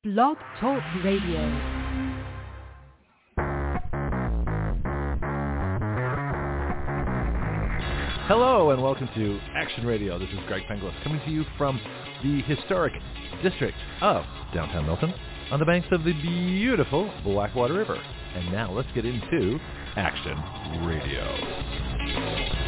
Blog Talk Radio. Hello and welcome to Action Radio. This is Greg Penglis coming to you from the historic district of downtown Milton on the banks of the beautiful Blackwater River. And now let's get into Action Radio.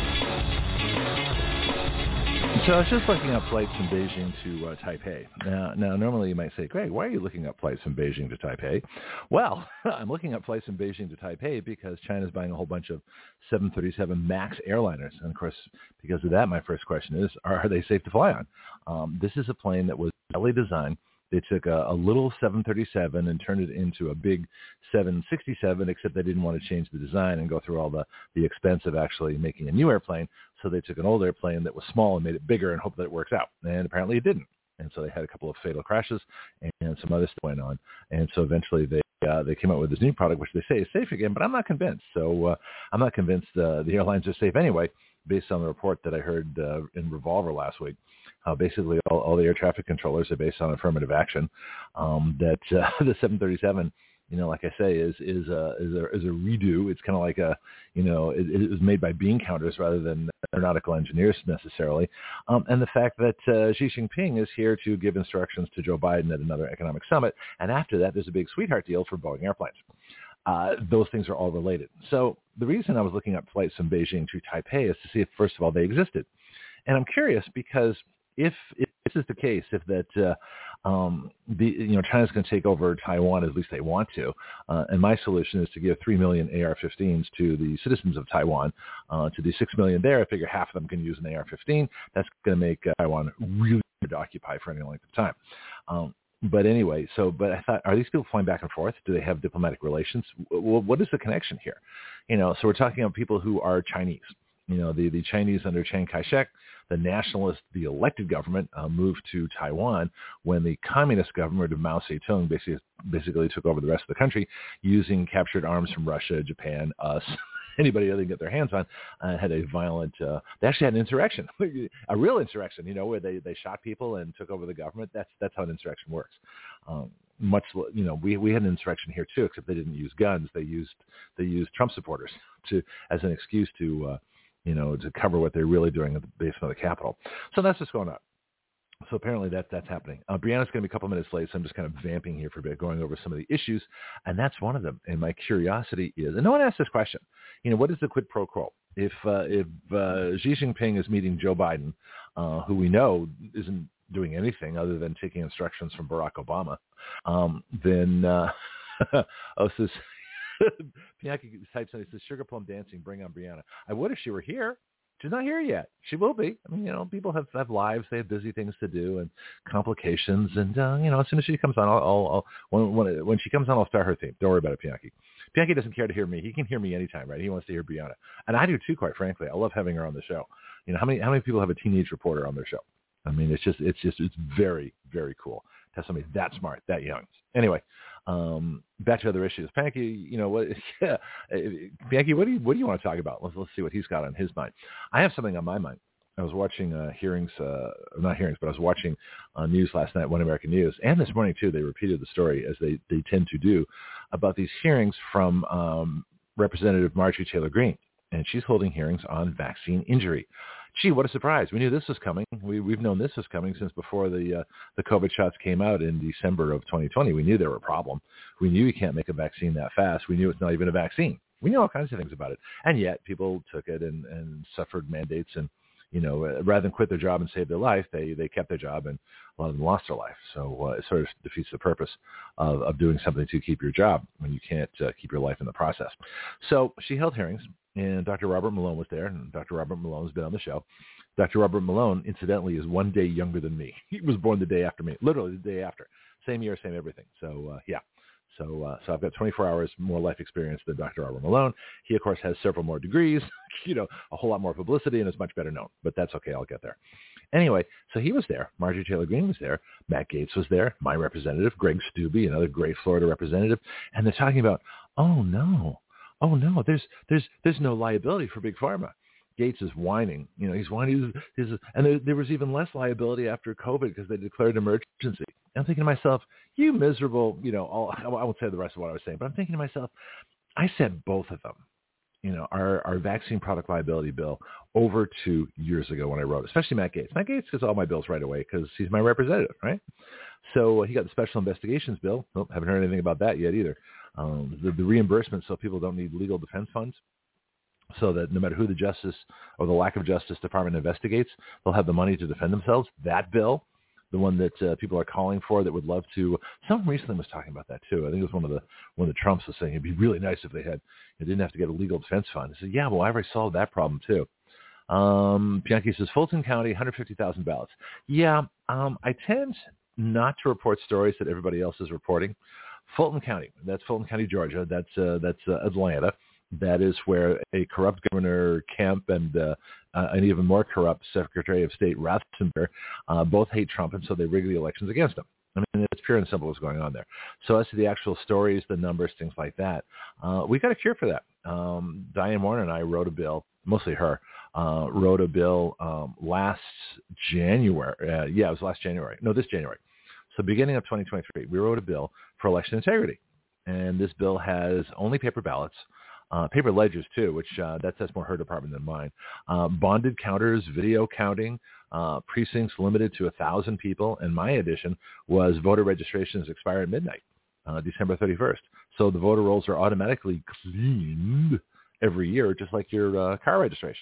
So I was just looking up flights from Beijing to Taipei. Now, normally you might say, Greg, why are you looking up flights from Beijing to Taipei? Well, I'm looking up flights from Beijing to Taipei because China's buying a whole bunch of 737 MAX airliners. And, of course, because of that, my first question is, are they safe to fly on? This is a plane that was LA designed. They took a little 737 and turned it into a big 767, except they didn't want to change the design and go through all the expense of actually making a new airplane. So they took an old airplane that was small and made it bigger and hoped that it works out. And apparently it didn't. And so they had a couple of fatal crashes and some other stuff went on. And so eventually they came out with this new product, which they say is safe again, but I'm not convinced. So I'm not convinced the airlines are safe anyway, based on the report that I heard in Revolver last week. Basically, all the air traffic controllers are based on affirmative action. That the 737, like I say, is a redo. It's kind of like it was made by bean counters rather than aeronautical engineers necessarily. And the fact that Xi Jinping is here to give instructions to Joe Biden at another economic summit, and after that, there's a big sweetheart deal for Boeing airplanes. Those things are all related. So the reason I was looking up flights from Beijing to Taipei is to see if, first of all, they existed. And I'm curious because if this is the case, if that China's going to take over Taiwan, at least they want to, and my solution is to give 3 million AR-15s to the citizens of Taiwan. To the 6 million there, I figure half of them can use an AR-15. That's going to make Taiwan really hard to occupy for any length of time. But anyway, but I thought, are these people flying back and forth? Do they have diplomatic relations? What is the connection here? So we're talking about people who are Chinese. The Chinese under Chiang Kai-shek, the nationalist, the elected government moved to Taiwan when the communist government of Mao Zedong basically took over the rest of the country using captured arms from Russia, Japan, us, anybody they can get their hands on, had a violent, they actually had an insurrection, a real insurrection, where they shot people and took over the government. That's how an insurrection works. We had an insurrection here too, except they didn't use guns. They used Trump supporters as an excuse to cover what they're really doing at the basement of the Capitol. So that's what's going on. So apparently that's happening. Brianna's going to be a couple minutes late, so I'm just kind of vamping here for a bit, going over some of the issues, and that's one of them. And my curiosity is, and no one asked this question, what is the quid pro quo? If Xi Jinping is meeting Joe Biden, who we know isn't doing anything other than taking instructions from Barack Obama, then says Pianki types in, he says, Sugar Plum Dancing, bring on Brianna. I would if she were here. She's not here yet. She will be. I mean, people have lives. They have busy things to do and complications. And, as soon as she comes on, when she comes on, I'll start her theme. Don't worry about it, Pianki. Pianki doesn't care to hear me. He can hear me anytime, right? He wants to hear Brianna. And I do too, quite frankly. I love having her on the show. How many people have a teenage reporter on their show? I mean, it's very, very cool to have somebody that smart, that young. Anyway, back to other issues. Pianki, Pianki, what do you want to talk about? Let's see what he's got on his mind. I have something on my mind. I was watching not hearings, but I was watching news last night, One American News, and this morning too. They repeated the story as they tend to do about these hearings from Representative Marjorie Taylor Greene, and she's holding hearings on vaccine injury. Gee, what a surprise. We knew this was coming. We've known this was coming since before the COVID shots came out in December of 2020. We knew there were a problem. We knew you can't make a vaccine that fast. We knew it's not even a vaccine. We knew all kinds of things about it. And yet people took it and suffered mandates and, rather than quit their job and save their life, they kept their job and a lot of them lost their life. So it sort of defeats the purpose of doing something to keep your job when you can't keep your life in the process. So she held hearings. And Dr. Robert Malone was there, and Dr. Robert Malone's been on the show. Dr. Robert Malone, incidentally, is 1 day younger than me. He was born the day after me, literally the day after. Same year, same everything. So, yeah. So I've got 24 hours more life experience than Dr. Robert Malone. He, of course, has several more degrees, a whole lot more publicity, and is much better known. But that's okay. I'll get there. Anyway, so he was there. Marjorie Taylor Greene was there. Matt Gaetz was there. My representative, Greg Steube, another great Florida representative. And they're talking about, oh, no, there's no liability for Big Pharma. Gaetz is whining. He's whining. And there was even less liability after COVID because they declared an emergency. I'm thinking to myself, you miserable, I won't say the rest of what I was saying, but I'm thinking to myself, I said both of them. Our vaccine product liability bill over 2 years ago when I wrote, especially Matt Gaetz. Matt Gaetz gets all my bills right away because he's my representative, right? So he got the special investigations bill. Nope, haven't heard anything about that yet either. The reimbursement so people don't need legal defense funds, so that no matter who the justice or the lack of justice department investigates, they'll have the money to defend themselves. That bill, the one that people are calling for, that would love to. Someone recently was talking about that too. I think it was one of the Trumps was saying it'd be really nice if they didn't have to get a legal defense fund. I said, yeah, well, I already solved that problem too. Bianchi says Fulton County, 150,000 ballots. Yeah, I tend not to report stories that everybody else is reporting. Fulton County, that's Fulton County, Georgia. That's Atlanta. That is where a corrupt Governor Kemp and an even more corrupt Secretary of State Ratzenberger both hate Trump, and so they rig the elections against him. I mean, it's pure and simple what's going on there. So as to the actual stories, the numbers, things like that, we got a cure for that. Diane Warner and I wrote a bill, mostly her, wrote a bill last January. It was last January. No, this January. So beginning of 2023, we wrote a bill for election integrity. And this bill has only paper ballots, paper ledgers too, which that's more her department than mine. Bonded counters, video counting, precincts limited to 1,000 people. And my addition was voter registrations expire at midnight, December 31st. So the voter rolls are automatically cleaned every year, just like your car registration.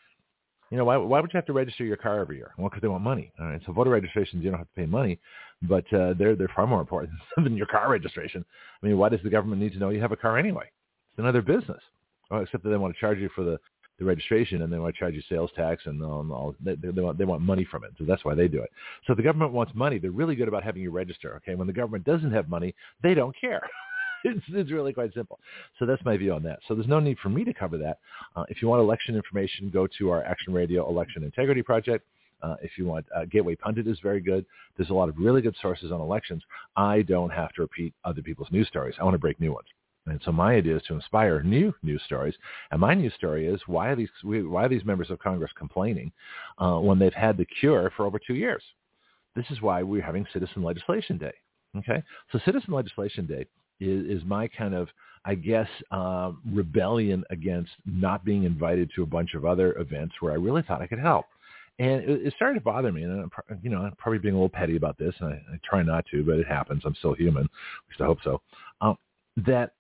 Why would you have to register your car every year? Well, because they want money. All right. So voter registrations, you don't have to pay money, but they're far more important than your car registration. I mean, why does the government need to know you have a car anyway? It's another business. Except that they want to charge you for the registration, and they want to charge you sales tax, and they want money from it. So that's why they do it. So if the government wants money, they're really good about having you register. Okay. When the government doesn't have money, they don't care. It's really quite simple. So that's my view on that. So there's no need for me to cover that. If you want election information, go to our Action Radio Election Integrity Project. If you want, Gateway Pundit is very good. There's a lot of really good sources on elections. I don't have to repeat other people's news stories. I want to break new ones. And so my idea is to inspire new news stories. And my news story is, why are these members of Congress complaining when they've had the cure for over 2 years? This is why we're having Citizen Legislation Day. Okay? So Citizen Legislation Day is my kind of, I guess, rebellion against not being invited to a bunch of other events where I really thought I could help. And it started to bother me, and I'm probably being a little petty about this, and I try not to, but it happens. I'm still human. At least I hope so. That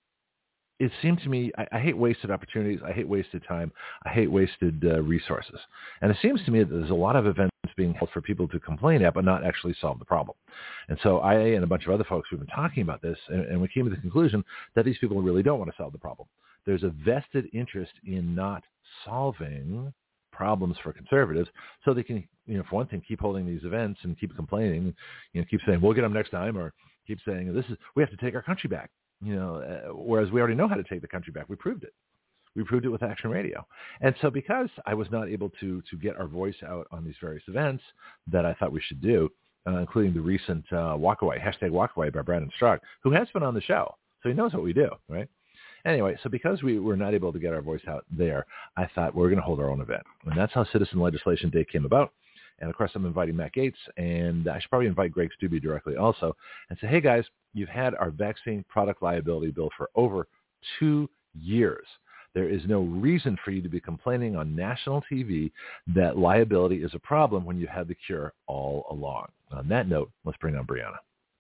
it seemed to me, I hate wasted opportunities. I hate wasted time. I hate wasted resources. And it seems to me that there's a lot of events being held for people to complain at, but not actually solve the problem. And so I and a bunch of other folks, we've been talking about this, and we came to the conclusion that these people really don't want to solve the problem. There's a vested interest in not solving problems for conservatives, so they can, for one thing, keep holding these events and keep complaining, keep saying, we'll get them next time, or keep saying, we have to take our country back. Whereas we already know how to take the country back. We proved it. We proved it with Action Radio. And so because I was not able to get our voice out on these various events that I thought we should do, including the recent Walkaway, #Walkaway by Brandon Strzok, who has been on the show, so he knows what we do, right? Anyway, so because we were not able to get our voice out there, I thought we're going to hold our own event. And that's how Citizen Legislation Day came about. And, of course, I'm inviting Matt Gaetz, and I should probably invite Greg Steube directly also and say, hey, guys, you've had our vaccine product liability bill for over 2 years. There is no reason for you to be complaining on national TV that liability is a problem when you had the cure all along. On that note, let's bring on Brianna.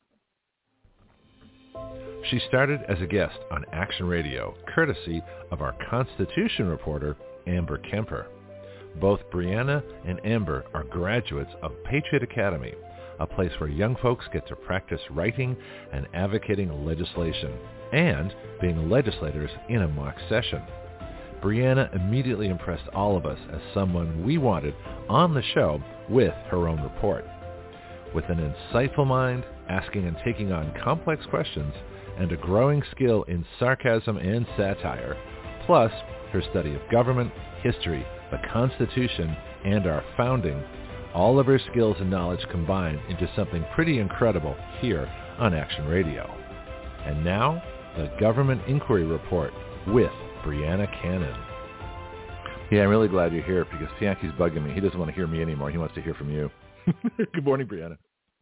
She started as a guest on Action Radio, courtesy of our Constitution reporter, Amber Kemper. Both Brianna and Amber are graduates of Patriot Academy, a place where young folks get to practice writing and advocating legislation and being legislators in a mock session. Brianna immediately impressed all of us as someone we wanted on the show with her own report. With an insightful mind, asking and taking on complex questions, and a growing skill in sarcasm and satire, plus her study of government, history, the Constitution, and our founding, all of her skills and knowledge combined into something pretty incredible here on Action Radio. And now, the Government Inquiry Report with Brianna Cannon. Yeah, I'm really glad you're here because Bianchi's bugging me. He doesn't want to hear me anymore. He wants to hear from you. Good morning, Brianna.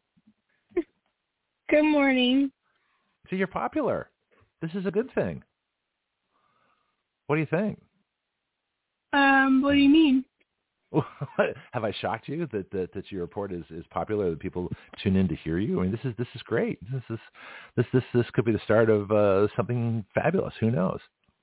Good morning. See, you're popular. This is a good thing. What do you think? What do you mean? Have I shocked you that your report is popular? That people tune in to hear you? I mean, this is great. This could be the start of something fabulous. Who knows?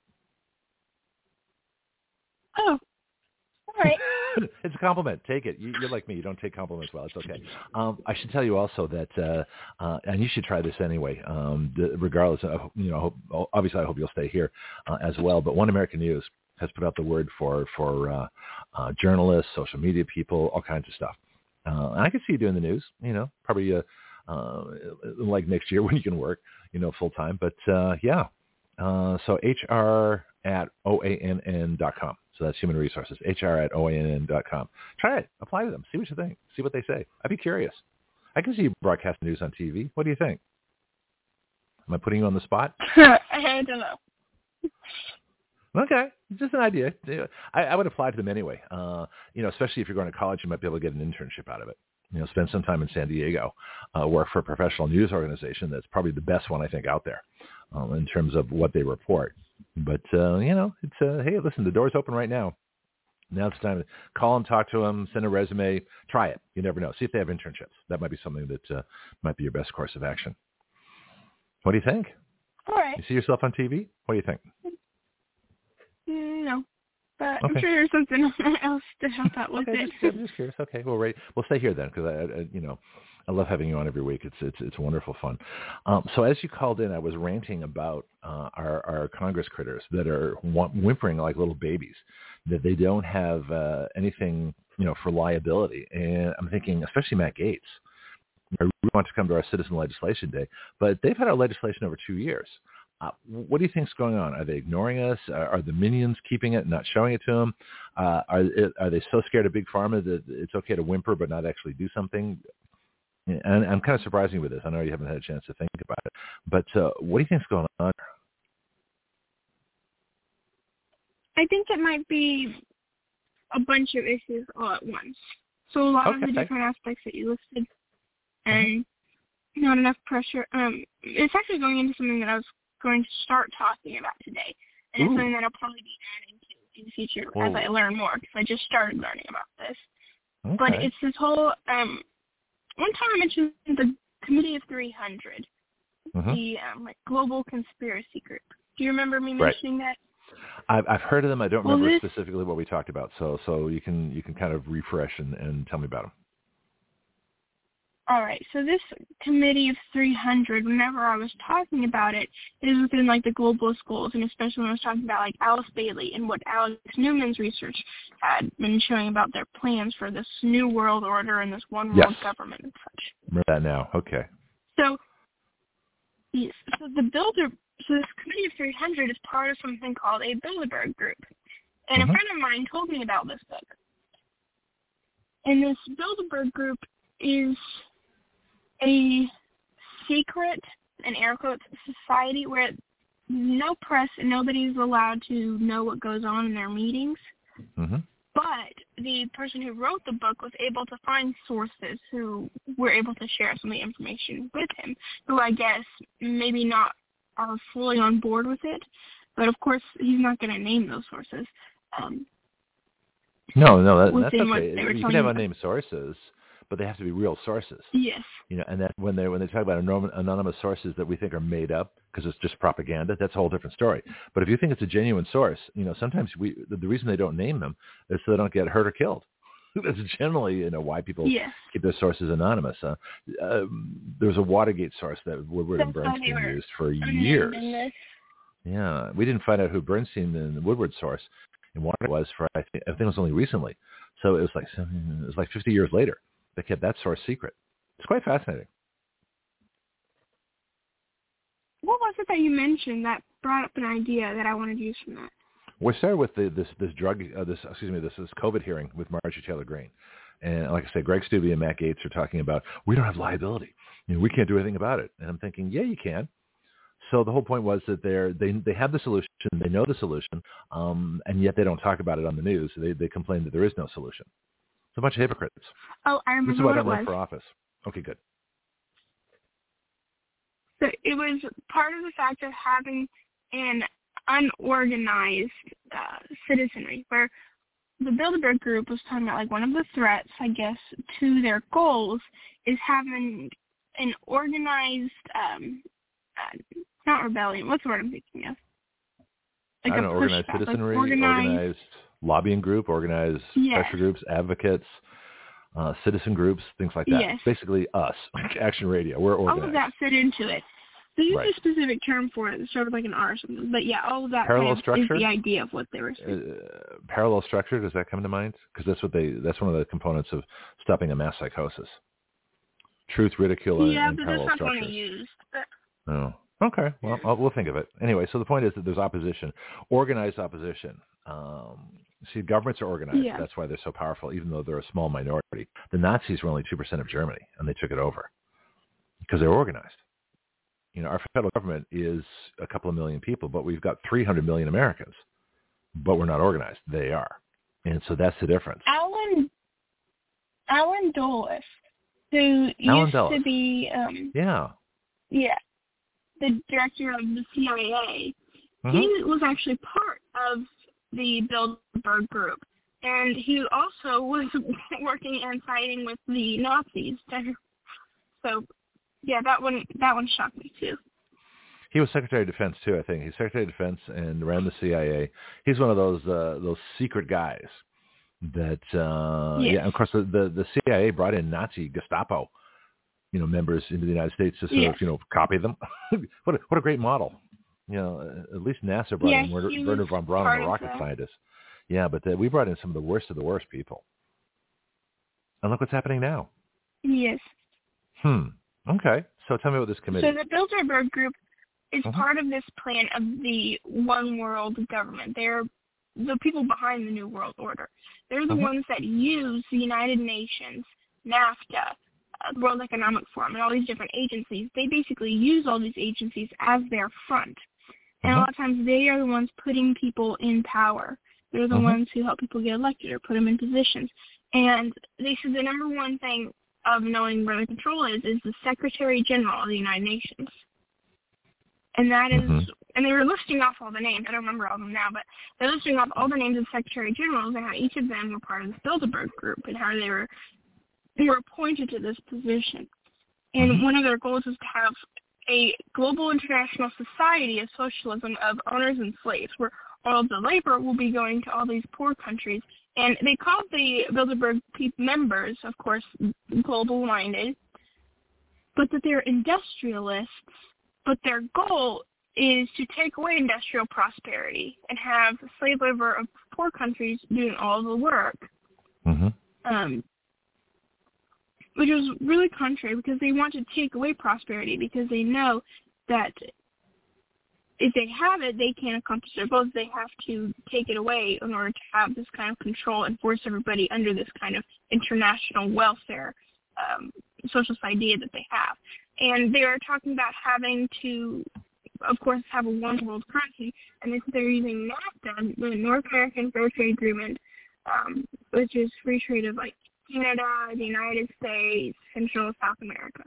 Oh, all right. It's a compliment. Take it. You're like me. You don't take compliments well. It's okay. I should tell you also that, and you should try this anyway. Regardless, obviously, I hope you'll stay here as well. But One American News has put out the word for journalists, social media people, all kinds of stuff. And I can see you doing the news. Probably like next year when you can work, full time. But yeah. So hr@oann.com. So that's human resources, hr@oann.com. Try it. Apply to them. See what you think. See what they say. I'd be curious. I can see you broadcast news on TV. What do you think? Am I putting you on the spot? I don't know. Okay. Just an idea. I would apply to them anyway. Especially if you're going to college, you might be able to get an internship out of it. Spend some time in San Diego, work for a professional news organization that's probably the best one, I think, out there in terms of what they report. But, it's, hey, listen, the door's open right now. Now it's time to call them, talk to them, send a resume, try it. You never know. See if they have internships. That might be something that might be your best course of action. What do you think? All right. You see yourself on TV? What do you think? No, but Okay. I'm sure there's something else to help out with it. Just curious. Okay, well, right. We'll stay here then because I love having you on every week. It's wonderful fun. So as you called in, I was ranting about our Congress critters that are whimpering like little babies, that they don't have anything for liability. And I'm thinking, especially Matt Gaetz. I really want to come to our Citizen Legislation Day, but they've had our legislation over 2 years. What do you think's going on? Are they ignoring us? Are the minions keeping it, not showing it to them? Are they so scared of Big Pharma that it's okay to whimper but not actually do something? And I'm kind of surprising with this. I know you haven't had a chance to think about it, but what do you think's going on? I think it might be a bunch of issues all at once. So a lot of the different aspects that you listed, and not enough pressure. It's actually going into something that I was going to start talking about today, and it's something that I'll probably be adding to in the future as I learn more, because I just started learning about this. Okay. But it's this whole, one time I mentioned the Committee of 300, the global conspiracy group. Do you remember me mentioning that? I've heard of them. I don't remember specifically what we talked about, so you can kind of refresh and tell me about them. All right, so this Committee of 300, whenever I was talking about it, is within, like, the globalist goals, and especially when I was talking about, like, Alice Bailey and what Alex Newman's research had been showing about their plans for this new world order and this one world government and such. Remember that now. Okay. So this Committee of 300 is part of something called a Bilderberg Group. And a friend of mine told me about this book. And this Bilderberg Group is a secret, in air quotes, society where no press and nobody's allowed to know what goes on in their meetings. But the person who wrote the book was able to find sources who were able to share some of the information with him, who I guess maybe not are fully on board with it. But, of course, he's not going to name those sources. No, that's okay. You can have unnamed sources, but they have to be real sources. Yes. And that when they talk about anonymous sources that we think are made up because it's just propaganda, that's a whole different story. But if you think it's a genuine source, sometimes the reason they don't name them is so they don't get hurt or killed. That's generally why people keep their sources anonymous. There's a Watergate source that Woodward and Bernstein used for years. Yeah, we didn't find out who Bernstein and the Woodward source in Watergate was for I think it was only recently. So it was like 50 years later. They kept that source secret. It's quite fascinating. What was it that you mentioned that brought up an idea that I wanted to use from that? We started with this COVID hearing with Marjorie Taylor Greene. And like I said, Greg Steube and Matt Gaetz are talking about, we don't have liability. We can't do anything about it. And I'm thinking, yeah, you can. So the whole point was that they have the solution, they know the solution, and yet they don't talk about it on the news. They complain that there is no solution. It's a bunch of hypocrites. Oh, I remember This is why I what don't it run was. for office. Okay, good. So it was part of the fact of having an unorganized citizenry, where the Bilderberg Group was talking about, like, one of the threats, I guess, to their goals is having an organized, not rebellion, what's the word I'm thinking of? Like I don't know, organized pushback, citizenry, like organized lobbying group, organized pressure groups, advocates, citizen groups, things like that. Yes. Basically us, Action Radio, we're organized. All of that fit into it. They used a specific term for it. It started like an R or something. But yeah, all of that parallel structure is the idea of what they were saying. Parallel structure, does that come to mind? Because that's one of the components of stopping a mass psychosis. Truth, ridicule, and parallel structure. Yeah, but that's not what I used. Oh, okay. Well, we'll think of it. Anyway, so the point is that there's opposition, organized opposition. See, governments are organized. Yeah. That's why they're so powerful, even though they're a small minority. The Nazis were only 2% of Germany, and they took it over because they were organized. You know, our federal government is a couple of million people, but we've got 300 million Americans, but we're not organized. They are. And so that's the difference. Alan Dulles, who used to be the director of the CIA, he was actually part of the Bilderberg Group. And he also was working and fighting with the Nazis. So, yeah, that one shocked me too. He was Secretary of Defense too, I think. He's Secretary of Defense and ran the CIA. He's one of those secret guys that and of course the CIA brought in Nazi Gestapo, members into the United States to sort of copy them. What a great model. At least NASA brought in Wernher von Braun, a rocket scientist. Yeah, but we brought in some of the worst people. And look what's happening now. Yes. Okay. So tell me about this committee. So the Bilderberg Group is part of this plan of the one world government. They're the people behind the New World Order. They're the ones that use the United Nations, NAFTA, the World Economic Forum, and all these different agencies. They basically use all these agencies as their front. And a lot of times they are the ones putting people in power. They're the ones who help people get elected or put them in positions. And they said the number one thing of knowing where the control is the Secretary General of the United Nations. And that is, and they were listing off all the names. I don't remember all of them now, but they're listing off all the names of Secretary Generals and how each of them were part of the Bilderberg Group and how they were appointed to this position. And one of their goals is to have a global international society of socialism of owners and slaves, where all of the labor will be going to all these poor countries. And they called the Bilderberg members, of course, global-minded, but that they're industrialists, but their goal is to take away industrial prosperity and have slave labor of poor countries doing all the work. Which is really contrary, because they want to take away prosperity, because they know that if they have it, they can't accomplish their goals. They have to take it away in order to have this kind of control and force everybody under this kind of international welfare socialist idea that they have. And they are talking about having to, of course, have a one world currency, and they're using NAFTA, the North American Fair Trade Agreement, which is free trade of like Canada, the United States, Central, South America.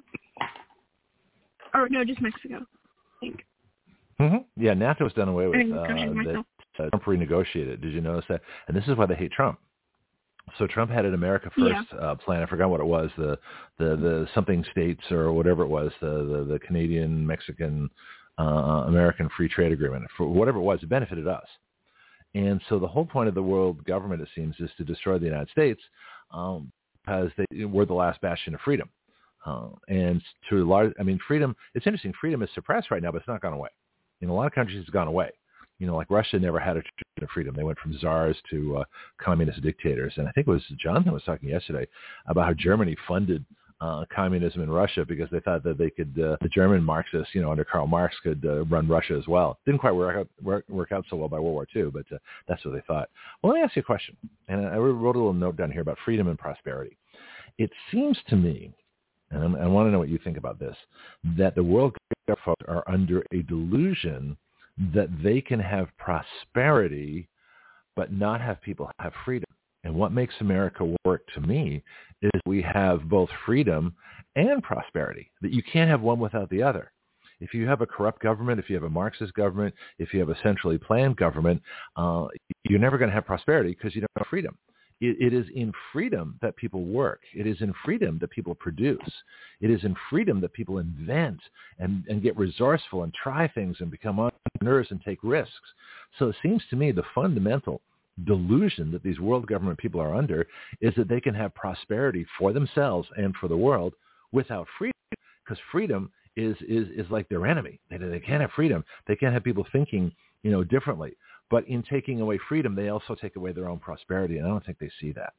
Or no, just Mexico, I think. Yeah, NAFTA was done away with. Trump renegotiated. Did you notice that? And this is why they hate Trump. So Trump had an America First plan. I forgot what it was. The something states or whatever it was. The Canadian, Mexican, American Free Trade Agreement. For whatever it was, it benefited us. And so the whole point of the world government, it seems, is to destroy the United States because we're the last bastion of freedom. And to a large, freedom. It's interesting. Freedom is suppressed right now, but it's not gone away. In a lot of countries, it's gone away. Like Russia never had a tradition of freedom. They went from czars to communist dictators. And I think it was Jonathan was talking yesterday about how Germany funded communism in Russia because they thought that they could, the German Marxists, under Karl Marx, could run Russia as well. Didn't quite work out so well by World War II, but that's what they thought. Well, let me ask you a question. And I wrote a little note down here about freedom and prosperity. It seems to me and I want to know what you think about this, that the world folks are under a delusion that they can have prosperity but not have people have freedom. And what makes America work to me is we have both freedom and prosperity, that you can't have one without the other. If you have a corrupt government, if you have a Marxist government, if you have a centrally planned government, you're never going to have prosperity because you don't have freedom. It is in freedom that people work. It is in freedom that people produce. It is in freedom that people invent and get resourceful and try things and become entrepreneurs and take risks. So it seems to me the fundamental delusion that these world government people are under is that they can have prosperity for themselves and for the world without freedom, because freedom is like their enemy. They can't have freedom. They can't have people thinking, differently. But in taking away freedom, they also take away their own prosperity, and I don't think they see that.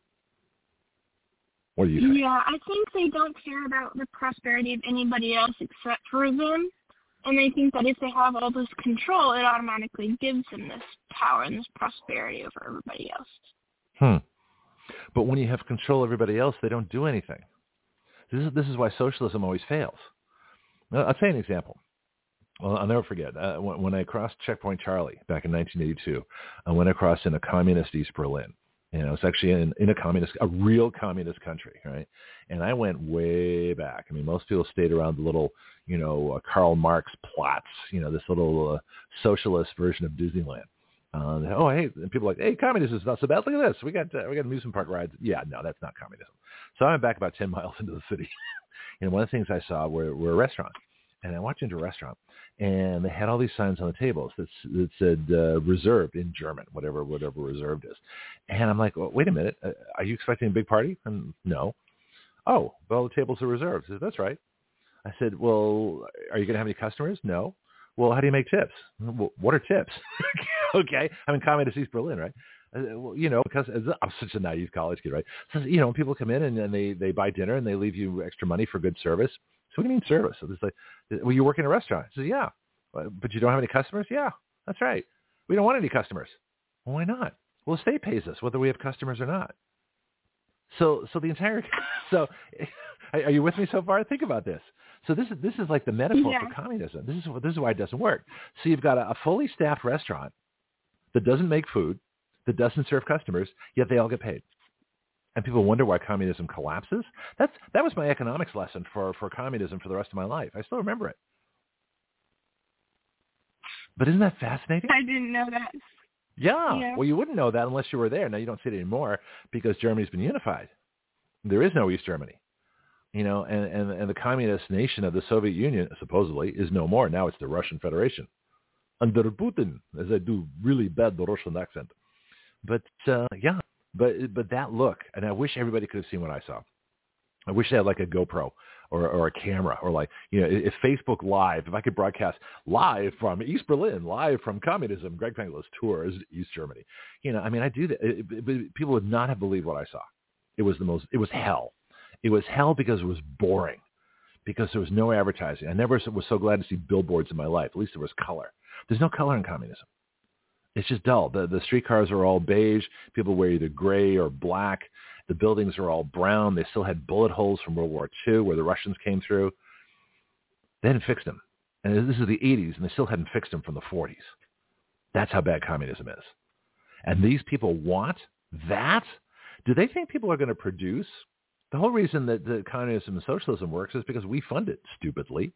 What do you think? Yeah, I think they don't care about the prosperity of anybody else except for them, and they think that if they have all this control, it automatically gives them this power and this prosperity over everybody else. But when you have control of everybody else, they don't do anything. This is why socialism always fails. Now, I'll tell you an example. Well, I'll never forget. When I crossed Checkpoint Charlie back in 1982, I went across in a communist East Berlin. It's actually in a real communist country, right? And I went way back. I mean, most people stayed around the little, Karl Marx Platz, this little socialist version of Disneyland. Hey, and people are like, hey, communism is not so bad. Look at this. We got amusement park rides. Yeah, no, that's not communism. So I went back about 10 miles into the city. And one of the things I saw were restaurants. And I walked into a restaurant, and they had all these signs on the tables that said reserved in German, whatever reserved is. And I'm like, well, wait a minute, are you expecting a big party? And no. Oh, well, the tables are reserved. I said, that's right. I said, well, are you going to have any customers? No. Well, how do you make tips? Well, what are tips? Okay, I'm in communist East Berlin, right? Well, because I'm such a naive college kid, right? So, people come in and they buy dinner and they leave you extra money for good service. So what do you mean service? So it's like, well, you work in a restaurant. I said, yeah. But you don't have any customers? Yeah, that's right. We don't want any customers. Well, why not? Well, the state pays us whether we have customers or not. So are you with me so far? Think about this. So this is like the metaphor for communism. This is why it doesn't work. So you've got a fully staffed restaurant that doesn't make food, that doesn't serve customers, yet they all get paid. And people wonder why communism collapses. That was my economics lesson for communism for the rest of my life. I still remember it. But isn't that fascinating? I didn't know that. Yeah. Well, you wouldn't know that unless you were there. Now you don't see it anymore because Germany's been unified. There is no East Germany. And the communist nation of the Soviet Union, supposedly, is no more. Now it's the Russian Federation. Under Putin, as I do really bad the Russian accent. But, But that look, and I wish everybody could have seen what I saw. I wish they had like a GoPro or a camera or like, if Facebook Live, if I could broadcast live from East Berlin, live from communism, Greg Penglis tours East Germany. I do that. But people would not have believed what I saw. It was hell. It was hell because it was boring, because there was no advertising. I never was so glad to see billboards in my life. At least there was color. There's no color in communism. It's just dull. The streetcars are all beige. People wear either gray or black. The buildings are all brown. They still had bullet holes from World War II where the Russians came through. They hadn't fixed them. And this is the 80s, and they still hadn't fixed them from the 40s. That's how bad communism is. And these people want that? Do they think people are going to produce? The whole reason that the communism and socialism works is because we fund it stupidly.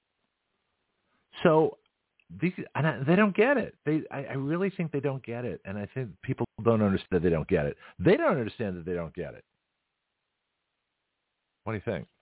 So they don't get it. I really think they don't get it. And I think people don't understand they don't get it. They don't understand that they don't get it. What do you think?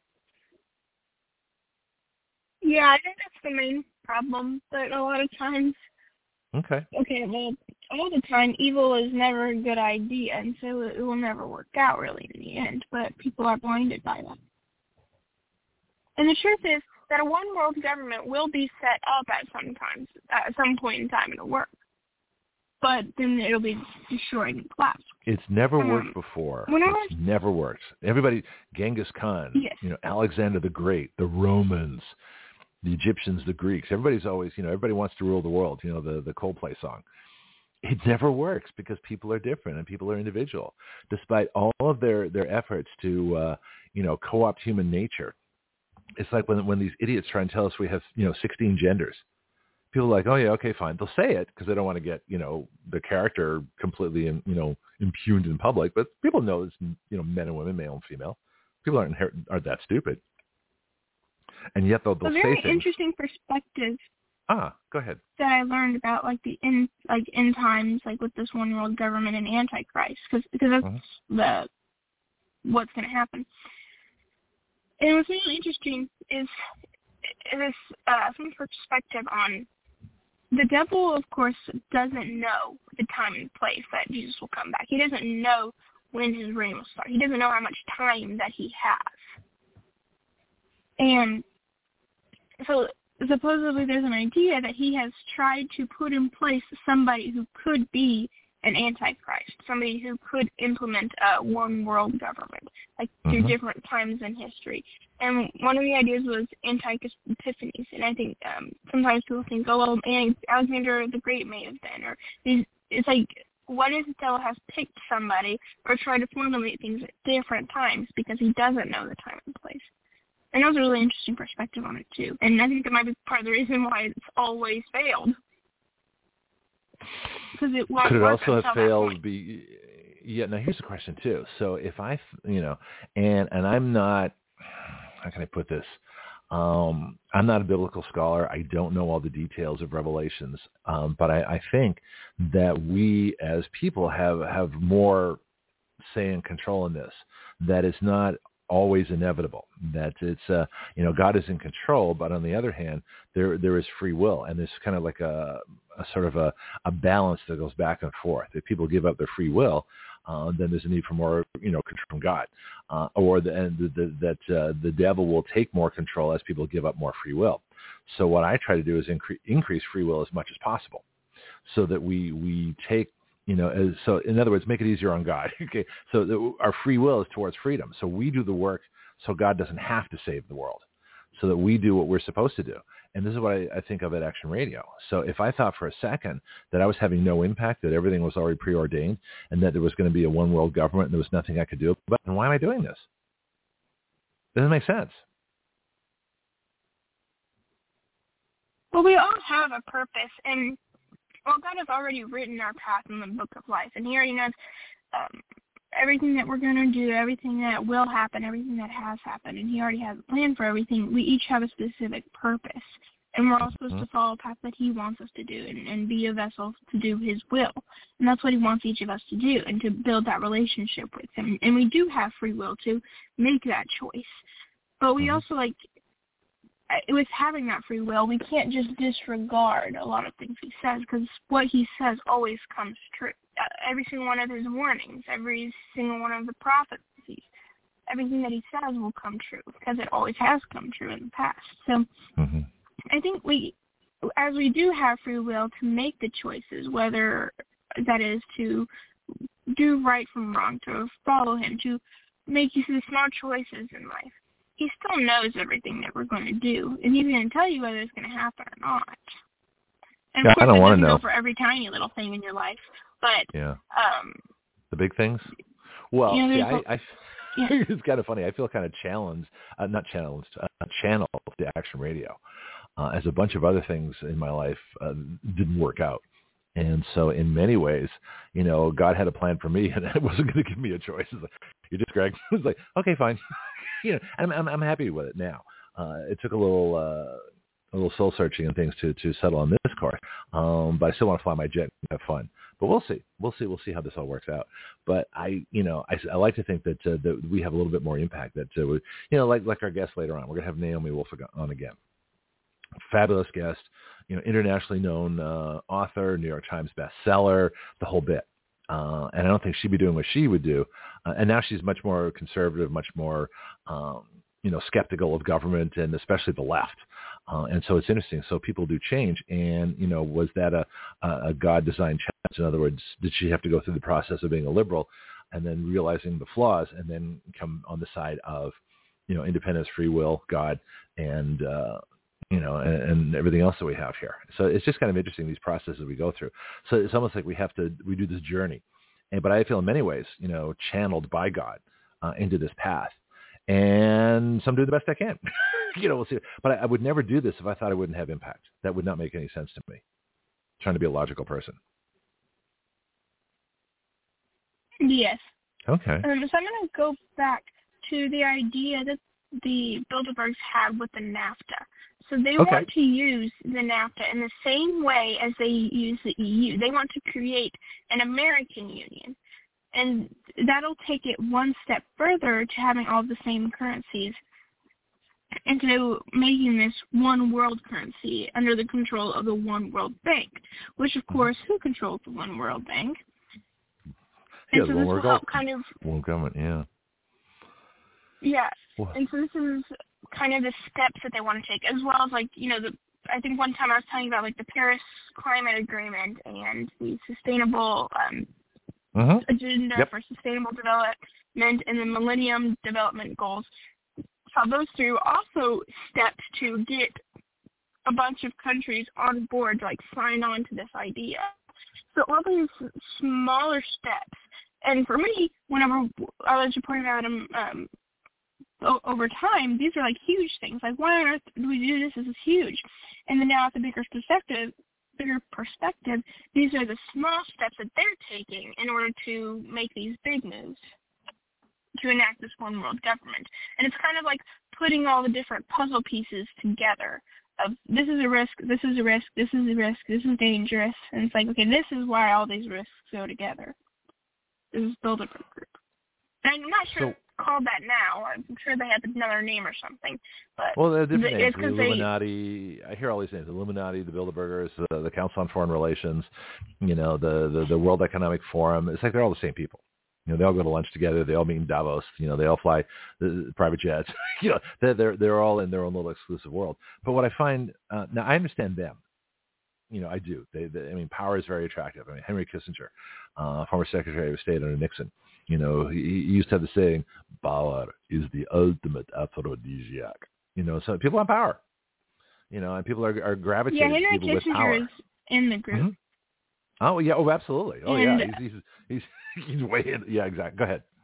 Yeah, I think that's the main problem. But a lot of times, well, all the time, evil is never a good idea, and so it will never work out really in the end. But people are blinded by that. And the truth is that a one-world government will be set up at some point in time it'll work. But then it'll be destroyed and collapsed. It's never worked before. It's never worked. Everybody, Genghis Khan, Alexander the Great, the Romans, the Egyptians, the Greeks. Everybody's always, everybody wants to rule the world, the Coldplay song. It never works because people are different and people are individual. Despite all of their efforts to, co-opt human nature it's like when these idiots try and tell us we have 16 genders. People are like, oh yeah, okay, fine. They'll say it because they don't want to get the character completely impugned in public. But people know it's men and women, male and female. People aren't that stupid, and yet they'll say things. A very interesting perspective. Go ahead. That I learned about the end times, with this one world government and Antichrist, because that's what's going to happen. And what's really interesting is some perspective on the devil. Of course, doesn't know the time and place that Jesus will come back. He doesn't know when his reign will start. He doesn't know how much time that he has. And so supposedly there's an idea that he has tried to put in place somebody who could be an antichrist, somebody who could implement a one world government, through different times in history. And one of the ideas was Antiochus Epiphanes. And I think sometimes people think, Alexander the Great may have been. Or it's what if the devil has picked somebody or tried to formulate things at different times because he doesn't know the time and place? And that was a really interesting perspective on it, too. And I think that might be part of the reason why it's always failed. Could it also have failed? Now here's the question, too. So if and I'm not, how can I put this? I'm not a biblical scholar. I don't know all the details of Revelations. But I think that we as people have more say and control in this, that it's not always inevitable, that it's God is in control, but on the other hand there is free will, and there's kind of like a sort of a balance that goes back and forth. If people give up their free will, then there's a need for more control from God, or the devil will take more control as people give up more free will. So what I try to do is increase free will as much as possible, so that we take so in other words, make it easier on God. Okay, so our free will is towards freedom. So we do the work so God doesn't have to save the world, so that we do what we're supposed to do. And this is what I think of at Action Radio. So if I thought for a second that I was having no impact, that everything was already preordained, and that there was going to be a one world government and there was nothing I could do about it, then why am I doing this? It doesn't make sense. Well, we all have a purpose, and God has already written our path in the book of life, and he already knows everything that we're going to do, everything that will happen, everything that has happened, and he already has a plan for everything. We each have a specific purpose, and we're all supposed to follow a path that he wants us to do and be a vessel to do his will. And that's what he wants each of us to do, and to build that relationship with him. And we do have free will to make that choice. But we also, with having that free will, we can't just disregard a lot of things he says, because what he says always comes true. Every single one of his warnings, every single one of the prophecies, everything that he says will come true, because it always has come true in the past. So I think as we do have free will to make the choices, whether that is to do right from wrong, to follow him, to make the small choices in life, he still knows everything that we're going to do, and he's going to tell you whether it's going to happen or not. And of course, I don't want to know for every tiny little thing in your life, but the big things. Well, it's kind of funny. I feel kind of channeled to Action Radio, as a bunch of other things in my life didn't work out. And so in many ways, God had a plan for me, and it wasn't going to give me a choice. It's like, you're just Greg. It's like, okay, fine. I'm happy with it now. It took a little soul searching and things to settle on this course. But I still want to fly my jet and have fun. But we'll see. We'll see how this all works out. But I like to think that we have a little bit more impact. That like our guest later on, we're going to have Naomi Wolf on again. Fabulous guest, internationally known author, New York Times bestseller, the whole bit. And I don't think she'd be doing what she would do. And now she's much more conservative, much more, skeptical of government, and especially the left. And so it's interesting. So people do change. And, was that a God-designed challenge? In other words, did she have to go through the process of being a liberal and then realizing the flaws and then come on the side of, independence, free will, God, and and everything else that we have here. So it's just kind of interesting, these processes we go through. So it's almost like we do this journey. But I feel in many ways, channeled by God into this path. and some do the best I can. We'll see. But I would never do this if I thought I wouldn't have impact. That would not make any sense to me. Trying to be a logical person. Yes. Okay. So I'm going to go back to the idea that the Bilderbergs had with the NAFTA. So they want to use the NAFTA in the same way as they use the EU. They want to create an American Union. And that'll take it one step further to having all the same currencies and to making this one world currency under the control of the One World Bank, which, of course, who controls the One World Bank? And so this will help kind of... World government, yeah. Yeah. And so this is kind of the steps that they want to take, as well as, I think one time I was telling you about, the Paris Climate Agreement and the sustainable agenda for sustainable development and the Millennium Development Goals. So those two also steps to get a bunch of countries on board to, sign on to this idea. So all these smaller steps. And for me, whenever I was reporting about them over time, these are huge things. Why on earth do we do this? This is huge. And then now at the bigger perspective, these are the small steps that they're taking in order to make these big moves to enact this one world government. And it's kind of like putting all the different puzzle pieces together of this is a risk, this is a risk, this is a risk, this is dangerous. And it's okay, this is why all these risks go together. This is Bilderberg Group. And I'm not sure it's called that now. I'm sure they had another name or something. But they're different names. The Illuminati. I hear all these names. The Illuminati, the Bilderbergers, the Council on Foreign Relations, the World Economic Forum. It's like they're all the same people. They all go to lunch together. They all meet in Davos. They all fly the private jets. They're all in their own little exclusive world. But what I find now, I understand them. I do. Power is very attractive. Henry Kissinger, former Secretary of State under Nixon, he used to have the saying, "Power is the ultimate aphrodisiac." So people want power. And people are gravitating to people with power. Yeah, Henry Kissinger is in the group. Mm-hmm. Oh yeah. Oh, absolutely. Oh yeah. He's way in. Yeah, exactly. Go ahead.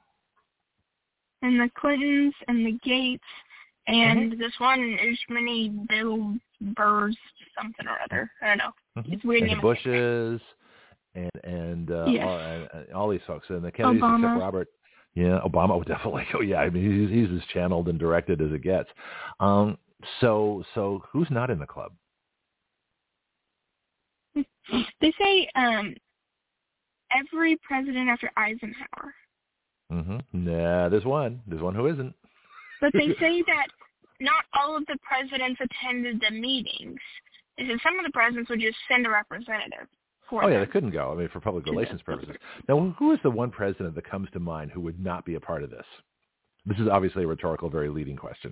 And the Clintons and the Gates and this one Ishmani Bilderberg something or other. I don't know. It's weird. And the Bushes and all these folks and the Kennedys except Robert. Yeah, Obama would definitely. Oh yeah. He's as channeled and directed as it gets. So who's not in the club? They say every president after Eisenhower. Nah, there's one. There's one who isn't. But they say that not all of the presidents attended the meetings. They said some of the presidents would just send a representative for them. Yeah, they couldn't go. For public relations purposes. Now, who is the one president that comes to mind who would not be a part of this? This is obviously a rhetorical, very leading question.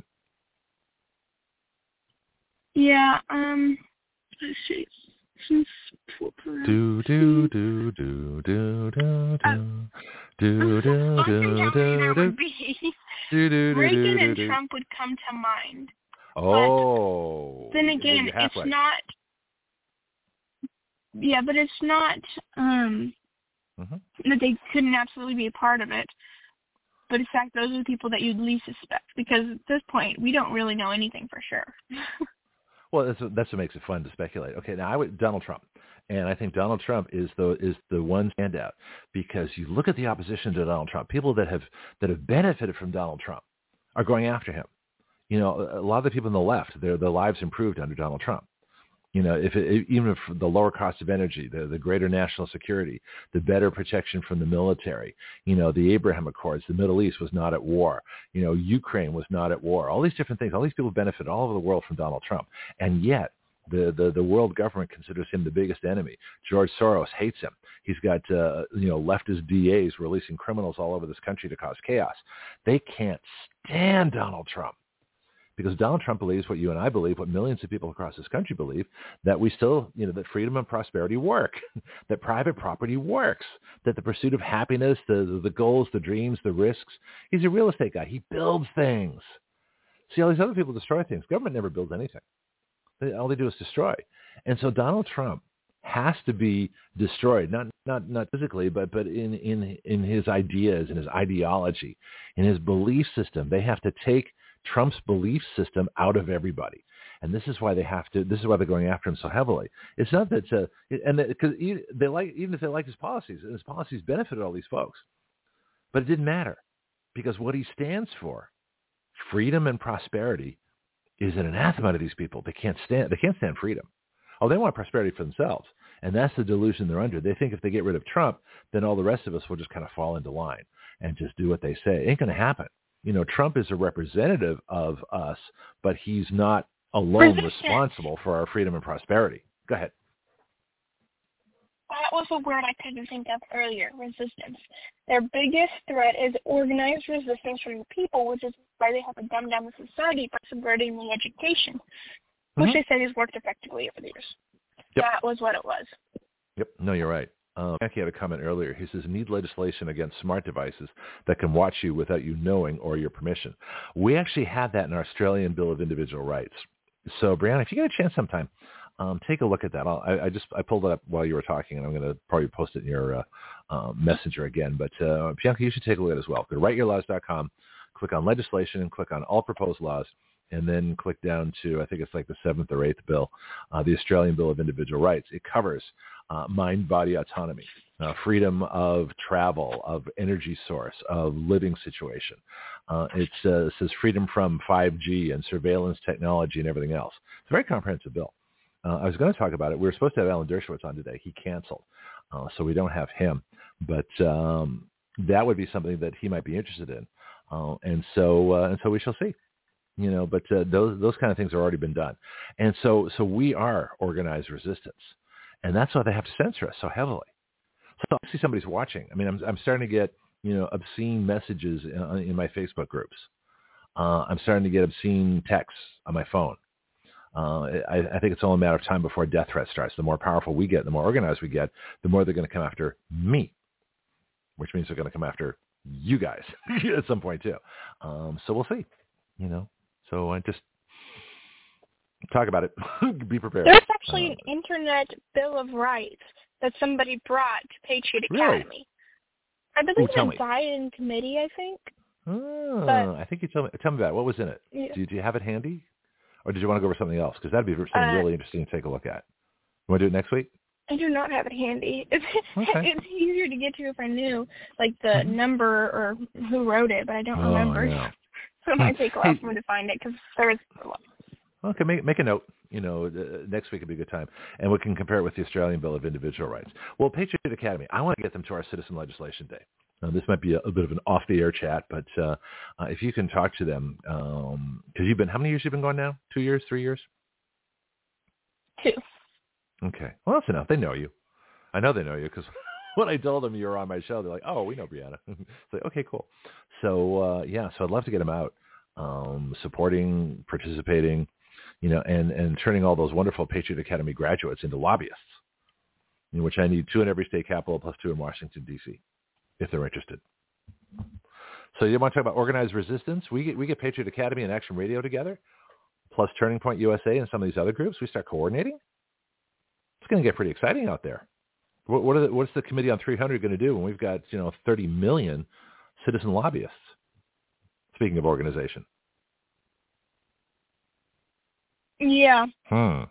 Yeah. Let's see. Do do do do do do do do do. Reagan and Trump would come to mind. Oh. Then again, it's not. Yeah, but it's not that they couldn't absolutely be a part of it. But in fact, those are the people that you'd least suspect because at this point, we don't really know anything for sure. Well, that's what makes it fun to speculate. Okay, now Donald Trump, and I think Donald Trump is the one standout because you look at the opposition to Donald Trump, people that have benefited from Donald Trump are going after him. A lot of the people on the left, their lives improved under Donald Trump. Even if the lower cost of energy, the greater national security, the better protection from the military, the Abraham Accords, the Middle East was not at war, Ukraine was not at war, all these different things, all these people benefited all over the world from Donald Trump. And yet the world government considers him the biggest enemy. George Soros hates him. He's got, leftist DAs releasing criminals all over this country to cause chaos. They can't stand Donald Trump. Because Donald Trump believes what you and I believe, what millions of people across this country believe, that we still, that freedom and prosperity work, that private property works, that the pursuit of happiness, the goals, the dreams, the risks. He's a real estate guy. He builds things. See, all these other people destroy things. Government never builds anything. All they do is destroy. And so Donald Trump has to be destroyed, not physically, but in his ideas, in his ideology, in his belief system. They have to take Trump's belief system out of everybody. And this is why they have to. This is why they're going after him so heavily. It's not that, because they like, even if they like his policies, and his policies benefited all these folks, but it didn't matter, because what he stands for, freedom and prosperity, is an anathema to these people. They can't stand freedom. Oh, they want prosperity for themselves, and that's the delusion they're under. They think if they get rid of Trump, then all the rest of us will just kind of fall into line and just do what they say. It ain't going to happen. Trump is a representative of us, but he's not alone responsible for our freedom and prosperity. Go ahead. That was a word I couldn't think of earlier, resistance. Their biggest threat is organized resistance from the people, which is why they have to dumb down the society by subverting the education, which they said has worked effectively over the years. Yep. That was what it was. Yep. No, you're right. Jackie had a comment earlier. He says, need legislation against smart devices that can watch you without you knowing or your permission. We actually had that in our Australian Bill of Individual Rights. So, Brianna, if you get a chance sometime, take a look at that. I pulled it up while you were talking, and I'm going to probably post it in your messenger again. But, Bianca, you should take a look at it as well. Go to writeyourlaws.com, click on legislation, and click on all proposed laws, and then click down to, I think it's like the 7th or 8th bill, the Australian Bill of Individual Rights. It covers mind-body autonomy, freedom of travel, of energy source, of living situation. It says freedom from 5G and surveillance technology and everything else. It's a very comprehensive bill. I was going to talk about it. We were supposed to have Alan Dershowitz on today. He canceled, so we don't have him. But that would be something that he might be interested in, and so we shall see. But those kind of things have already been done, and so we are organized resistance, and that's why they have to censor us so heavily. So I see somebody's watching. I mean, I'm starting to get obscene messages in my Facebook groups. I'm starting to get obscene texts on my phone. I think it's only a matter of time before a death threat starts. The more powerful we get, the more organized we get, the more they're going to come after me, which means they're going to come after you guys at some point too. So we'll see. So I just talk about it. Be prepared. There's actually an Internet Bill of Rights that somebody brought to Patriot Academy. Really? I believe it died in committee, I think. I think you tell me about it. What was in it? Yeah. Do you have it handy? Or did you want to go over something else? Because that'd be something really interesting to take a look at. You want to do it next week? I do not have it handy. It's easier to get to if I knew, like, the number or who wrote it, but I don't remember. Yeah. So it might take a while for me to find it because there is a lot. Okay, make a note. Next week would be a good time. And we can compare it with the Australian Bill of Individual Rights. Well, Patriot Academy, I want to get them to our Citizen Legislation Day. This might be a bit of an off-the-air chat, but if you can talk to them, because how many years you've been going now? 2 years, 3 years? 2. Okay. Well, that's enough. They know you. I know they know you because when I told them you were on my show, they're like, oh, we know Brianna. It's like, okay, cool. So, so I'd love to get them out, supporting, participating, and turning all those wonderful Patriot Academy graduates into lobbyists, which I need 2 in every state capital plus 2 in Washington, D.C., if they're interested. So you want to talk about organized resistance? We get Patriot Academy and Action Radio together, plus Turning Point USA and some of these other groups. We start coordinating. It's going to get pretty exciting out there. What's the Committee on 300 going to do when we've got 30 million citizen lobbyists? Speaking of organization. Yeah. I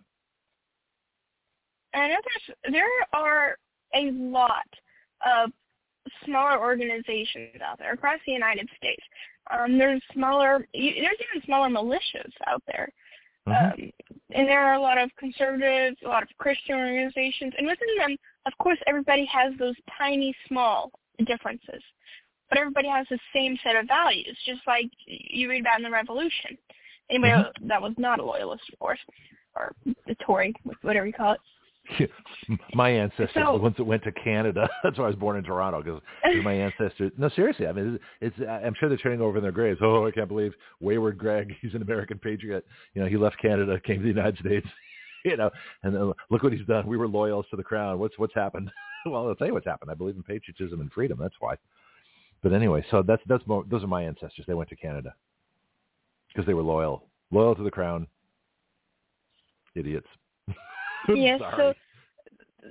know there are a lot of smaller organizations out there across the United States. There's even smaller militias out there. And there are a lot of conservatives, a lot of Christian organizations, and within them, of course, everybody has those tiny, small differences. But everybody has the same set of values, just like you read about in the Revolution. Anybody that was not a loyalist, of course, or a Tory, whatever you call it. My ancestors, the ones that went to Canada. That's why I was born in Toronto, because my ancestors. No, seriously. I mean, I'm sure they're turning over in their graves. Oh, I can't believe Wayward Greg. He's an American patriot. He left Canada, came to the United States. And look what he's done. We were loyalists to the crown. What's happened? Well, I'll tell you what's happened. I believe in patriotism and freedom. That's why. But anyway, so those are my ancestors. They went to Canada because they were loyal to the crown. Idiots. Yes, so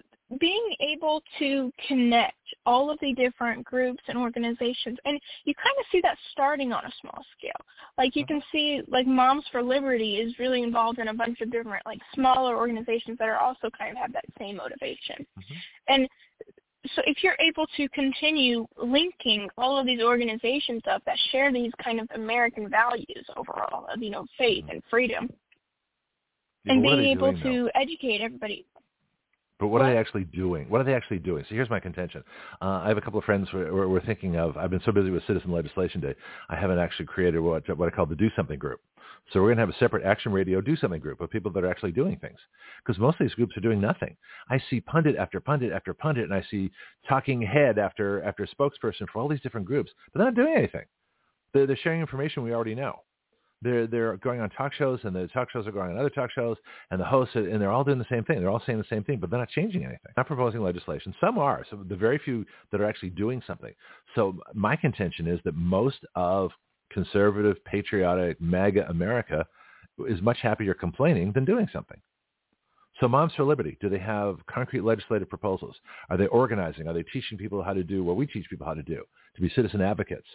being able to connect all of the different groups and organizations, and you kind of see that starting on a small scale. Like you can see, like Moms for Liberty is really involved in a bunch of different, like smaller organizations that are also kind of have that same motivation. And so if you're able to continue linking all of these organizations up that share these kind of American values overall of, faith and freedom, and being able to educate everybody. But what are they actually doing? What are they actually doing? So here's my contention. I have a couple of friends we're thinking of. I've been so busy with Citizen Legislation Day, I haven't actually created what I call the Do Something group. So we're going to have a separate Action Radio Do Something group of people that are actually doing things, because most of these groups are doing nothing. I see pundit after pundit after pundit, and I see talking head after spokesperson for all these different groups, but they're not doing anything. They're sharing information we already know. They're going on talk shows, and the talk shows are going on other talk shows, and the hosts, and they're all doing the same thing. They're all saying the same thing, but they're not changing anything. Not proposing legislation. Some are. So the very few that are actually doing something. So my contention is that most of conservative, patriotic, MAGA America is much happier complaining than doing something. So Moms for Liberty, do they have concrete legislative proposals? Are they organizing? Are they teaching people how to do what we teach people how to do, to be citizen advocates?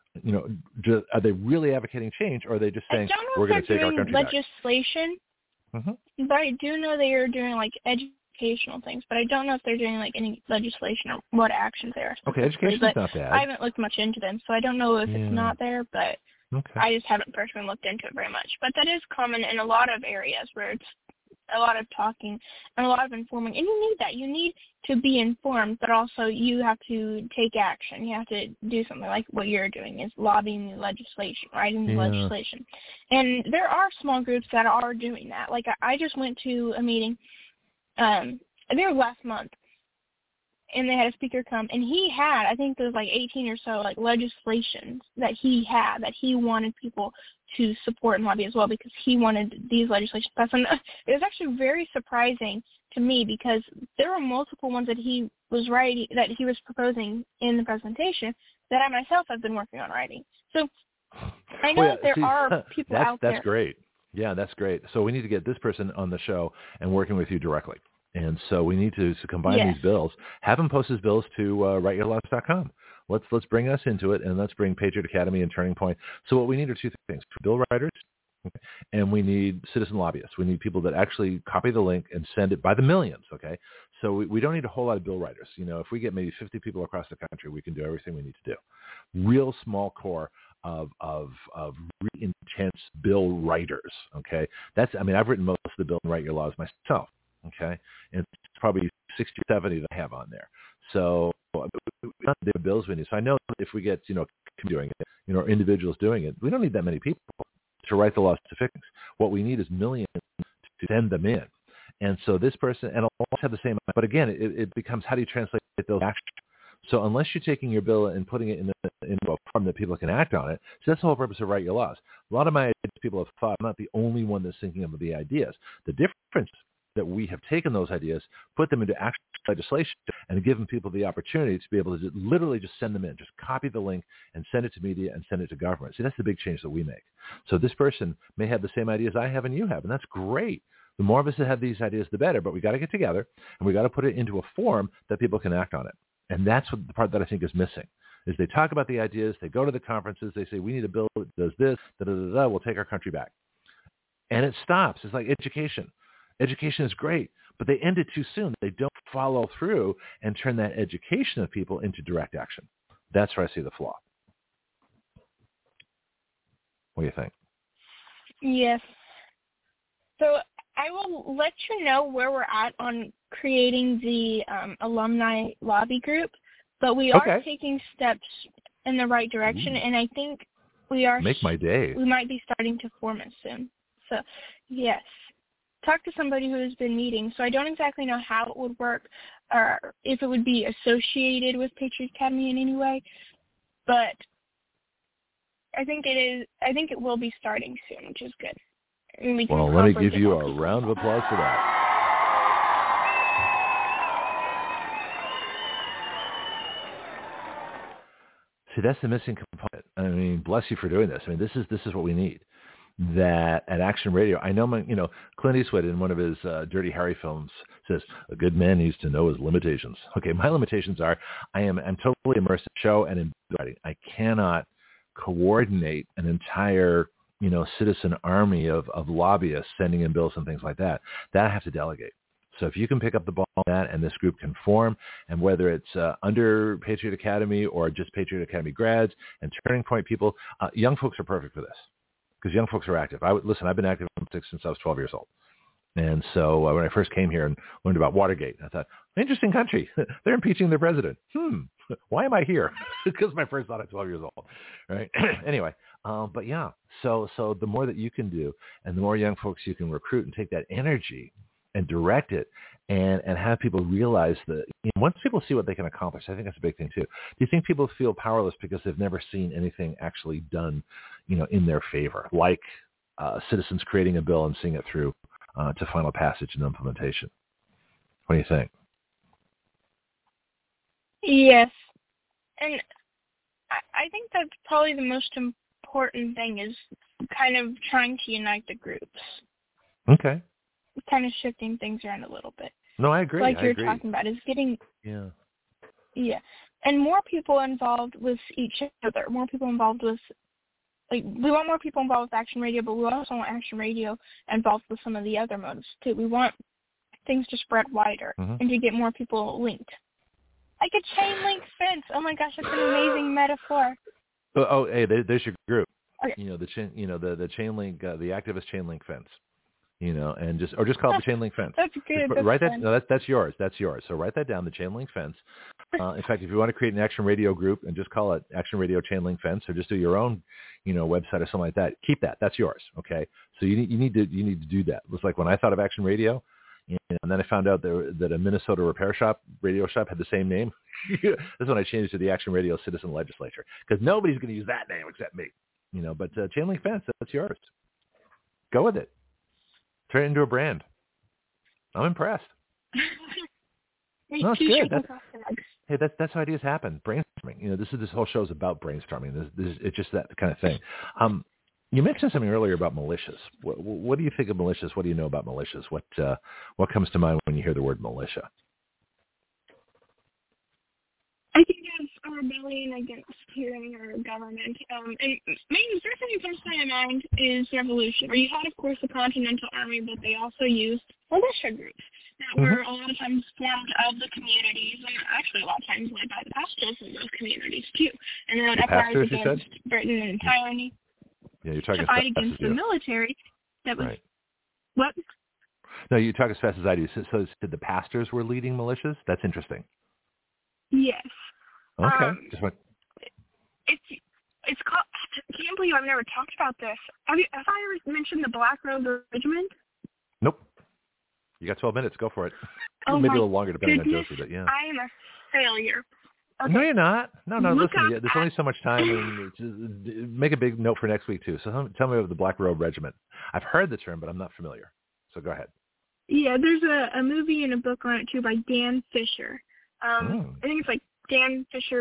Are they really advocating change, or are they just saying we're going to take our country back? Legislation, but I do know they are doing like educational things, but I don't know if they're doing like any legislation or what actions they are. Okay, education's not bad. I haven't looked much into them, so I don't know if it's not there, but I just haven't personally looked into it very much. But that is common in a lot of areas where it's a lot of talking and a lot of informing, and you need that. You need to be informed, but also you have to take action. You have to do something like what you're doing, is lobbying the legislation, writing the legislation. And there are small groups that are doing that. Like I just went to a meeting, I think it was last month, and they had a speaker come, and he had, I think there was like 18 or so like legislations that he wanted people to support and lobby as well, because he wanted these legislations passed. And it was actually very surprising to me, because there were multiple ones that he was writing, that he was proposing in the presentation, that I myself have been working on writing. So I know that there are people out there. That's great. Yeah, that's great. So we need to get this person on the show and working with you directly. And so we need to combine these bills, have him post his bills to writeyourlaws.com. Let's bring us into it, and let's bring Patriot Academy and Turning Point. So what we need are two things: bill writers, and we need citizen lobbyists. We need people that actually copy the link and send it by the millions. Okay, so we don't need a whole lot of bill writers. If we get maybe 50 people across the country, we can do everything we need to do. Real small core of really intense bill writers. Okay, I've written most of the bill and Write Your Laws myself. Okay, and it's probably 60 or 70 that I have on there. So not the bills we need. So I know if we get doing it, or individuals doing it, we don't need that many people to write the laws to fix. What we need is millions to send them in. And so this person, and I'll always have the same, but again, it becomes, how do you translate those actions? So unless you're taking your bill and putting it into a form that people can act on it, so that's the whole purpose of Write Your Laws. A lot of my ideas, people have thought, I'm not the only one that's thinking of the ideas. The difference that we have taken those ideas, put them into actual legislation, and given people the opportunity to be able to literally just send them in, just copy the link and send it to media and send it to government. See, that's the big change that we make. So this person may have the same ideas I have and you have, and that's great. The more of us that have these ideas, the better, but we got to get together, and we got to put it into a form that people can act on it. And that's what the part that I think is missing, is they talk about the ideas, they go to the conferences, they say, we need a bill that does this, we'll take our country back. And it stops. It's like education. Education is great, but they end it too soon. They don't follow through and turn that education of people into direct action. That's where I see the flaw. What do you think? Yes. So I will let you know where we're at on creating the alumni lobby group, but we are taking steps in the right direction, and I think we are. Make my day. We might be starting to form it soon. So, yes. Talk to somebody who has been meeting. So I don't exactly know how it would work, or if it would be associated with Patriot Academy in any way, but I think it is. I think it will be starting soon, which is good. Well, let me give you a round of applause for that. See, that's the missing component. Bless you for doing this. This is what we need. that at Action Radio, I know Clint Eastwood in one of his Dirty Harry films says, a good man needs to know his limitations. Okay, my limitations are I'm totally immersed in the show and in writing. I cannot coordinate an entire, citizen army of lobbyists sending in bills and things like that. That I have to delegate. So if you can pick up the ball on that and this group can form, and whether it's under Patriot Academy or just Patriot Academy grads and Turning Point people, young folks are perfect for this because young folks are active. I've been active in politics since I was 12 years old. And so when I first came here and learned about Watergate, I thought, interesting country. They're impeaching their president. Why am I here? Because my first thought at 12 years old, right? Anyway, but yeah, so the more that you can do and the more young folks you can recruit and take that energy and direct it and have people realize that once people see what they can accomplish, I think that's a big thing too. Do you think people feel powerless because they've never seen anything actually done, in their favor, like citizens creating a bill and seeing it through to final passage and implementation? What do you think? Yes. And I think that's probably the most important thing is kind of trying to unite the groups. Okay. Kind of shifting things around a little bit. No, I agree. Like you're talking about is getting... Yeah. And more people involved with each other. More people involved with... we want more people involved with Action Radio, but we also want Action Radio involved with some of the other modes, too. We want things to spread wider and to get more people linked. Like a chain link fence. Oh, my gosh, that's an amazing metaphor. Oh, hey, there's your group. Okay. The chain link, the activist chain link fence. And just call it the chain link fence. That's good. That's yours. That's yours. So write that down, the chain link fence. In fact, if you want to create an Action Radio group and just call it Action Radio Chain Link Fence, or just do your own, website or something like that, keep that. That's yours. Okay. So you need to do that. It was like when I thought of Action Radio, and then I found out that a Minnesota radio shop had the same name. That's when I changed to the Action Radio Citizen Legislature, because nobody's going to use that name except me. But Chain Link Fence, that's yours. Go with it. Turn it into a brand. I'm impressed. No, it's good. That's how ideas happen. Brainstorming. This whole show is about brainstorming. It's just that kind of thing. You mentioned something earlier about militias. What do you think of militias? What do you know about militias? What comes to mind when you hear the word militia? I think it's a rebellion against tyranny or government. And maybe the first thing that comes to my mind is revolution, where you had, of course, the Continental Army, but they also used militia groups that were a lot of times formed of the communities, and actually a lot of times led by the pastors in those communities, too. And they would uprise against Britain and tyranny. Yeah, you're talking to fight against the military. That was... Right. What? No, you talk as fast as I do. So the pastors were leading militias? That's interesting. Yes. Okay. It's called. I can't believe I've never talked about this. Have I ever mentioned the Black Robe Regiment? Nope. You got 12 minutes. Go for it. Oh, maybe a little longer depending on Joseph. But yeah. I am a failure. Okay. No, you're not. No. Listen, there's only so much time, and just make a big note for next week too. So tell me about the Black Robe Regiment. I've heard the term, but I'm not familiar. So go ahead. Yeah, there's a movie and a book on it too by Dan Fisher. I think it's like Dan Fisher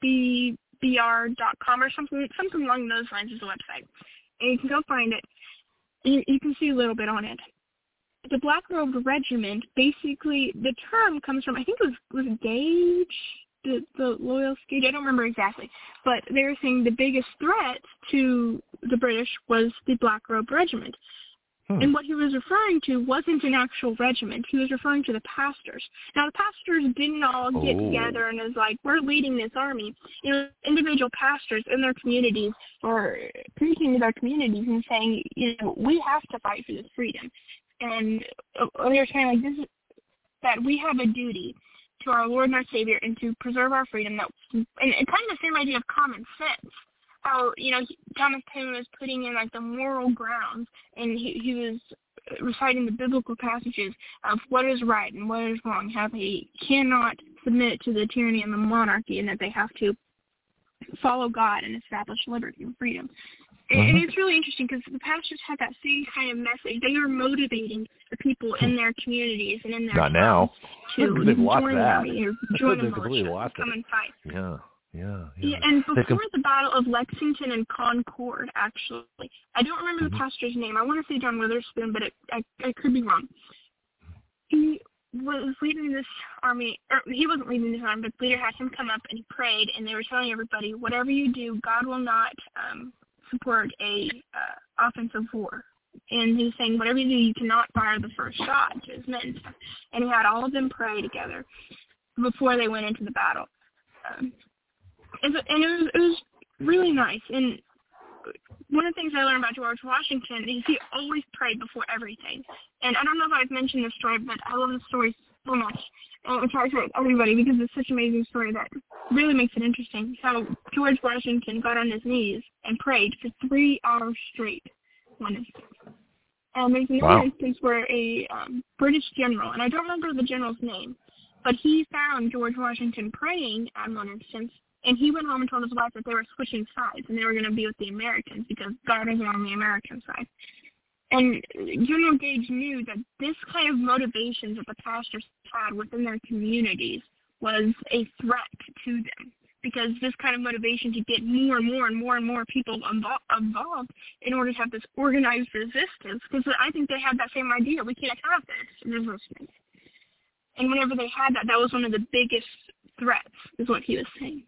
BR.com or something along those lines is the website, and you can go find it. You can see a little bit on it. The Black Robe Regiment, basically, the term comes from, I think it was Gage, the Loyal Gage, I don't remember exactly, but they were saying the biggest threat to the British was the Black Robe Regiment. And what he was referring to wasn't an actual regiment. He was referring to the pastors. Now, the pastors didn't all get together and was like, we're leading this army. Individual pastors in their communities were preaching to their communities and saying, we have to fight for this freedom. And they were saying, like, that we have a duty to our Lord and our Savior and to preserve our freedom. And kind of the same idea of common sense. How, Thomas Paine was putting in, like, the moral grounds, and he was reciting the biblical passages of what is right and what is wrong, how they cannot submit to the tyranny and the monarchy, and that they have to follow God and establish liberty and freedom. And it's really interesting because the pastors had that same kind of message. They were motivating the people in their communities and in their not now. To they've lost join that. the army or join the completely militia, lost come it. and fight. Yeah. Yeah. Yeah, and before the Battle of Lexington and Concord, actually, I don't remember the pastor's name. I want to say John Witherspoon, but I could be wrong. He was leading this army, or he wasn't leading this army, but the leader had him come up and he prayed, and they were telling everybody, whatever you do, God will not support a offensive war. And he was saying, whatever you do, you cannot fire the first shot to his men. And he had all of them pray together before they went into the battle. And it was really nice. And one of the things I learned about George Washington is he always prayed before everything. And I don't know if I've mentioned this story, but I love this story so much. And I'm trying to share it with everybody because it's such an amazing story that really makes it interesting. How George Washington got on his knees and prayed for 3 hours straight one instance. And there's another instance where a British general, and I don't remember the general's name, but he found George Washington praying at one instance, and he went home and told his wife that they were switching sides and they were going to be with the Americans because God was on the American side. And General Gage knew that this kind of motivation that the pastors had within their communities was a threat to them, because this kind of motivation to get more and more and more and more people involved in order to have this organized resistance, because I think they had that same idea. We can't have this resistance. And whenever they had that, that was one of the biggest threats, is what he was saying.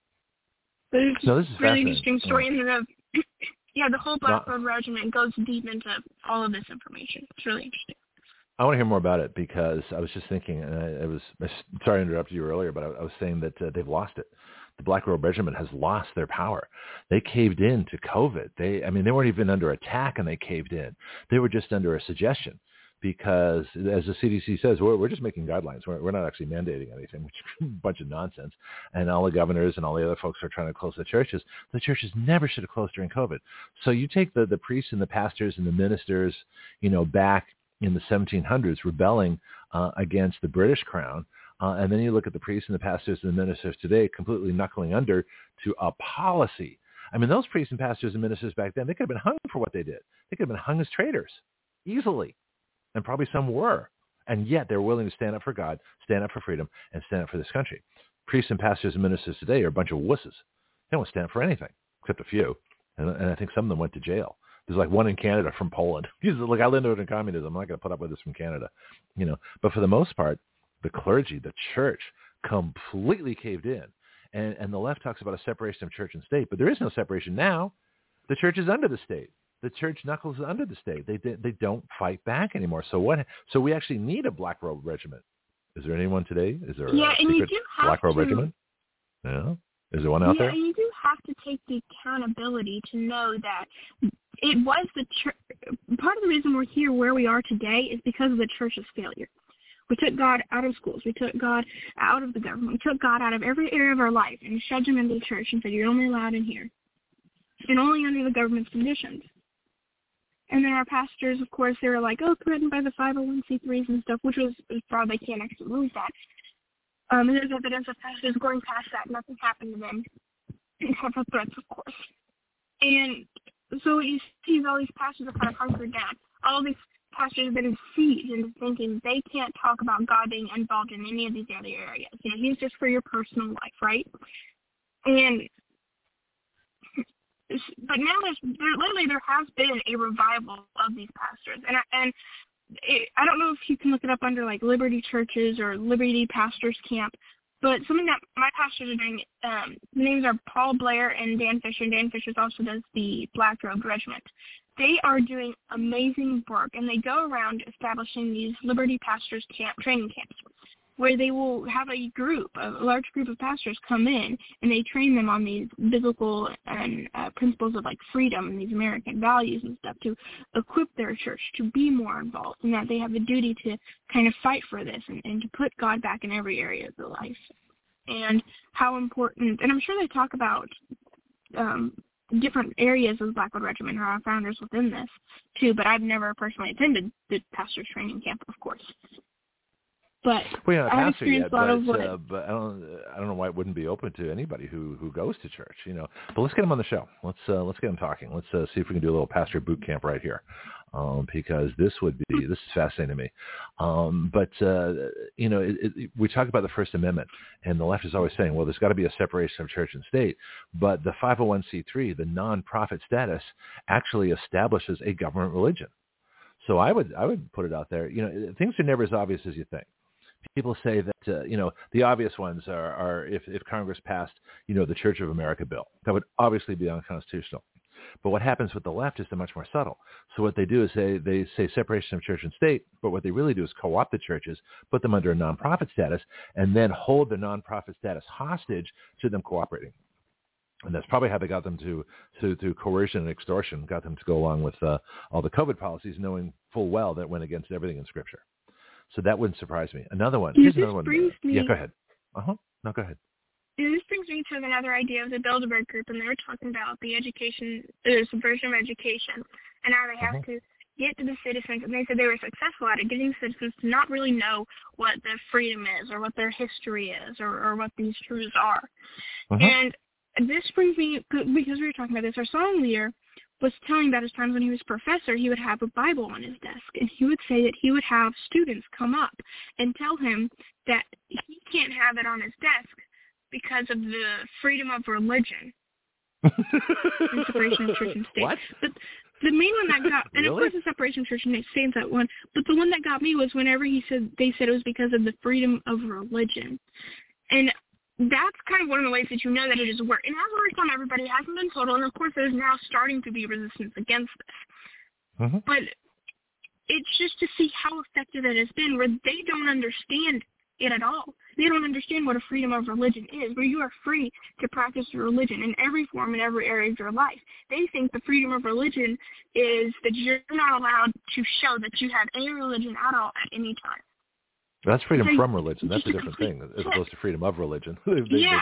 But it's this is a really interesting story. Yeah. And the whole Black Road Regiment goes deep into all of this information. It's really interesting. I want to hear more about it because I was just thinking, and I was sorry to interrupt you earlier, but I was saying that they've lost it. The Black Robe Regiment has lost their power. They caved in to COVID. They weren't even under attack and they caved in. They were just under a suggestion because, as the CDC says, we're just making guidelines. We're not actually mandating anything, which is a bunch of nonsense. And all the governors and all the other folks are trying to close the churches. The churches never should have closed during COVID. So you take the priests and the pastors and the ministers, back in the 1700s rebelling against the British crown, and then you look at the priests and the pastors and the ministers today completely knuckling under to a policy. I mean, those priests and pastors and ministers back then, they could have been hung for what they did. They could have been hung as traitors easily, and probably some were. And yet they're willing to stand up for God, stand up for freedom, and stand up for this country. Priests and pastors and ministers today are a bunch of wusses. They don't stand up for anything, except a few. And I think some of them went to jail. There's like one in Canada from Poland. He's like, I lived in communism. I'm not going to put up with this from Canada. But for the most part, the clergy, the church, completely caved in. And the left talks about a separation of church and state, but there is no separation now. The church is under the state. The church knuckles under the state. They don't fight back anymore. So what? So we actually need a Black Robe Regiment. Is there anyone today? Is there a secret Black Robe Regiment? Yeah. Is there one out there? Yeah, you do have to take the accountability to know that it was the church. Part of the reason we're here where we are today is because of the church's failure. We took God out of schools. We took God out of the government. We took God out of every area of our life and shoved him into the church and said, you're only allowed in here. And only under the government's conditions. And then our pastors, of course, they were like, threatened by the 501c3s and stuff, which was fraud. They can't actually lose that. And there's evidence of pastors going past that. Nothing happened to them. Except for threats, of course. And so you see all these pastors are kind of hunkered down. All these pastors have been deceived into thinking they can't talk about God being involved in any of these other areas. He's just for your personal life, right? But now there has been a revival of these pastors. And I don't know if you can look it up under like Liberty Churches or Liberty Pastors Camp, but something that my pastors are doing, the names are Paul Blair and Dan Fisher. And Dan Fisher also does the Black Robe Regiment. They are doing amazing work, and they go around establishing these Liberty Pastors training camps, where they will have a large group of pastors come in, and they train them on these biblical and principles of like freedom and these American values and stuff to equip their church to be more involved, and that they have the duty to kind of fight for this and to put God back in every area of their life. And how important, and I'm sure they talk about different areas of the Black Robe Regiment or our founders within this too, but I've never personally attended the pastor's training camp, of course. But I've experienced a lot of what... but I don't know why it wouldn't be open to anybody who goes to church, But let's get them on the show. Let's get them talking. Let's see if we can do a little pastor boot camp right here. because this is fascinating to me. We talk about the First Amendment, and the left is always saying, well, there's got to be a separation of church and state. But the 501c3, the nonprofit status, actually establishes a government religion. So I would put it out there. Things are never as obvious as you think. People say that, the obvious ones are if Congress passed, the Church of America bill. That would obviously be unconstitutional. But what happens with the left is they're much more subtle. So what they do is they say separation of church and state, but what they really do is co-opt the churches, put them under a nonprofit status, and then hold the nonprofit status hostage to them cooperating. And that's probably how they got them to through coercion and extortion, got them to go along with all the COVID policies, knowing full well that went against everything in Scripture. So that wouldn't surprise me. Another one. Here's another one. Yeah, go ahead. No, go ahead. This brings me to another idea of the Bilderberg Group, and they were talking about the subversion of education, and how they have to get to the citizens, and they said they were successful at it, getting citizens to not really know what their freedom is, or what their history is, or what these truths are. And this brings me, because we were talking about this, our song leader was telling about his times when he was a professor, he would have a Bible on his desk, and he would say that he would have students come up and tell him that he can't have it on his desk because of the freedom of religion. And separation of church and state. What? But the main one that got, and really? Of course the separation of church and state is that one, but the one that got me was whenever they said it was because of the freedom of religion. And that's kind of one of the ways that you know that it is work. It has worked on everybody. It hasn't been total. And, of course, there's now starting to be resistance against this. But it's just to see how effective it has been, where they don't understand it at all. They don't understand what a freedom of religion is, where you are free to practice your religion in every form, in every area of your life. They think the freedom of religion is that you're not allowed to show that you have any religion at all at any time. That's freedom from religion. That's a different thing, as opposed to freedom of religion. Yeah.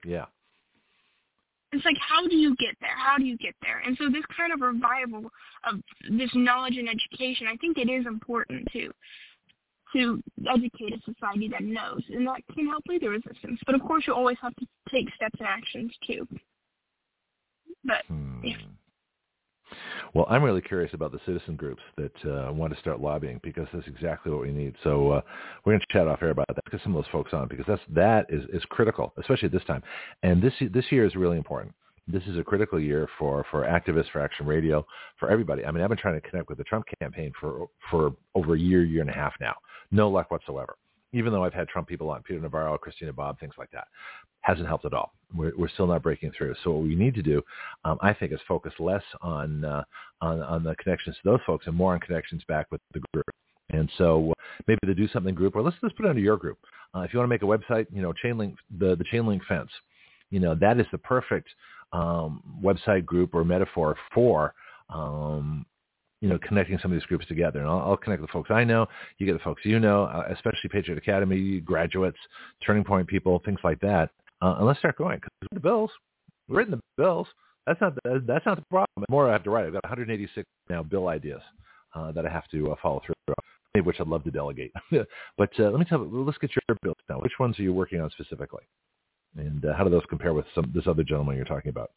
It's like, how do you get there? How do you get there? And so this kind of revival of this knowledge and education, I think it is important to educate a society that knows, and that can help lead the resistance. But, of course, you always have to take steps and actions, too. But, yeah. Well, I'm really curious about the citizen groups that want to start lobbying, because that's exactly what we need. So we're going to chat off air about that, get some of those folks on, because that is critical, especially at this time. And this year is really important. This is a critical year for activists, for Action Radio, for everybody. I mean, I've been trying to connect with the Trump campaign for over a year and a half now. No luck whatsoever. Even though I've had Trump people on, Peter Navarro, Christina Bobb, things like that. Hasn't helped at all. We're still not breaking through. So what we need to do, I think, is focus less on the connections to those folks and more on connections back with the group. And so maybe to do something group, or let's put it under your group. If you want to make a website, chain link, the chain link fence, that is the perfect website group or metaphor for connecting some of these groups together. And I'll connect with folks I know. You get the folks especially Patriot Academy graduates, Turning Point people, things like that. And let's start going, because the bills, we're writing the bills. That's not the problem. More I have to write. I've got 186 now bill ideas that I have to follow through, many of which I'd love to delegate. But let's get your bills now. Which ones are you working on specifically? And how do those compare with this other gentleman you're talking about?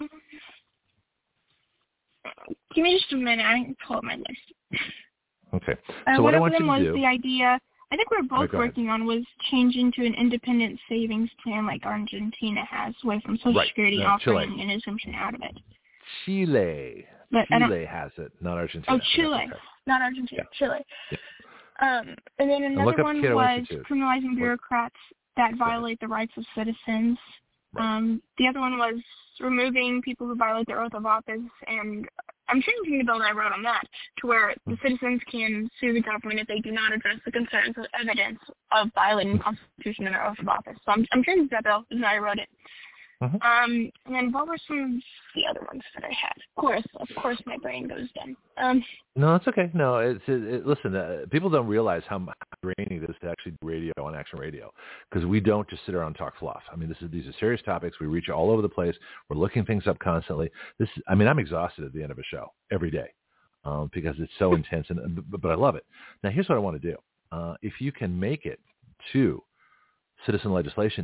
Give me just a minute. I can pull up my list. Okay. So what I want you to do... One of them was the idea, I think we're both working on, was changing to an independent savings plan like Argentina has, away from Social Security, offering an exemption out of it. Chile has it, not Argentina. Oh, Chile. Not Argentina. Yeah. Chile. Yeah. And then another one was criminalizing bureaucrats that violate the rights of citizens. Right. The other one was removing people who violate their oath of office, and I'm changing the bill that I wrote on that to where the citizens can sue the government if they do not address the concerns or evidence of violating the Constitution and their oath of office. So I'm changing that bill as I wrote it. And then what were some of the other ones that I had? Of course, my brain goes down. No, it's okay. No, listen, people don't realize how draining it is to actually do radio on Action Radio, because we don't just sit around and talk fluff. I mean, these are serious topics. We reach all over the place. We're looking things up constantly. I'm exhausted at the end of a show every day because it's so intense, but I love it. Now, here's what I want to do. If you can make it to Citizen Legislation Day,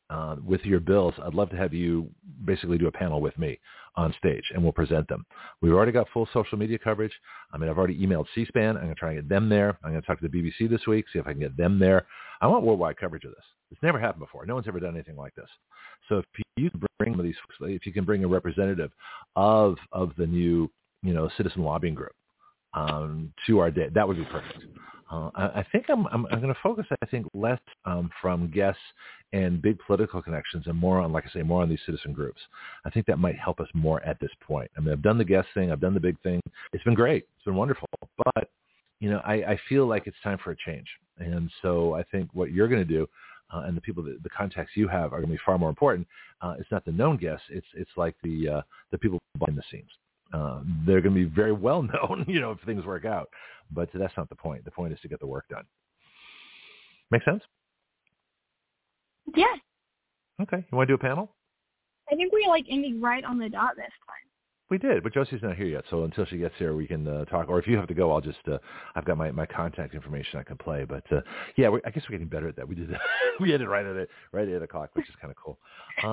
with your bills, I'd love to have you basically do a panel with me on stage, and we'll present them. We've already got full social media coverage. I mean, I've already emailed C-SPAN. I'm going to try and get them there. I'm going to talk to the BBC this week, see if I can get them there. I want worldwide coverage of this. It's never happened before. No one's ever done anything like this. So if you can bring some of these, if you can bring a representative of the new, citizen lobbying group to our day, that would be perfect. I think I'm going to focus, less from guests and big political connections and more on, like I say, more on these citizen groups. I think that might help us more at this point. I mean, I've done the guest thing. I've done the big thing. It's been great. It's been wonderful. But, I feel like it's time for a change. And so I think what you're going to do and the people, the contacts you have are going to be far more important. It's not the known guests. It's like the people behind the scenes. They're going to be very well known, if things work out. But that's not the point. The point is to get the work done. Make sense? Yeah. Okay. You want to do a panel? I think we ended right on the dot this time. We did, but Josie's not here yet. So until she gets here, we can talk. Or if you have to go, I'll just, I've got my contact information I can play. But yeah, I guess we're getting better at that. We did that. We ended right at 8 o'clock, which is kind of cool.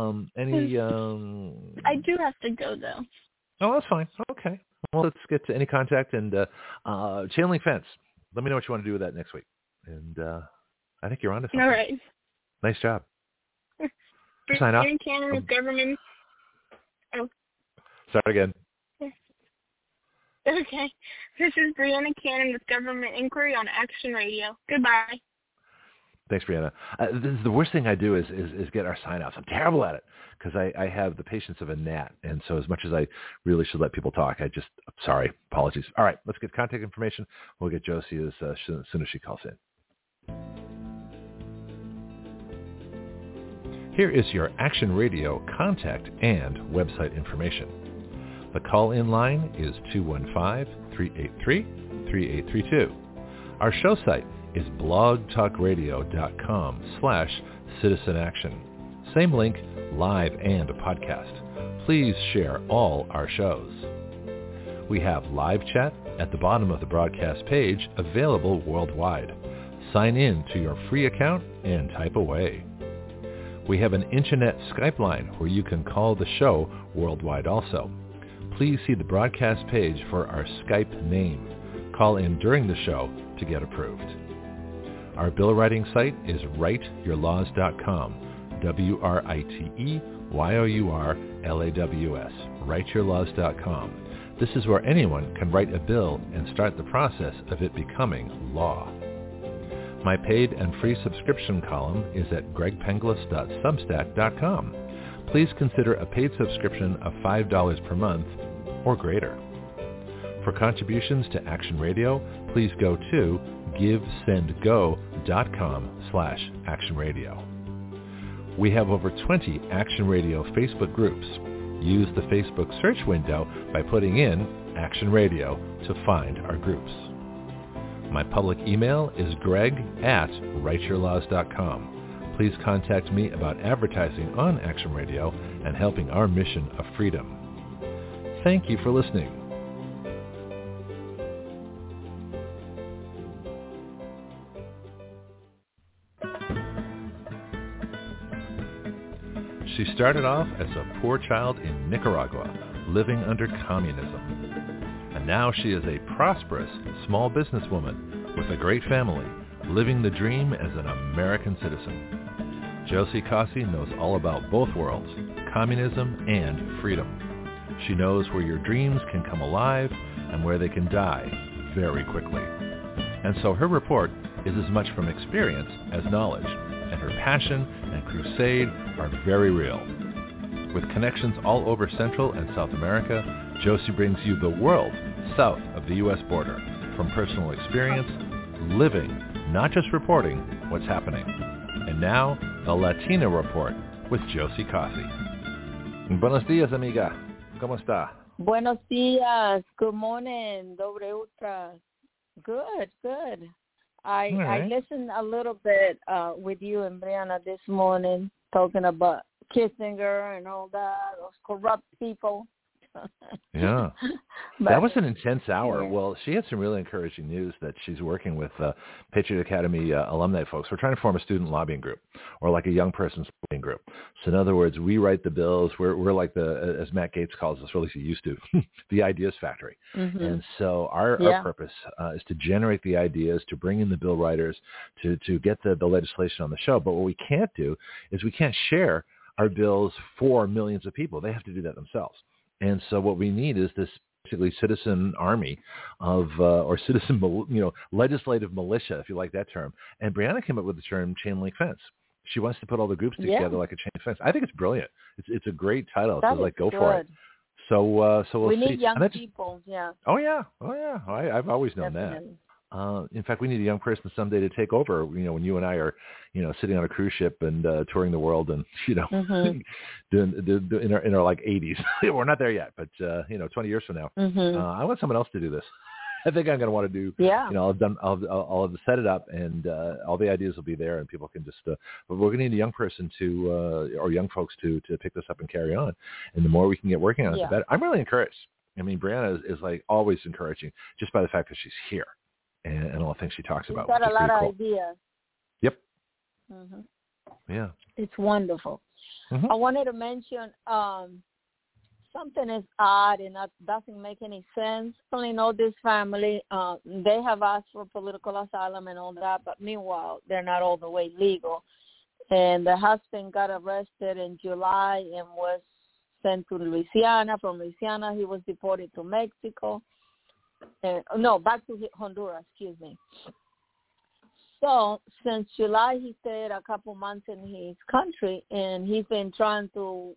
I do have to go, though. Oh, that's fine. Okay. Well, let's get to any contact and chain link fence. Let me know what you want to do with that next week. And I think you're on to something. All right. Nice job. Sign off. Cannon with government. Oh. Start again. Okay. This is Brianna Cannon with Government Inquiry on Action Radio. Goodbye. Thanks, Brianna. The worst thing I do is get our sign-offs. I'm terrible at it because I have the patience of a gnat. And so as much as I really should let people talk, sorry, apologies. All right, let's get contact information. We'll get Josie as soon as she calls in. Here is your Action Radio contact and website information. The call-in line is 215-383-3832. Our show site is blogtalkradio.com/citizenaction. Same link, live and a podcast. Please share all our shows. We have live chat at the bottom of the broadcast page, available worldwide. Sign in to your free account and type away. We have an internet Skype line where you can call the show worldwide also. Please see the broadcast page for our Skype name. Call in during the show to get approved. Our bill writing site is writeyourlaws.com, WRITEYOURLAWS, writeyourlaws.com. This is where anyone can write a bill and start the process of it becoming law. My paid and free subscription column is at gregpenglis.substack.com. Please consider a paid subscription of $5 per month or greater. For contributions to Action Radio, please go to givesendgo.com/actionradio. We have over 20 Action Radio Facebook groups. Use the Facebook search window by putting in Action Radio to find our groups. My public email is greg@writeyourlaws.com. Please contact me about advertising on Action Radio and helping our mission of freedom. Thank you for listening. She started off as a poor child in Nicaragua, living under communism. And now she is a prosperous small businesswoman with a great family, living the dream as an American citizen. Josie Cossey knows all about both worlds, communism and freedom. She knows where your dreams can come alive and where they can die very quickly. And so her report is as much from experience as knowledge, and her passion and crusade are very real. With connections all over Central and South America, Josie brings you the world south of the U.S. border, from personal experience, living, not just reporting what's happening. And now, the Latina Report with Josie Cossey. Buenos días, amiga. ¿Cómo está? Buenos días. Good morning. Dobre Utra. Good. I listened a little bit with you and Brianna this morning, talking about Kissinger and all that, those corrupt people. Yeah. That was an intense hour. Yeah. Well, she had some really encouraging news that she's working with Patriot Academy alumni folks. We're trying to form a student lobbying group or like a young person's voting group. So in other words, we write the bills. We're like the, as Matt Gaetz calls us, or at least he used to, the ideas factory. Mm-hmm. And so our purpose is to generate the ideas, to bring in the bill writers, to get the legislation on the show. But what we can't do is we can't share our bills for millions of people. They have to do that themselves. And so what we need is this basically citizen army of, or citizen, legislative militia, if you like that term. And Brianna came up with the term chain link fence. She wants to put all the groups together like a chain fence. I think it's brilliant. It's a great title. So like, go for it. So we'll see. We need young people. Yeah. Oh yeah. I've always known that. In fact, we need a young person someday to take over. When you and I are, sitting on a cruise ship and touring the world, and doing in our like 80s. We're not there yet, but 20 years from now, I want someone else to do this. I think I'm going to want to do. Yeah. I'll have set it up, and all the ideas will be there, and people can just. But we're going to need a young person or young folks to pick this up and carry on. And the more we can get working on it, the better. I'm really encouraged. I mean, Brianna is like always encouraging, just by the fact that she's here. And all the things she talks about. She's got a lot of ideas. Yep. Yeah. It's wonderful. I wanted to mention something is odd and that doesn't make any sense. I only know this family. They have asked for political asylum and all that, but meanwhile, they're not all the way legal. And the husband got arrested in July and was sent to Louisiana. From Louisiana, he was deported to Mexico. Back to Honduras, excuse me. So since July, he stayed a couple months in his country, and he's been trying to,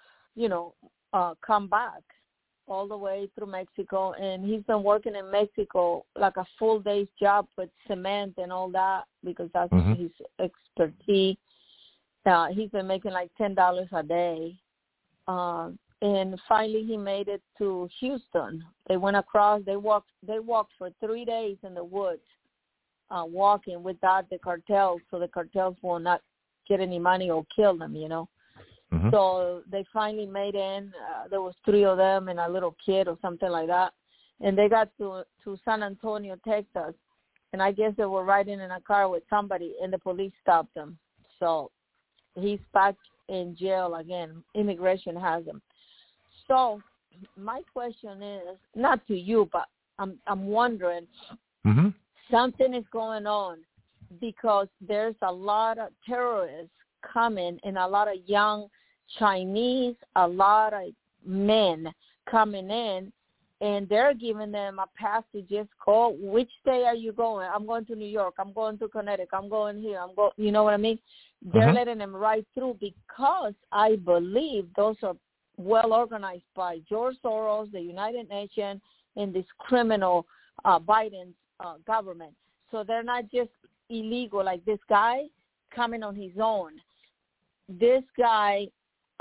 come back all the way through Mexico. And he's been working in Mexico like a full day's job with cement and all that because that's his expertise. He's been making like $10 a day. And finally, he made it to Houston. They went across. They walked for 3 days in the woods, walking without the cartels, so the cartels will not get any money or kill them. So they finally made in. There was 3 of them and a little kid or something like that, and they got to San Antonio, Texas. And I guess they were riding in a car with somebody, and the police stopped them. So he's back in jail again. Immigration has him. So my question is, not to you, but I'm wondering, something is going on because there's a lot of terrorists coming and a lot of young Chinese, a lot of men coming in, and they're giving them a pass to just go. Which day are you going? I'm going to New York. I'm going to Connecticut. I'm going here. You know what I mean? They're letting them right through because I believe those are well organized by George Soros, the United Nations, and this criminal Biden's government. So they're not just illegal like this guy coming on his own. This guy,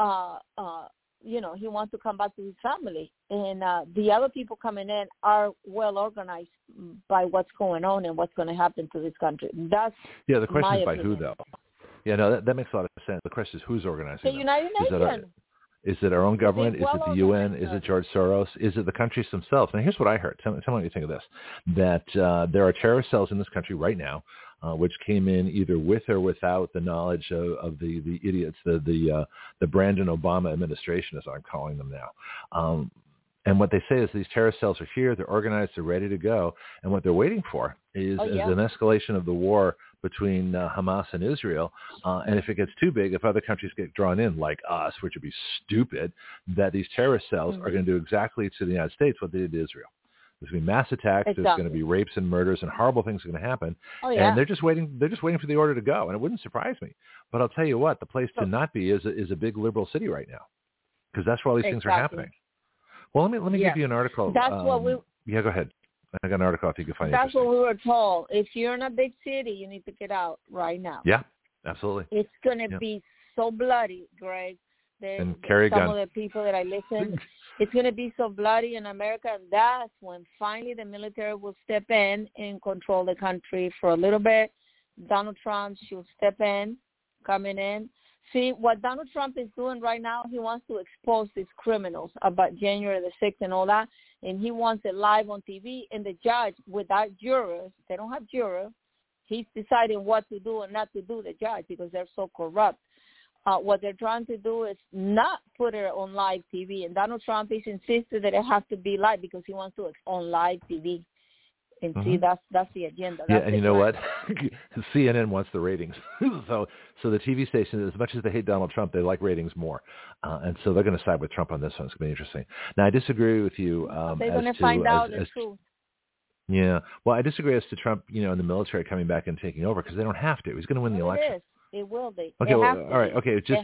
he wants to come back to his family. And the other people coming in are well organized by what's going on and what's going to happen to this country. That's the question is by opinion. who, though? Yeah, no, that makes a lot of sense. The question is who's organizing the United Nations. Is it our own government? Is it the UN? Is it George Soros? Is it the countries themselves? Now, here's what I heard. Tell me what you think of this. That there are terrorist cells in this country right now, which came in either with or without the knowledge of the idiots, the Brandon Obama administration, as I'm calling them now. And what they say is these terrorist cells are here. They're organized. They're ready to go. And what they're waiting for is an escalation of the war between Hamas and Israel. And if it gets too big, if other countries get drawn in, like us, which would be stupid, that these terrorist cells are going to do exactly to the United States what they did to Israel. There's going to be mass attacks. Exactly. There's going to be rapes and murders and horrible things are going to happen. And they're just waiting. They're just waiting for the order to go. And it wouldn't surprise me. But I'll tell you what, the place to not be is a big liberal city right now, because that's where all these things are happening. Well, let me give you an article. That's what we. Yeah, go ahead. I got an article if you can find it. That's what we were told. If you're in a big city, you need to get out right now. Yeah, absolutely. It's going to be so bloody, Greg. And carry a gun. Some of the people that I listen, it's going to be so bloody in America, and that's when finally the military will step in and control the country for a little bit. Donald Trump should step in, coming in. See, what Donald Trump is doing right now, he wants to expose these criminals about January the 6th and all that, and he wants it live on TV, and the judge, without jurors, they don't have jurors, He's deciding what to do and not to do, the judge, because they're so corrupt. What they're trying to do is not put it on live TV. And Donald Trump is insisted that it has to be live because he wants to on live TV. And see, that's the agenda. That's and you know what? CNN wants the ratings. so the TV station, as much as they hate Donald Trump, they like ratings more. And so they're going to side with Trump on this one. It's going to be interesting. Now, I disagree with you. They're going to find out the truth. Yeah. Well, I disagree as to Trump, and the military coming back and taking over because they don't have to. He's going to win the election. It is. It will be. Okay, all right. Okay, just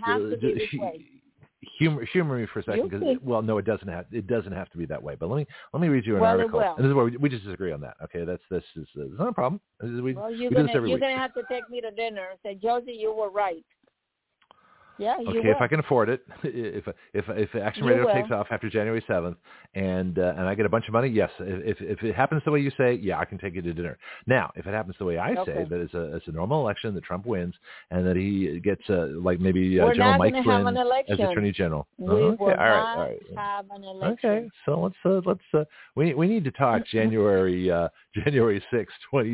humor me for a second because no, it doesn't have to be that way. But let me read you an article. It will. And this is where we just disagree on that. Okay, this is not a problem. We you're do this every week. You're gonna have to take me to dinner and say, Josie, you were right. Yeah, you okay, will. if I can afford it, if Action Radio takes off after January 7th, and I get a bunch of money, yes. If it happens the way you say, yeah, I can take you to dinner. Now, if it happens the way I say, that it's a normal election, that Trump wins, and that he gets General Mike Flynn as Attorney General. We will not have an election. Okay, so let's we need to talk January 6th,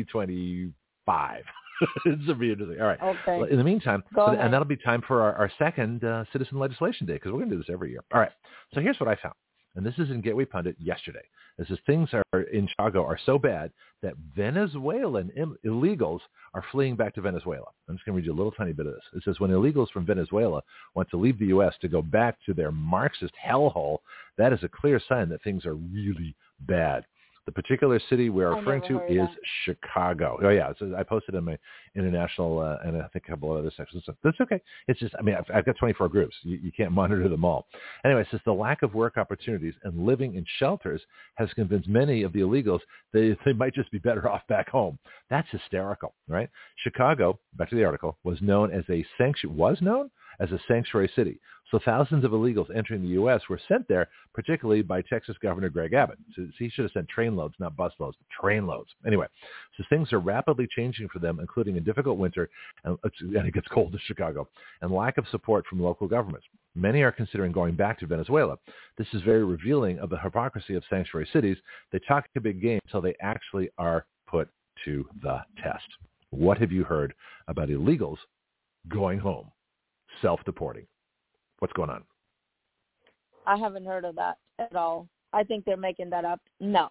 2025. This will be interesting. All right. Okay. In the meantime, and that'll be time for our second Citizen Legislation Day because we're going to do this every year. All right. So here's what I found, and this is in Gateway Pundit yesterday. It says things in Chicago are so bad that Venezuelan illegals are fleeing back to Venezuela. I'm just going to read you a little tiny bit of this. It says when illegals from Venezuela want to leave the U.S. to go back to their Marxist hellhole, that is a clear sign that things are really bad. The particular city we're referring to is Chicago. Oh, yeah. So I posted in my international and I think a couple of other sections. So that's okay. It's just, I've got 24 groups. You can't monitor them all. Anyway, it says the lack of work opportunities and living in shelters has convinced many of the illegals they might just be better off back home. That's hysterical, right? Chicago, back to the article, was known as a sanctuary city. So thousands of illegals entering the U.S. were sent there, particularly by Texas Governor Greg Abbott. So he should have sent trainloads, not busloads, trainloads. Anyway, so things are rapidly changing for them, including a difficult winter, and it gets cold in Chicago, and lack of support from local governments. Many are considering going back to Venezuela. This is very revealing of the hypocrisy of sanctuary cities. They talk a big game until they actually are put to the test. What have you heard about illegals going home, self-deporting? What's going on? I haven't heard of that at all. I think they're making that up. No.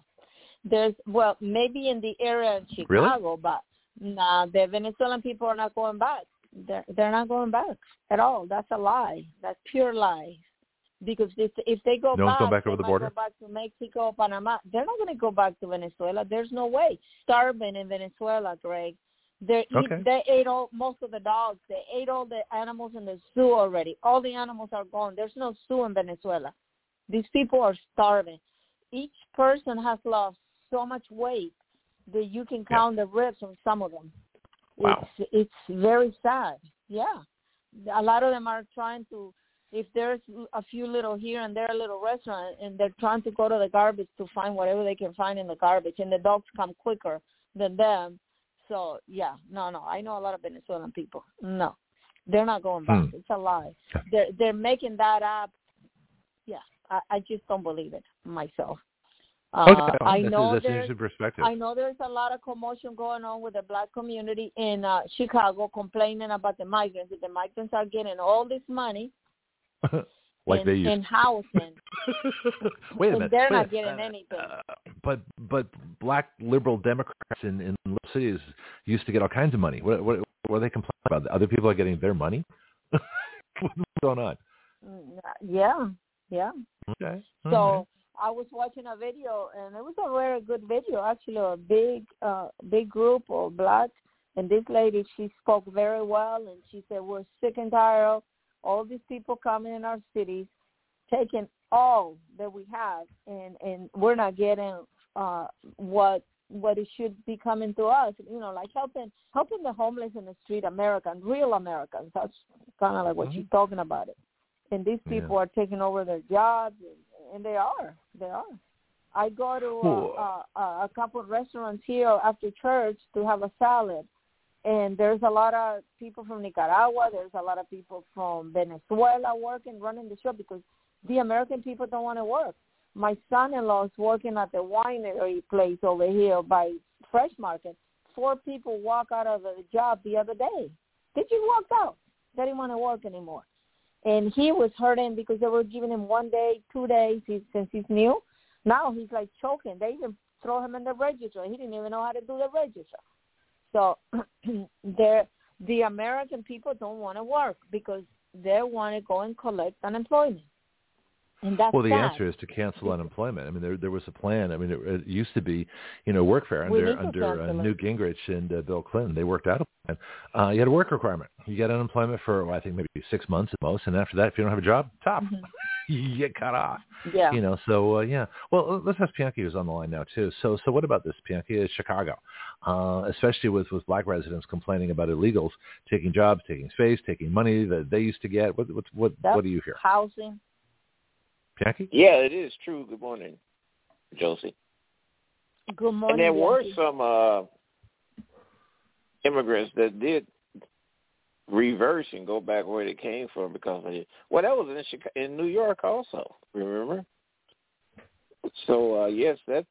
Maybe in the area of Chicago, really? But no, the Venezuelan people are not going back. They're not going back at all. That's a lie. That's pure lie. Because if they go back over the border? Go back to Mexico, Panama. They're not going to go back to Venezuela. There's no way. Starving in Venezuela, Greg. They ate most of the dogs. They ate all the animals in the zoo already. All the animals are gone. There's no zoo in Venezuela. These people are starving. Each person has lost so much weight that you can count the ribs on some of them. Wow. It's very sad. Yeah. A lot of them are trying to, if there's a few little here and there, a little restaurant, and they're trying to go to the garbage to find whatever they can find in the garbage, and the dogs come quicker than them. So, yeah, no. I know a lot of Venezuelan people. No, they're not going back. It's a lie. They're making that up. Yeah, I just don't believe it myself. I know that's an interesting perspective. I know there's a lot of commotion going on with the black community in Chicago complaining about the migrants. The migrants are getting all this money in housing. Wait a minute. They're not getting anything. But black liberal Democrats in little cities used to get all kinds of money. What are they complaining about? Other people are getting their money? What's going on? Yeah. Okay. So I was watching a video, and it was a very good video, actually, a big group of blacks. And this lady, she spoke very well, and she said, we're sick and tired of all these people coming in our cities, taking all that we have, and we're not getting what it should be coming to us, like helping the homeless in the street, real Americans. That's kind of like what she's talking about it. And these people are taking over their jobs, and they are. I go to a couple of restaurants here after church to have a salad, and there's a lot of people from Nicaragua. There's a lot of people from Venezuela running the shop because the American people don't want to work. My son-in-law is working at the winery place over here by Fresh Market 4 people walk out of the job the other day. They just walked out. They didn't want to work anymore. And he was hurting because they were giving him 1 day, 2 days since he's new. Now he's like choking. They even throw him in the register. He didn't even know how to do the register. So the American people don't want to work because they want to go and collect unemployment. And that's well, the sad. answer is to cancel unemployment. I mean, there was a plan. I mean, it used to be, workfare under Newt Gingrich and Bill Clinton. They worked out a plan. You had a work requirement. You get unemployment for, I think, maybe 6 months at most. And after that, if you don't have a job, tough. Mm-hmm. You get cut off. Yeah. So, yeah. Well, let's ask Pianki, who's on the line now, too. So what about this, Pianki? Chicago, especially with black residents complaining about illegals taking jobs, taking space, taking money that they used to get. What do you hear? Housing. Pianki? Yeah, it is true. Good morning, Josie. Good morning. And there were some immigrants that did reverse and go back where they came from because of it. Well, that was in New York also. Remember? So yes, that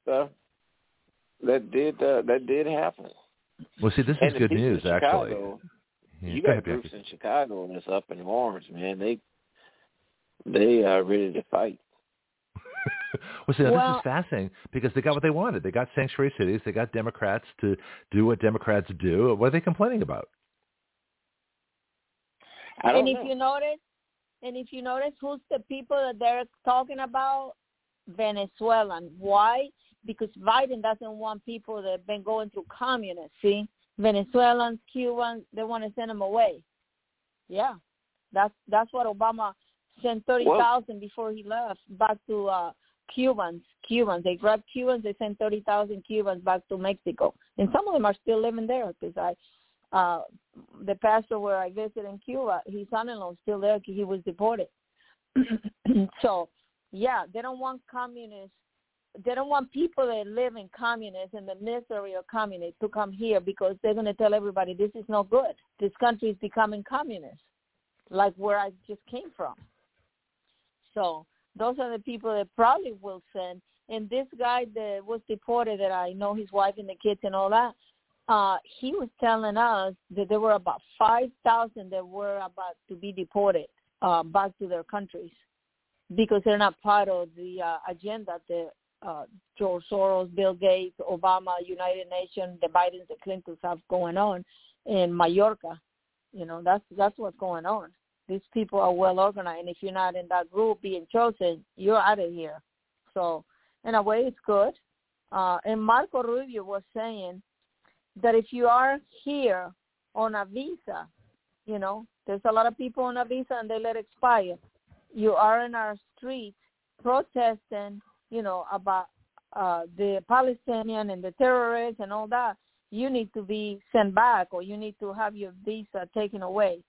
did happen. Well, see, this is good news, actually. Yeah, you got groups in Chicago that's up in arms, man. They are ready to fight. Well, see, this is fascinating because they got what they wanted. They got sanctuary cities. They got Democrats to do what Democrats do. What are they complaining about? And if you notice, who's the people that they're talking about? Venezuelan. Why? Because Biden doesn't want people that have been going through communists. See, Venezuelans, Cubans, they want to send them away. Yeah, that's what Obama sent 30,000 before he left back to Cubans. They grabbed Cubans. They sent 30,000 Cubans back to Mexico, and some of them are still living there because the pastor where I visited in Cuba, his son-in-law is still there because he was deported. So, yeah, they don't want communists. They don't want people that live in communism and the misery of communists to come here because they're going to tell everybody this is no good. This country is becoming communist, like where I just came from. So those are the people that probably will send. And this guy that was deported, that I know his wife and the kids and all that, he was telling us that there were about 5,000 that were about to be deported back to their countries because they're not part of the agenda that George Soros, Bill Gates, Obama, United Nations, the Bidens, the Clintons have going on in Mallorca. That's what's going on. These people are well organized, and if you're not in that group being chosen, you're out of here. So, in a way, it's good. And Marco Rubio was saying that if you are here on a visa, there's a lot of people on a visa and they let it expire. You are in our streets protesting, about the Palestinian and the terrorists and all that. You need to be sent back or you need to have your visa taken away,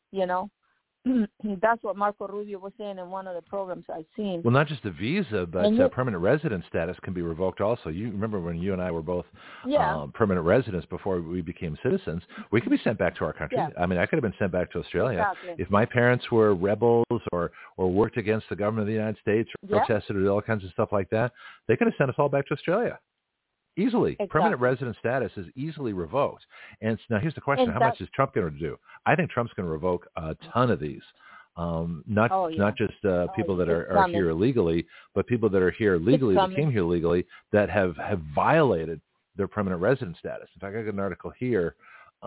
That's what Marco Rubio was saying in one of the programs I've seen. Well, not just a visa, but permanent resident status can be revoked also. You remember when you and I were both permanent residents before we became citizens, we could be sent back to our country. Yeah. I mean, I could have been sent back to Australia. Exactly. If my parents were rebels or worked against the government of the United States or protested or did all kinds of stuff like that, they could have sent us all back to Australia. Easily. Exactly. Permanent resident status is easily revoked. And now here's the question. How much is Trump going to do? I think Trump's going to revoke a ton of these. Not just people that are here illegally, but people that are here legally, that came here legally, that have violated their permanent resident status. In fact, I got an article here.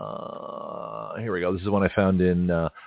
Here we go. This is one I found in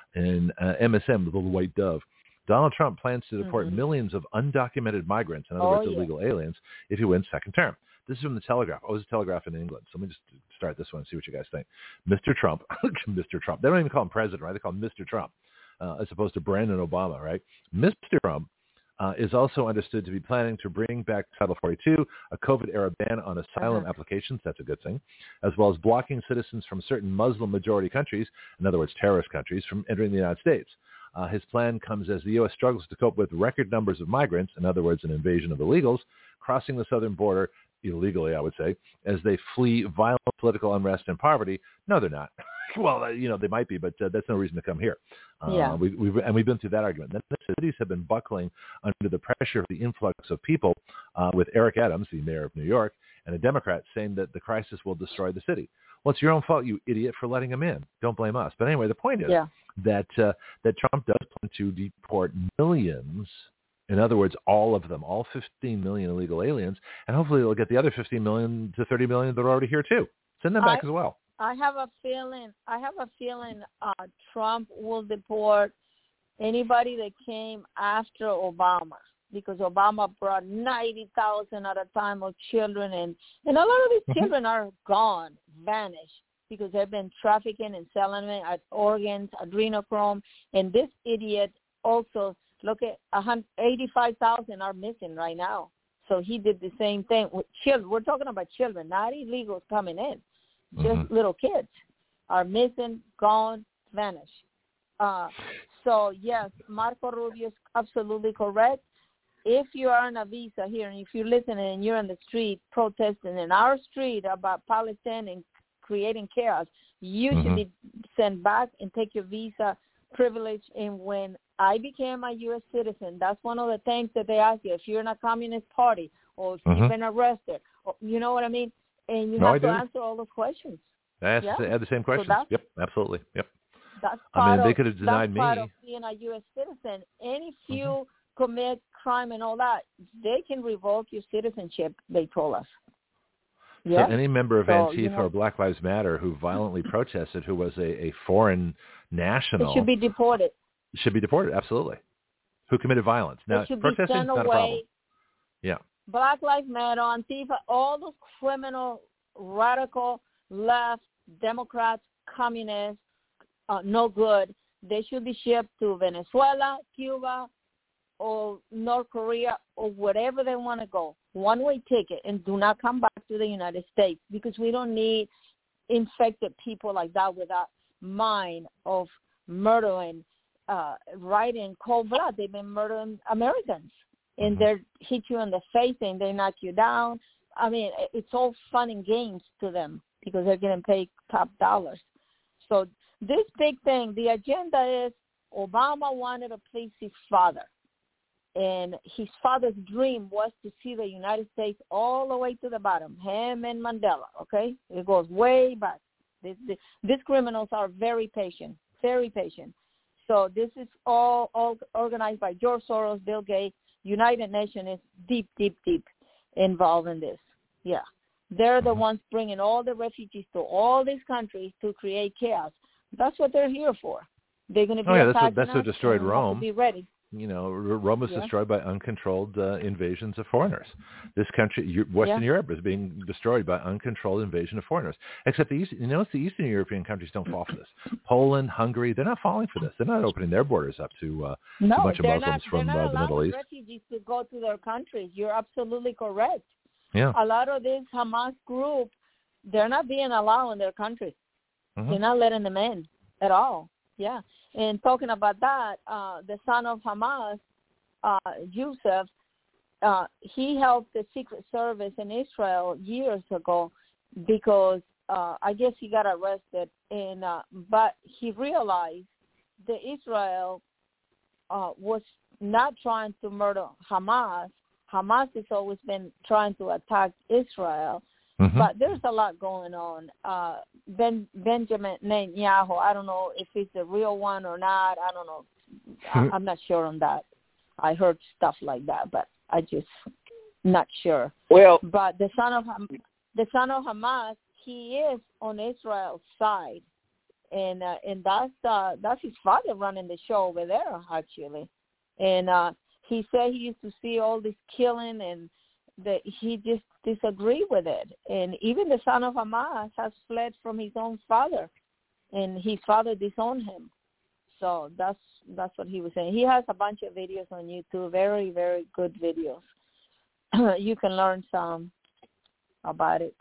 MSM, the Little White Dove. Donald Trump plans to deport millions of undocumented migrants, in other words, illegal aliens, if he wins second term. This is from the Telegraph. Oh, it's a Telegraph in England. So let me just start this one and see what you guys think. Mr. Trump. Mr. Trump. They don't even call him president, right? They call him Mr. Trump, as opposed to Brandon Obama, right? Mr. Trump is also understood to be planning to bring back Title 42, a COVID-era ban on asylum applications. That's a good thing, as well as blocking citizens from certain Muslim-majority countries, in other words, terrorist countries, from entering the United States. His plan comes as the U.S. struggles to cope with record numbers of migrants, in other words, an invasion of illegals, crossing the southern border illegally, I would say, as they flee violent political unrest and poverty. No, they're not. Well, they might be, but that's no reason to come here. We've been through that argument. Then the cities have been buckling under the pressure of the influx of people, with Eric Adams, the mayor of New York, and a Democrat saying that the crisis will destroy the city. Well, it's your own fault, you idiot, for letting them in. Don't blame us. But anyway, the point is that Trump does plan to deport millions. In other words, all of them, all 15 million illegal aliens, and hopefully they'll get the other 15 million to 30 million that are already here too. Send them back as well. I have a feeling Trump will deport anybody that came after Obama, because Obama brought 90,000 at a time of children, and a lot of these children are gone, vanished, because they've been trafficking and selling them at organs, adrenochrome, and this idiot also, look at 85,000 are missing right now. So he did the same thing with children. We're talking about children, not illegals coming in. Just little kids are missing, gone, vanished. So, yes, Marco Rubio is absolutely correct. If you are on a visa here and if you're listening and you're on the street protesting in our street about Palestine and creating chaos, you should be sent back and take your visa privilege. And when I became a U.S. citizen, that's one of the things that they ask you. If you're in a communist party or if you've been arrested, or, you know what I mean? And you have to answer all those questions. I had the same questions. So absolutely. Yep. That's they could have denied me. Part of being a U.S. citizen. And if you commit crime and all that, they can revoke your citizenship, they told us. So any member of Antifa or Black Lives Matter who violently protested, who was a foreign national, should be deported. Should be deported, absolutely. Who committed violence. Now, protesting is not a problem. Yeah. Black Lives Matter, Antifa, all those criminal, radical, left, Democrats, communists, no good. They should be shipped to Venezuela, Cuba, or North Korea, or wherever they want to go. One-way ticket, and do not come back to the United States, because we don't need infected people like that with that mind of murdering, right in cold blood. They've been murdering Americans, and they hit you in the face and they knock you down. I mean, it's all fun and games to them because they're getting paid top dollars. So this big thing, the agenda is Obama wanted to please his father. And his father's dream was to see the United States all the way to the bottom, him and Mandela, okay? It goes way back. These criminals are very patient, very patient. So this is all organized by George Soros, Bill Gates. United Nations is deep, deep, deep involved in this. Yeah. They're the ones bringing all the refugees to all these countries to create chaos. That's what they're here for. They're going to be attacking that's what destroyed Rome. To be ready. You know, Rome was destroyed by uncontrolled invasions of foreigners. This country, Western Europe, is being destroyed by uncontrolled invasion of foreigners. Except the Eastern European countries don't fall for this. Poland, Hungary, they're not falling for this. They're not opening their borders up to a bunch of Muslims from the Middle East. Refugees to go to their countries. You're absolutely correct. Yeah. A lot of this Hamas group, they're not being allowed in their countries. They're not letting them in at all. Yeah. And talking about that, the son of Hamas, Yusuf, he helped the Secret Service in Israel years ago because I guess he got arrested. But he realized that Israel was not trying to murder Hamas. Hamas has always been trying to attack Israel. But there's a lot going on. Benjamin Netanyahu, I don't know if he's the real one or not. I don't know. I'm not sure on that. I heard stuff like that, but I just not sure. Well, but the son of Hamas, he is on Israel's side, and that's his father running the show over there actually. And he said he used to see all this killing and that he just disagreed with it. And even the son of Hamas has fled from his own father, and his father disowned him. So that's what he was saying. He has a bunch of videos on YouTube, very, very good videos. You can learn some about it.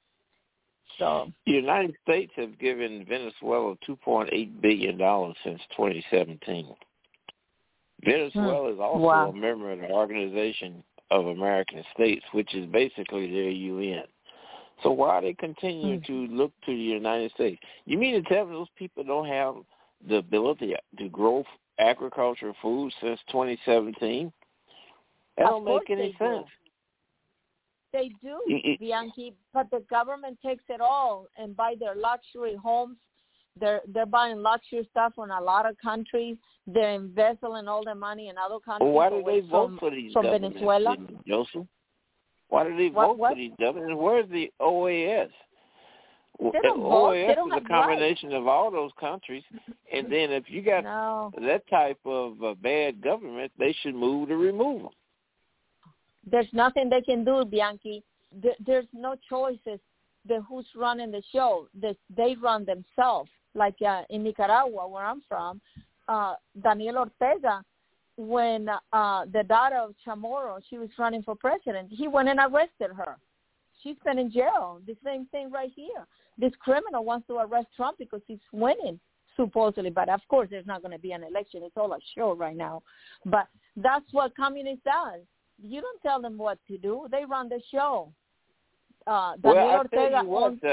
So the United States have given Venezuela $2.8 billion since 2017. Venezuela is also a member of the Organization of American States, which is basically their UN. So why they continue to look to the United States? You mean to tell me those people don't have the ability to grow agricultural food since 2017? That don't make any sense. They do, Bianchi, but the government takes it all and buy their luxury homes. They're buying luxury stuff from a lot of countries. They're embezzling all their money in other countries. Well, why do they vote for these from governments, Venezuela? Joseph? Why do they vote for these governments? Where's the OAS? They don't vote. OAS They don't is a combination of all those countries, and then if you got that type of bad government, they should move to remove them. There's nothing they can do, Bianchi. There's no choices. Who's running the show? They run themselves. Like in Nicaragua, where I'm from, Daniel Ortega, when the daughter of Chamorro, she was running for president, he went and arrested her. She's been in jail. The same thing right here. This criminal wants to arrest Trump because he's winning, supposedly. But, of course, there's not going to be an election. It's all a show right now. But that's what communists does. You don't tell them what to do. They run the show. Daniel Ortega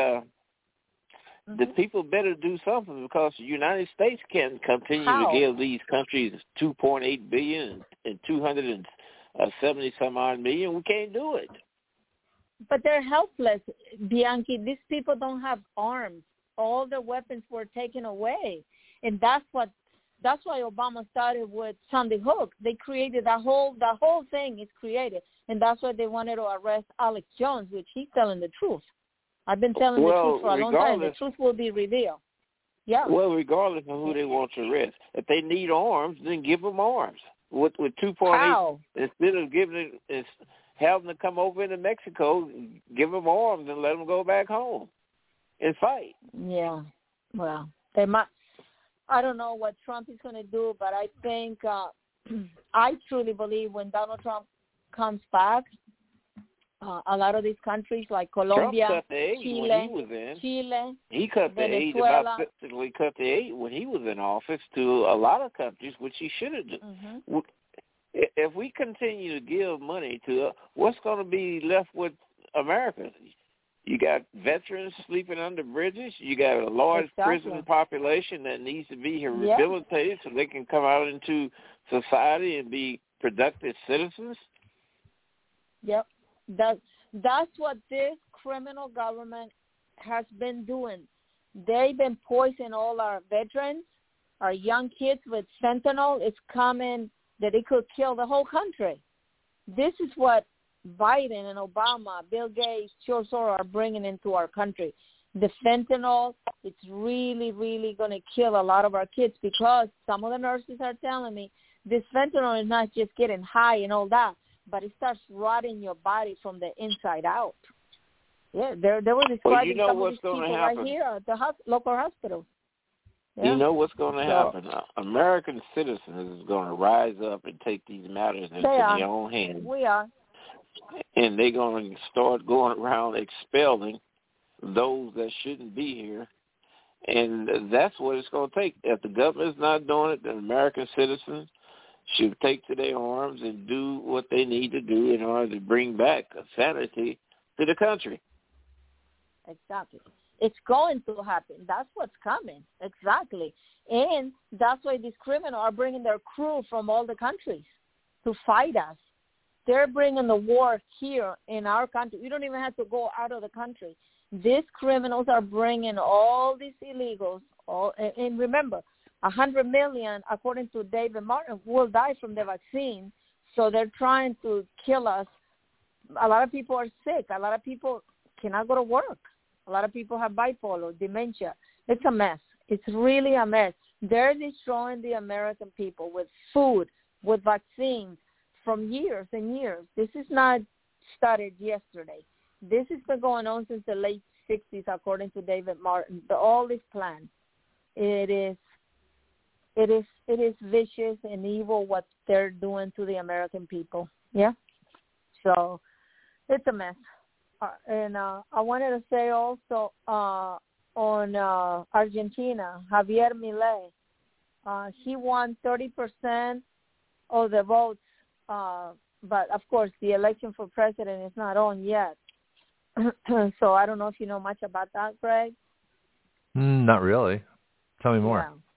the people better do something because the United States can't continue to give these countries $2.8 billion and 270 some odd million. We can't do it. But they're helpless, Bianchi. These people don't have arms. All their weapons were taken away, and that's why Obama started with Sandy Hook. They created the whole thing is created, and that's why they wanted to arrest Alex Jones, which he's telling the truth. I've been telling the truth for a long time. The truth will be revealed. Yeah. Well, regardless of who they want to arrest, if they need arms, then give them arms. With 2.8, instead of having to come over into Mexico, give them arms and let them go back home and fight. Yeah. Well, they might. I don't know what Trump is going to do, but I think I truly believe when Donald Trump comes back, a lot of these countries like Colombia, Trump cut the 8 Chile, when he was in. Chile, he cut Venezuela. the 8, basically cut the 8 when he was in office to a lot of countries, which he should have done. Mm-hmm. If we continue to give money to what's going to be left with America? You got veterans sleeping under bridges. You got a large prison population that needs to be rehabilitated so they can come out into society and be productive citizens. Yep. That's what this criminal government has been doing. They've been poisoning all our veterans, our young kids with fentanyl. It's coming that it could kill the whole country. This is what Biden and Obama, Bill Gates, George Soros are bringing into our country. The fentanyl, it's really, really going to kill a lot of our kids because some of the nurses are telling me this fentanyl is not just getting high and all that, but it starts rotting your body from the inside out. Yeah, they were describing some of these people right here at the local hospital. Yeah. You know what's going to happen? American citizens is going to rise up and take these matters into their own hands. We are. And they're going to start going around expelling those that shouldn't be here. And that's what it's going to take. If the government's not doing it, the American citizens should take to their arms and do what they need to do in order to bring back sanity to the country. Exactly. It's going to happen. That's what's coming. Exactly. And that's why these criminals are bringing their crew from all the countries to fight us. They're bringing the war here in our country. We don't even have to go out of the country. These criminals are bringing all these illegals. And remember, 100 million, according to David Martin, will die from the vaccine. So they're trying to kill us. A lot of people are sick. A lot of people cannot go to work. A lot of people have bipolar, dementia. It's a mess. It's really a mess. They're destroying the American people with food, with vaccines from years and years. This is not started yesterday. This has been going on since the late 60s, according to David Martin. All this plan. It is vicious and evil what they're doing to the American people. Yeah? So it's a mess. And I wanted to say also on Argentina, Javier Milei, he won 30% of the votes, but of course the election for president is not on yet. So I don't know if you know much about that, Greg. Not really. Tell me more. Yeah.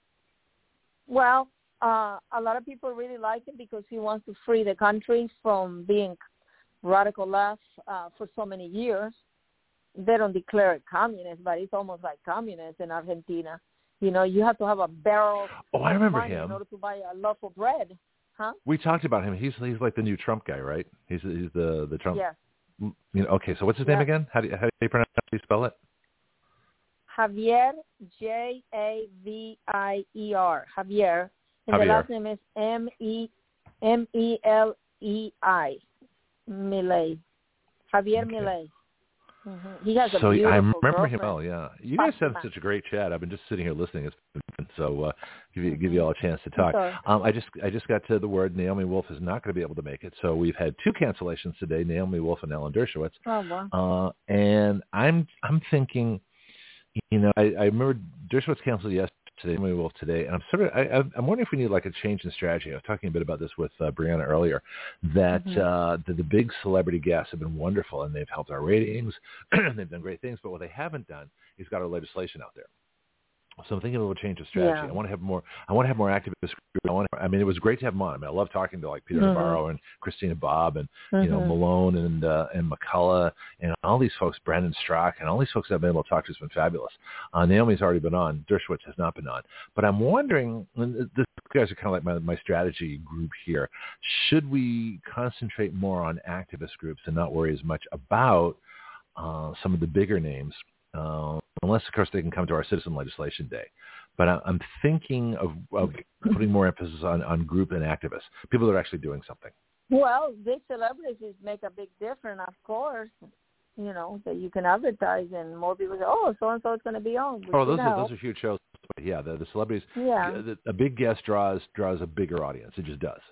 Well, a lot of people really like him because he wants to free the country from being radical left for so many years. They don't declare it communist, but it's almost like communist in Argentina. You know, you have to have a barrel of money in order to buy a loaf of bread. Huh? We talked about him. He's like the new Trump guy, right? He's the Trump. Yes. You know, okay, so what's his name again? How do you pronounce it? How do you spell it? Javier, Javier. Javier. And the last name is Milei. Milei. Javier Milei. Mm-hmm. He has a beautiful I remember girlfriend. him well, yeah. You guys have such a great chat. I've been just sitting here listening. It's been fun. So give you all a chance to talk. I just got to the word Naomi Wolf is not going to be able to make it. So we've had 2 cancellations today, Naomi Wolf and Alan Dershowitz. Oh, wow. And I'm thinking, you know, I remember Dershowitz canceled yesterday, Naomi Wolf today, and I'm wondering if we need like a change in strategy. I was talking a bit about this with Brianna earlier, that the big celebrity guests have been wonderful and they've helped our ratings, and they've done great things. But what they haven't done is got our legislation out there. So I'm thinking of a little change of strategy. Yeah. I want to have more activists. I mean, it was great to have them on. I mean, I love talking to like Peter Navarro and Christina Bobb and you know Malone and McCullough and all these folks, Brandon Strzok and all these folks that I've been able to talk to has been fabulous. Naomi's already been on. Dershowitz has not been on. But I'm wondering, and these guys are kind of like my strategy group here. Should we concentrate more on activist groups and not worry as much about some of the bigger names? Unless, of course, they can come to our citizen legislation day. But I'm thinking of putting more emphasis on group and activists, people that are actually doing something. Well, big celebrities make a big difference, of course. You know, that you can advertise and more people say, oh, so-and-so is going to be on. Those are huge shows. Yeah, the celebrities. Yeah. A big guest draws a bigger audience. It just does.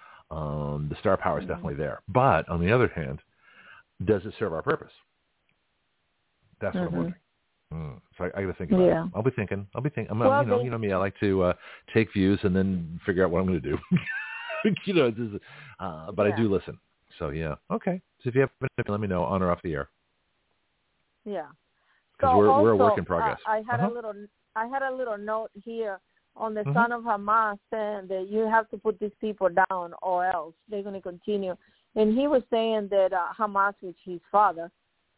The star power is definitely there. But, on the other hand, does it serve our purpose? That's what I'm wondering. So I got to think about it. I'll be thinking. Well, you know me. I like to take views and then figure out what I'm going to do. You know, but I do listen. So yeah, okay. So if you have, let me know on or off the air. Yeah. Because we're a work in progress. I had a little note here on the son of Hamas saying that you have to put these people down or else they're going to continue. And he was saying that Hamas, which his father,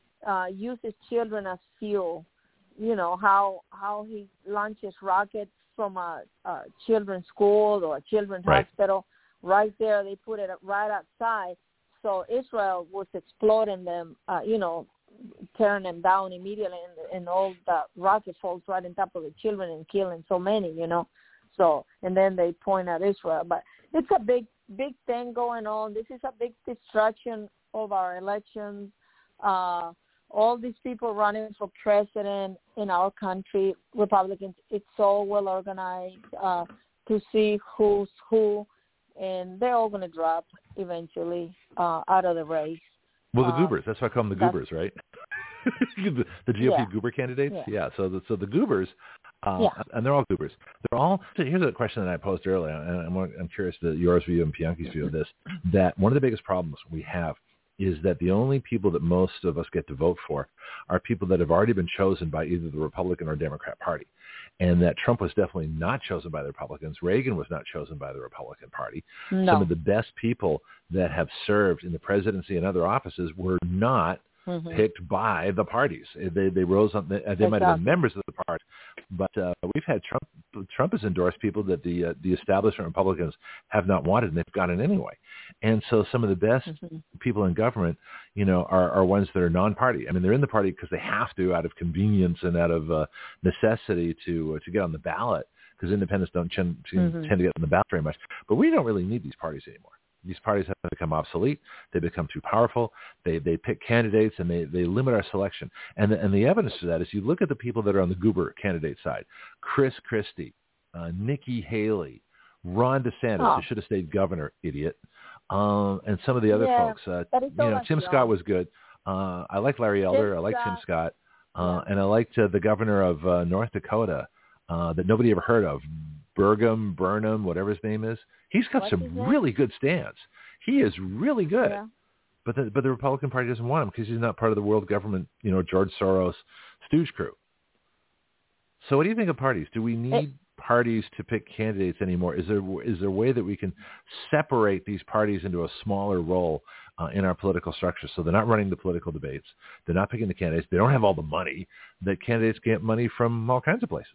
uses children as fuel. You know, how he launches rockets from a children's school or a children's hospital. Right there, they put it right outside. So Israel was exploding them, you know, tearing them down immediately, and all the rocket falls right on top of the children and killing so many, you know. So, and then they point at Israel. But it's a big thing going on. This is a big distraction of our elections. All these people running for president in our country, Republicans, it's so well organized to see who's who, and they're all going to drop eventually out of the race. Well, the goobers, that's why I call them the goobers, right? the GOP goober candidates? Yeah. So the goobers, and they're all goobers. They're all, so here's a question that I posed earlier, and I'm curious to yours view and Bianchi's view of this, that one of the biggest problems we have is that the only people that most of us get to vote for are people that have already been chosen by either the Republican or Democrat Party. And that Trump was definitely not chosen by the Republicans. Reagan was not chosen by the Republican Party. No. Some of the best people that have served in the presidency and other offices were not picked by the parties. They rose on. They might have been members of the party, but we've had Trump has endorsed people that the establishment Republicans have not wanted, and they've gotten anyway. And so some of the best people in government, you know, are ones that are non-party. I mean, they're in the party because they have to, out of convenience and out of necessity to get on the ballot, because independents don't tend to get on the ballot very much. But we don't really need these parties anymore. These parties have become obsolete. They become too powerful. They pick candidates, and they limit our selection. And the evidence to that is you look at the people that are on the goober candidate side: Chris Christie, Nikki Haley, Ron DeSantis, who should have stayed governor, idiot, and some of the other folks. You know, Tim Scott was good. I like Larry Elder. I like Tim Scott, and I liked the governor of North Dakota that nobody ever heard of. Burnham, whatever his name is. He's got some really good stands. He is really good. Yeah. But the Republican Party doesn't want him because he's not part of the world government, George Soros stooge crew. So what do you think of parties? Do we need parties to pick candidates anymore? Is there a way that we can separate these parties into a smaller role in our political structure, so they're not running the political debates, they're not picking the candidates, they don't have all the money that candidates get money from all kinds of places,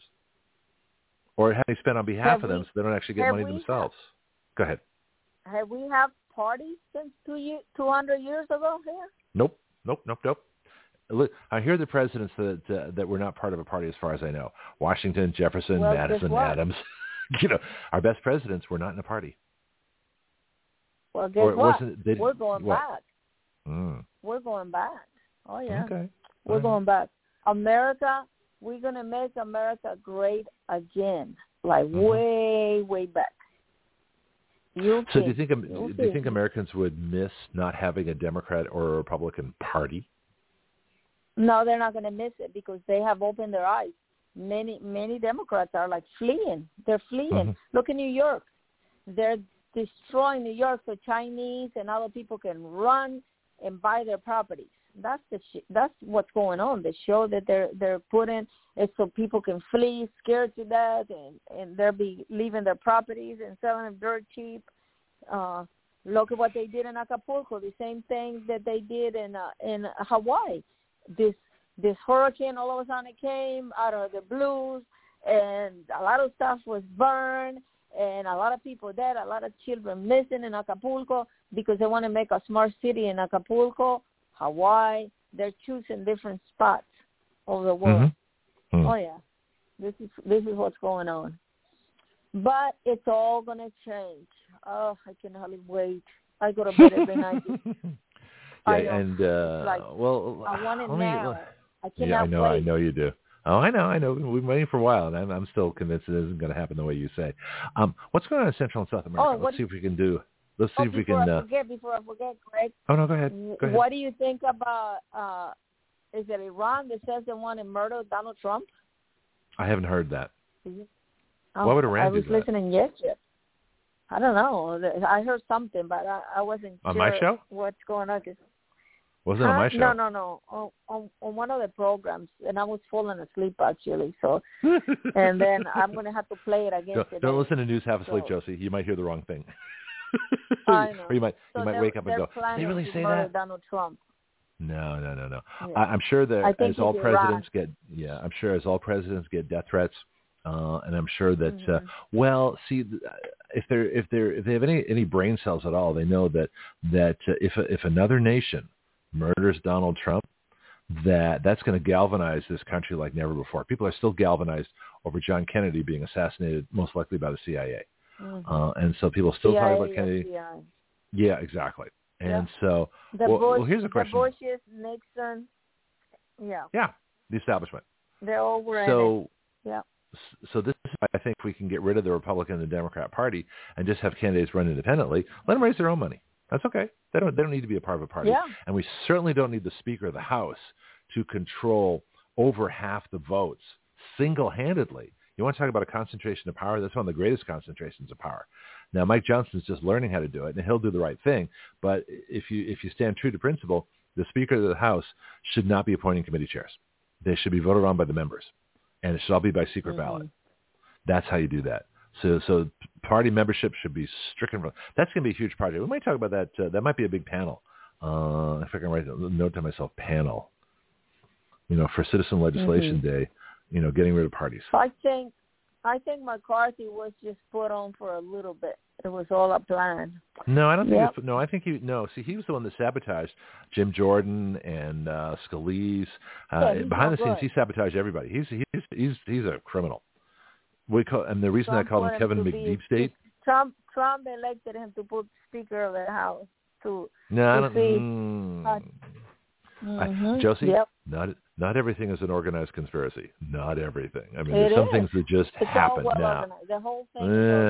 or have they spent on behalf of them, so they don't actually get money themselves? Go ahead. Have we had parties since 200 years ago here? Nope. Look, I hear the presidents that were not part of a party, as far as I know. Washington, Jefferson, Madison, Adams. Our best presidents were not in a party. Well, guess what? We're going back. We're going back. Oh, yeah. Okay. We're going back. America, we're going to make America great again, like way, way back. Do you think Americans would miss not having a Democrat or a Republican party? No, they're not going to miss it because they have opened their eyes. Many Democrats are like fleeing. They're fleeing. Look in New York. They're destroying New York so Chinese and other people can run and buy their properties. That's what's going on. The show that they're putting is so people can flee, scared to death, and they'll be leaving their properties and selling them dirt cheap. Look at what they did in Acapulco. The same thing that they did in Hawaii. This hurricane, all of a sudden it came out of the blues, and a lot of stuff was burned, and a lot of people dead, a lot of children missing in Acapulco because they want to make a smart city in Acapulco, Hawaii. They're choosing different spots over the world. Oh yeah, this is what's going on. But it's all gonna change. Oh, I can hardly wait. I go to bed every night. Yeah, and well, I want it now. I cannot yeah, wait. I know you do. Oh, I know. We've been waiting for a while, and I'm still convinced it isn't going to happen the way you say. What's going on in Central and South America? Let's see if we can do. Let's see if we can. Before I forget, Greg. Oh no, go ahead. What do you think about? Is it Iran that says they want to murder Donald Trump? I haven't heard that. Why would Iran do that? I was listening yesterday. I don't know. I heard something, but I wasn't on sure my show. What's going on? Was it on my show? No. On one of the programs, and I was falling asleep actually. So, and then I'm going to have to play it again today. Don't listen to news half asleep, Josie. You might hear the wrong thing. I know. Or you might wake up and go, "Did they really say that?" Donald Trump. No. Yeah. I'm sure that as all presidents Iran. I'm sure as all presidents get death threats, and I'm sure that well, see, if they have any brain cells at all, they know that if another nation murders Donald Trump, that's going to galvanize this country like never before. People are still galvanized over John Kennedy being assassinated, most likely by the CIA. And so people still talk about Kennedy. Yeah, exactly. And so, here's a question. The Bushes, Nixon, yeah, the establishment. They're all in it. Yeah. So this is, I think, we can get rid of the Republican and the Democrat Party and just have candidates run independently. Let them raise their own money. That's okay. They don't need to be a part of a party. Yeah. And we certainly don't need the Speaker of the House to control over half the votes single-handedly. You want to talk about a concentration of power? That's one of the greatest concentrations of power. Now, Mike Johnson's just learning how to do it, and he'll do the right thing. But if you stand true to principle, the Speaker of the House should not be appointing committee chairs. They should be voted on by the members, and it should all be by secret ballot. That's how you do that. So party membership should be stricken. That's going to be a huge project. We might talk about that. That might be a big panel. If I can write a note to myself, panel. For Citizen Legislation Day. Getting rid of parties. I think McCarthy was just put on for a little bit. It was all a plan. No, I don't think. I think he. No, see, he was the one that sabotaged Jim Jordan and Scalise. Behind the scenes, he sabotaged everybody. He's a criminal. And the reason I call him Kevin McDeep State. Trump elected him to put Speaker of the House to. No, I don't. Josie, not everything is an organized conspiracy. Not everything. I mean, there's some things that just happen now. The whole thing.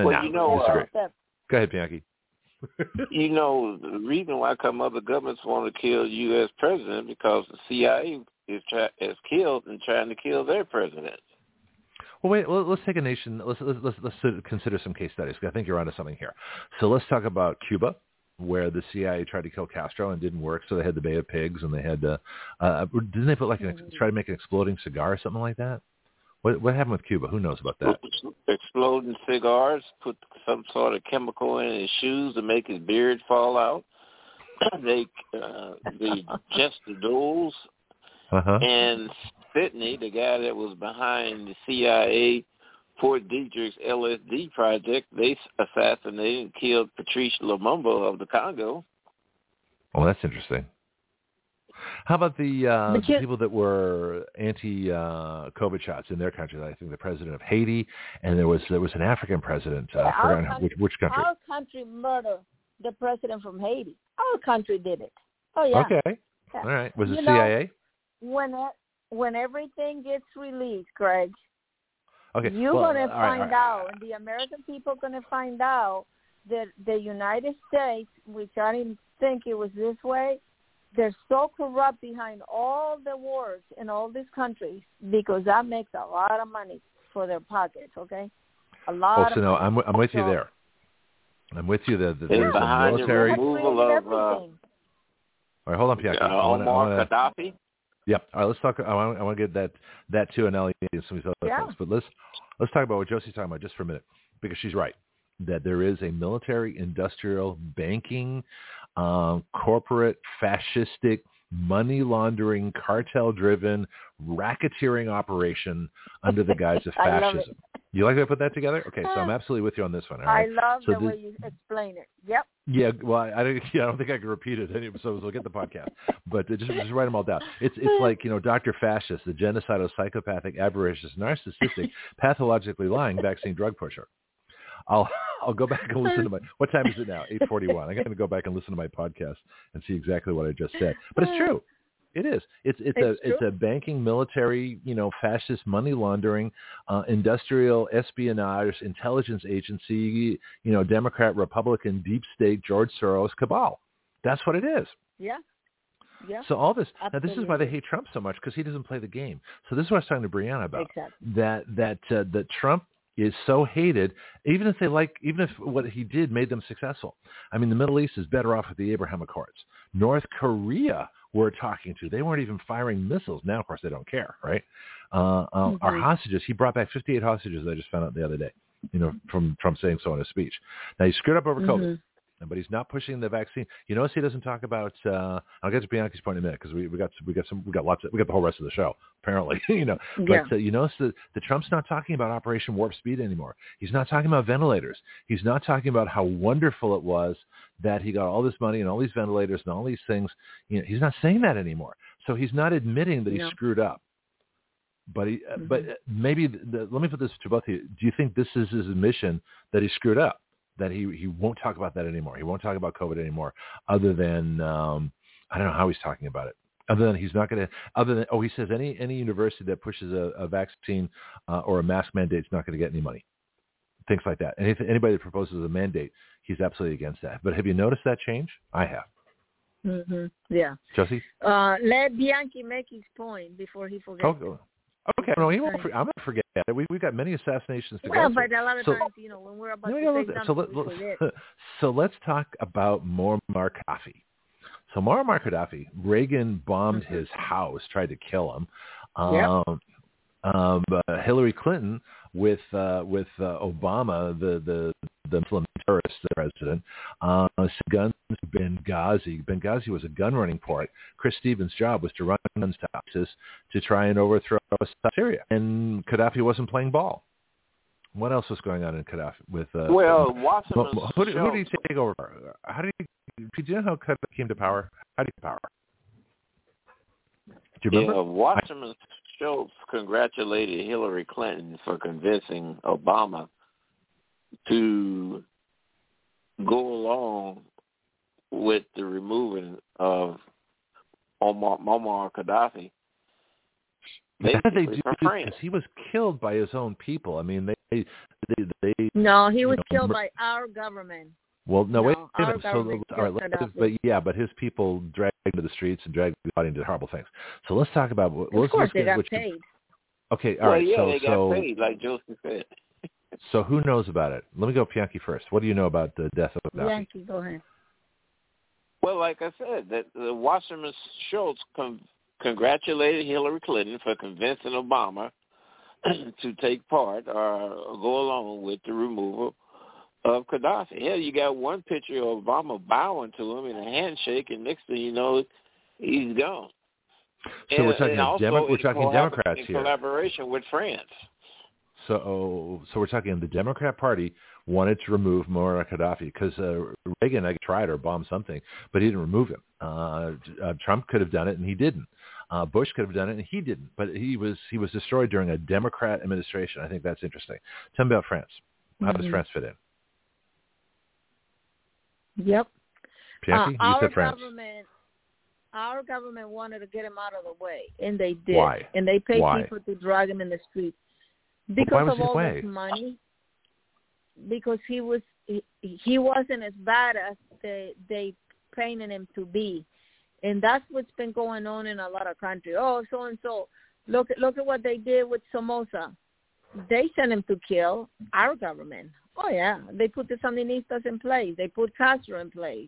Go ahead, Bianchi. The reason why other governments want to kill U.S. president because the CIA is killed and trying to kill their president. Well, wait. Let's take a nation. Let's consider some case studies. I think you're onto something here. So let's talk about Cuba, where the CIA tried to kill Castro and didn't work, so they had the Bay of Pigs, and they had didn't they put try to make an exploding cigar or something like that? What happened with Cuba? Who knows about that? Exploding cigars, put some sort of chemical in his shoes to make his beard fall out. The Chester Dulles and Sidney, the guy that was behind the CIA Fort Detrick's LSD project, they assassinated and killed Patrice Lumumba of the Congo. Oh, that's interesting. How about the people that were anti-COVID shots in their country? I think the president of Haiti, and there was an African president. Which country? Our country murdered the president from Haiti. Our country did it. Oh, yeah. Okay. Yeah. All right. Was it CIA? When everything gets released, Greg, okay. you're going to find out, and the American people are going to find out that the United States, which I didn't think it was this way, they're so corrupt behind all the wars in all these countries because that makes a lot of money for their pockets, okay? A lot of money. I'm with you there. I'm with you that there's a military... All right, hold on, Pianki. Muammar Gaddafi? Yep. All right, let's talk. I want to get that too, and Ellie and some of these other things. But let's talk about what Josie's talking about just for a minute, because she's right that there is a military, industrial, banking, corporate, fascistic, money laundering, cartel-driven, racketeering operation under the guise of fascism. You like to put that together? Okay, so I'm absolutely with you on this one. All right? I love the way you explain it. Yep. Yeah, well, I don't think I can repeat it anyway, so we'll get the podcast. But just write them all down. It's like, Dr. Fascist, the genocidal, psychopathic, avaricious, narcissistic, pathologically lying vaccine drug pusher. I'll go back and listen to my. What time is it now? 8:41. I'm going to go back and listen to my podcast and see exactly what I just said. But it's true. It is. It's a banking, military, fascist money laundering, industrial espionage, intelligence agency, Democrat, Republican, deep state, George Soros cabal. That's what it is. Yeah. Yeah. So all this. Absolutely. Now this is why they hate Trump so much, because he doesn't play the game. So this is what I was talking to Brianna about. Exactly. That Trump is so hated, even if what he did made them successful. I mean, the Middle East is better off with the Abraham Accords. North Korea we're talking to. They weren't even firing missiles. Now, of course, they don't care, right? Our hostages, he brought back 58 hostages, I just found out the other day, from Trump saying so in his speech. Now, he screwed up over COVID, but he's not pushing the vaccine. You notice he doesn't talk about, I'll get to Bianchi's point in a minute, because we got the whole rest of the show, apparently, But you notice that Trump's not talking about Operation Warp Speed anymore. He's not talking about ventilators. He's not talking about how wonderful it was that he got all this money and all these ventilators and all these things. He's not saying that anymore. So he's not admitting that he screwed up. But but maybe let me put this to both of you. Do you think this is his admission that he screwed up? That he won't talk about that anymore. He won't talk about COVID anymore, other than I don't know how he's talking about it. Other than he's not going to. Other than he says any university that pushes a vaccine or a mask mandate is not going to get any money. Things like that. And anybody that proposes a mandate, he's absolutely against that. But have you noticed that change? I have. Yeah. Josie? Let Bianchi make his point before he forgets. Okay. No, he won't. I'm going to forget it. We've got many assassinations to go through. But a lot of times, when we're about to say something, we forget. So let's talk about Muammar Gaddafi. So Muammar Gaddafi, Reagan bombed his house, tried to kill him. Hillary Clinton with Obama, the Muslim terrorist president, guns Benghazi. Benghazi was a gun running port. Chris Stevens' job was to run guns to ISIS to try and overthrow Syria. And Gaddafi wasn't playing ball. What else was going on in Gaddafi? Who did he take over? Do you know how Gaddafi came to power? How did he get power? Do you remember? Wasserman Schultz congratulated Hillary Clinton for convincing Obama to go along with the removing of Muammar Gaddafi. They do because he was killed by his own people. I mean, they No, he was killed by our government. Well, no, wait a minute. But his people dragged him to the streets and dragged his body and did horrible things. So let's talk about. Of course, they got paid. Okay, all right. They got paid, like Joseph said. So who knows about it? Let me go Bianchi first. What do you know about the death of Gaddafi? Bianchi, go ahead. Well, like I said, that Wasserman Schultz congratulated Hillary Clinton for convincing Obama to take part or go along with the removal of Gaddafi. Hell, you got one picture of Obama bowing to him in a handshake, and next thing you know, he's gone. So we're talking Democrats in here. In collaboration with France. So we're talking the Democrat Party wanted to remove Muammar Gaddafi because Reagan tried or bombed something, but he didn't remove him. Trump could have done it, and he didn't. Bush could have done it, and he didn't. But he was destroyed during a Democrat administration. I think that's interesting. Tell me about France. How does France fit in? Yep. Bianchi, you said France. Our government wanted to get him out of the way, and they did. Why? And they paid people to drag him in the streets because of all this money. Because he wasn't as bad as they painted him to be, and that's what's been going on in a lot of countries. Oh, so and so, look at what they did with Somoza. They sent him to kill our government. Oh yeah, they put the Sandinistas in place. They put Castro in place.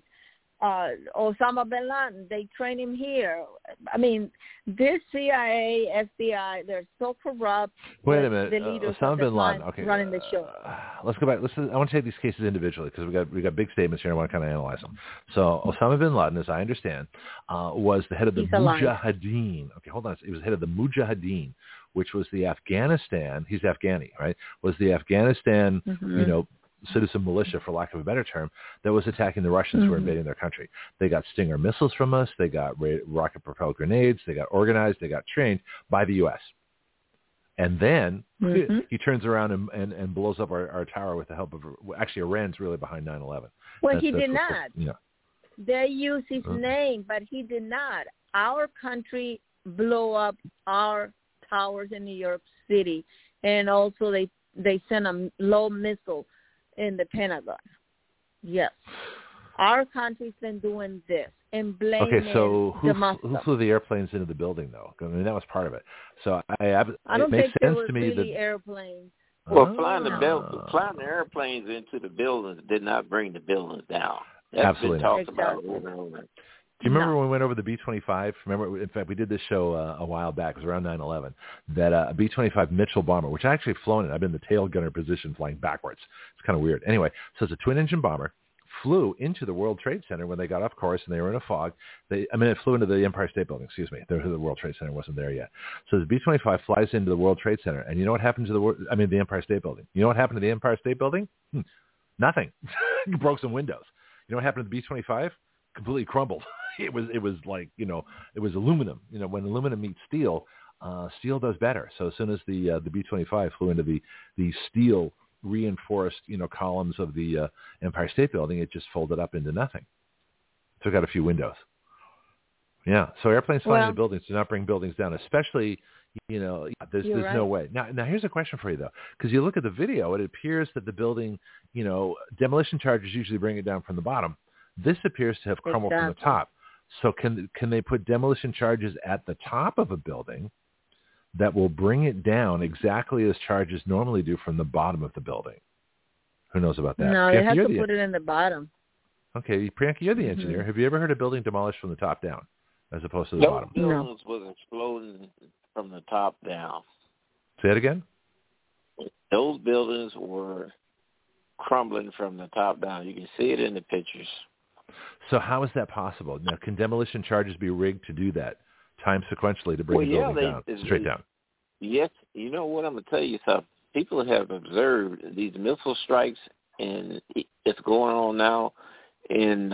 Osama bin Laden, they train him here. I mean, this CIA, FBI, they're so corrupt. Wait a minute, the leaders Osama bin Laden, okay, running the show. Let's go back. I want to take these cases individually because we got big statements here. I want to kind of analyze them. So Osama bin Laden, as I understand, was the head of the Mujahideen. Okay, hold on. He was head of the Mujahideen, which was the Afghanistan. He's Afghani, right? Was the Afghanistan, citizen militia, for lack of a better term, that was attacking the Russians who were invading their country. They got Stinger missiles from us. They got rocket-propelled grenades. They got organized. They got trained by the U.S. And then he turns around and blows up our tower with the help of – actually, Iran's really behind 9/11. Well, he did not. They used his name, but he did not. Our country blew up our towers in New York City, and also they sent a low missile in the Pentagon. Yes. Our country's been doing this and blaming Okay, so who flew the airplanes into the building, though? I mean, that was part of it. So I don't think there were really airplanes. Well, flying the airplanes into the buildings did not bring the buildings down. That's absolutely been talked about over and over. Do you remember when we went over the B-25? Remember, in fact, we did this show a while back. It was around 9/11. That a B-25 Mitchell bomber, which I actually flown in. I've been in the tail gunner position, flying backwards. It's kind of weird. Anyway, so it's a twin-engine bomber. Flew into the World Trade Center when they got off course and they were in a fog. It flew into the Empire State Building. Excuse me, the World Trade Center wasn't there yet. So the B-25 flies into the World Trade Center, and you know what happened to the Empire State Building? You know what happened to the Empire State Building? Nothing. Broke some windows. You know what happened to the B-25? Completely crumbled. It was like, it was aluminum. When aluminum meets steel, steel does better. So as soon as the B-25 flew into the steel reinforced, columns of the Empire State Building, it just folded up into nothing. Took out a few windows. Yeah. So airplanes flying into buildings do not bring buildings down, especially, there's right. No way. Now here's a question for you though, because you look at the video, it appears that the building, demolition charges usually bring it down from the bottom. This appears to have crumbled from the top. So can they put demolition charges at the top of a building that will bring it down exactly as charges normally do from the bottom of the building? Who knows about that? No, they have to put it in the bottom. Okay, Priyanka, you're the engineer. Have you ever heard a building demolished from the top down as opposed to the bottom? Those buildings was exploding from the top down. Say it again? Those buildings were crumbling from the top down. You can see it in the pictures. So how is that possible? Now, can demolition charges be rigged to do that, time sequentially to bring the building down, straight down? Yes. You know what? I'm going to tell you something. People have observed these missile strikes, and it's going on now in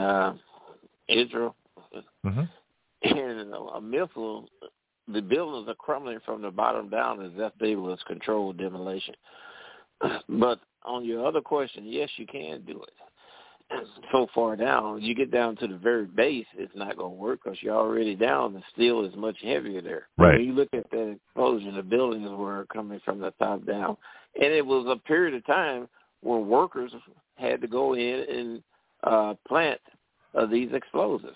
Israel. Mm-hmm. And a missile, the buildings are crumbling from the bottom down as if they was controlled demolition. But on your other question, yes, you can do it. So far down, you get down to the very base, it's not going to work because you're already down. The steel is much heavier there. Right. When you look at that explosion, the buildings were coming from the top down. And it was a period of time where workers had to go in and plant these explosives.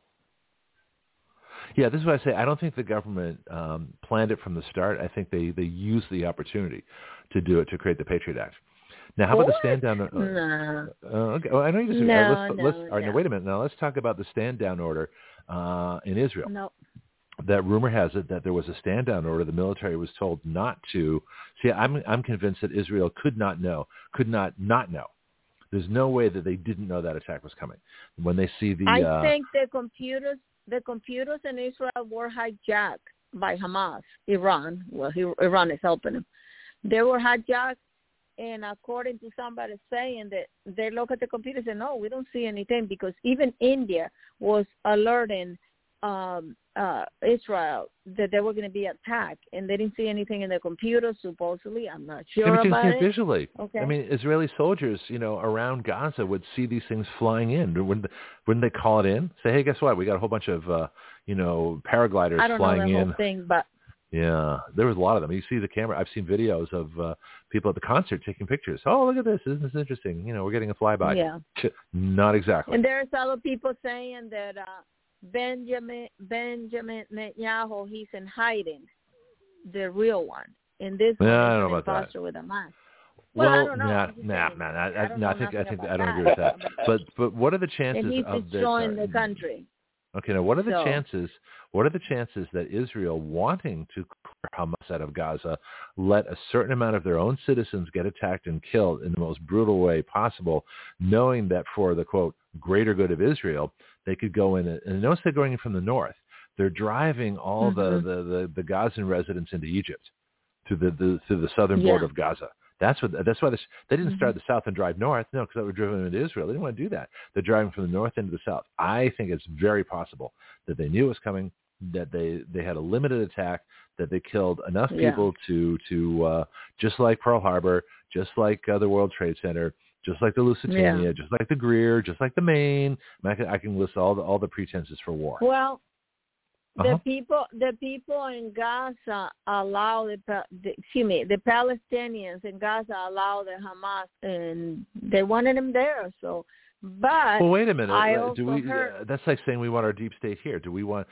Yeah, this is what I say. I don't think the government planned it from the start. I think they used the opportunity to do it, to create the Patriot Act. Now, how about the stand down? No. Okay. Well, I know you disagree. No, all right, now wait a minute. Now let's talk about the stand down order in Israel. No. that rumor has it that there was a stand-down order. The military was told not to. See, I'm convinced that Israel could not know. There's no way that they didn't know that attack was coming. When they see the, I think the computers in Israel were hijacked by Hamas, Iran. Well, Iran is helping them. They were hijacked, and according to somebody saying that they look at the computers and no, we don't see anything, because even India was alerting Israel that they were going to be attacked, and they didn't see anything in their computers, supposedly. I'm not sure about it. Visually. Okay. I mean, Israeli soldiers, around Gaza would see these things flying in. Wouldn't they call it in? Say, hey, guess what? We got a whole bunch of, paragliders flying in. I don't know the whole thing, but... Yeah, there was a lot of them. You see the camera. I've seen videos of people at the concert taking pictures. Oh, look at this. Isn't this interesting? We're getting a flyby. Yeah. Not exactly. And there's other people saying that Benjamin Netanyahu, he's in hiding, the real one. And this one is an imposter with a mask. Well, I don't know. I don't agree with that. But what are the chances and he's of destroying the country? Okay, now what are the chances? What are the chances that Israel, wanting to clear Hamas out of Gaza, let a certain amount of their own citizens get attacked and killed in the most brutal way possible, knowing that for the quote greater good of Israel, they could go in and notice they're going in from the north. They're driving all the Gazan residents into Egypt through the southern border of Gaza. That's why they didn't start at the south and drive north. No, because that would drive them into Israel. They didn't want to do that. They're driving from the north into the south. I think it's very possible that they knew it was coming, that they had a limited attack, that they killed enough people to just like Pearl Harbor, just like the World Trade Center, just like the Lusitania, just like the Greer, just like the Maine. I can list all the pretenses for war. Well, the people in Gaza allow the Palestinians in Gaza allow the Hamas, and they wanted them there. So, but well, wait a minute. Do we? That's like saying we want our deep state here. Do we want?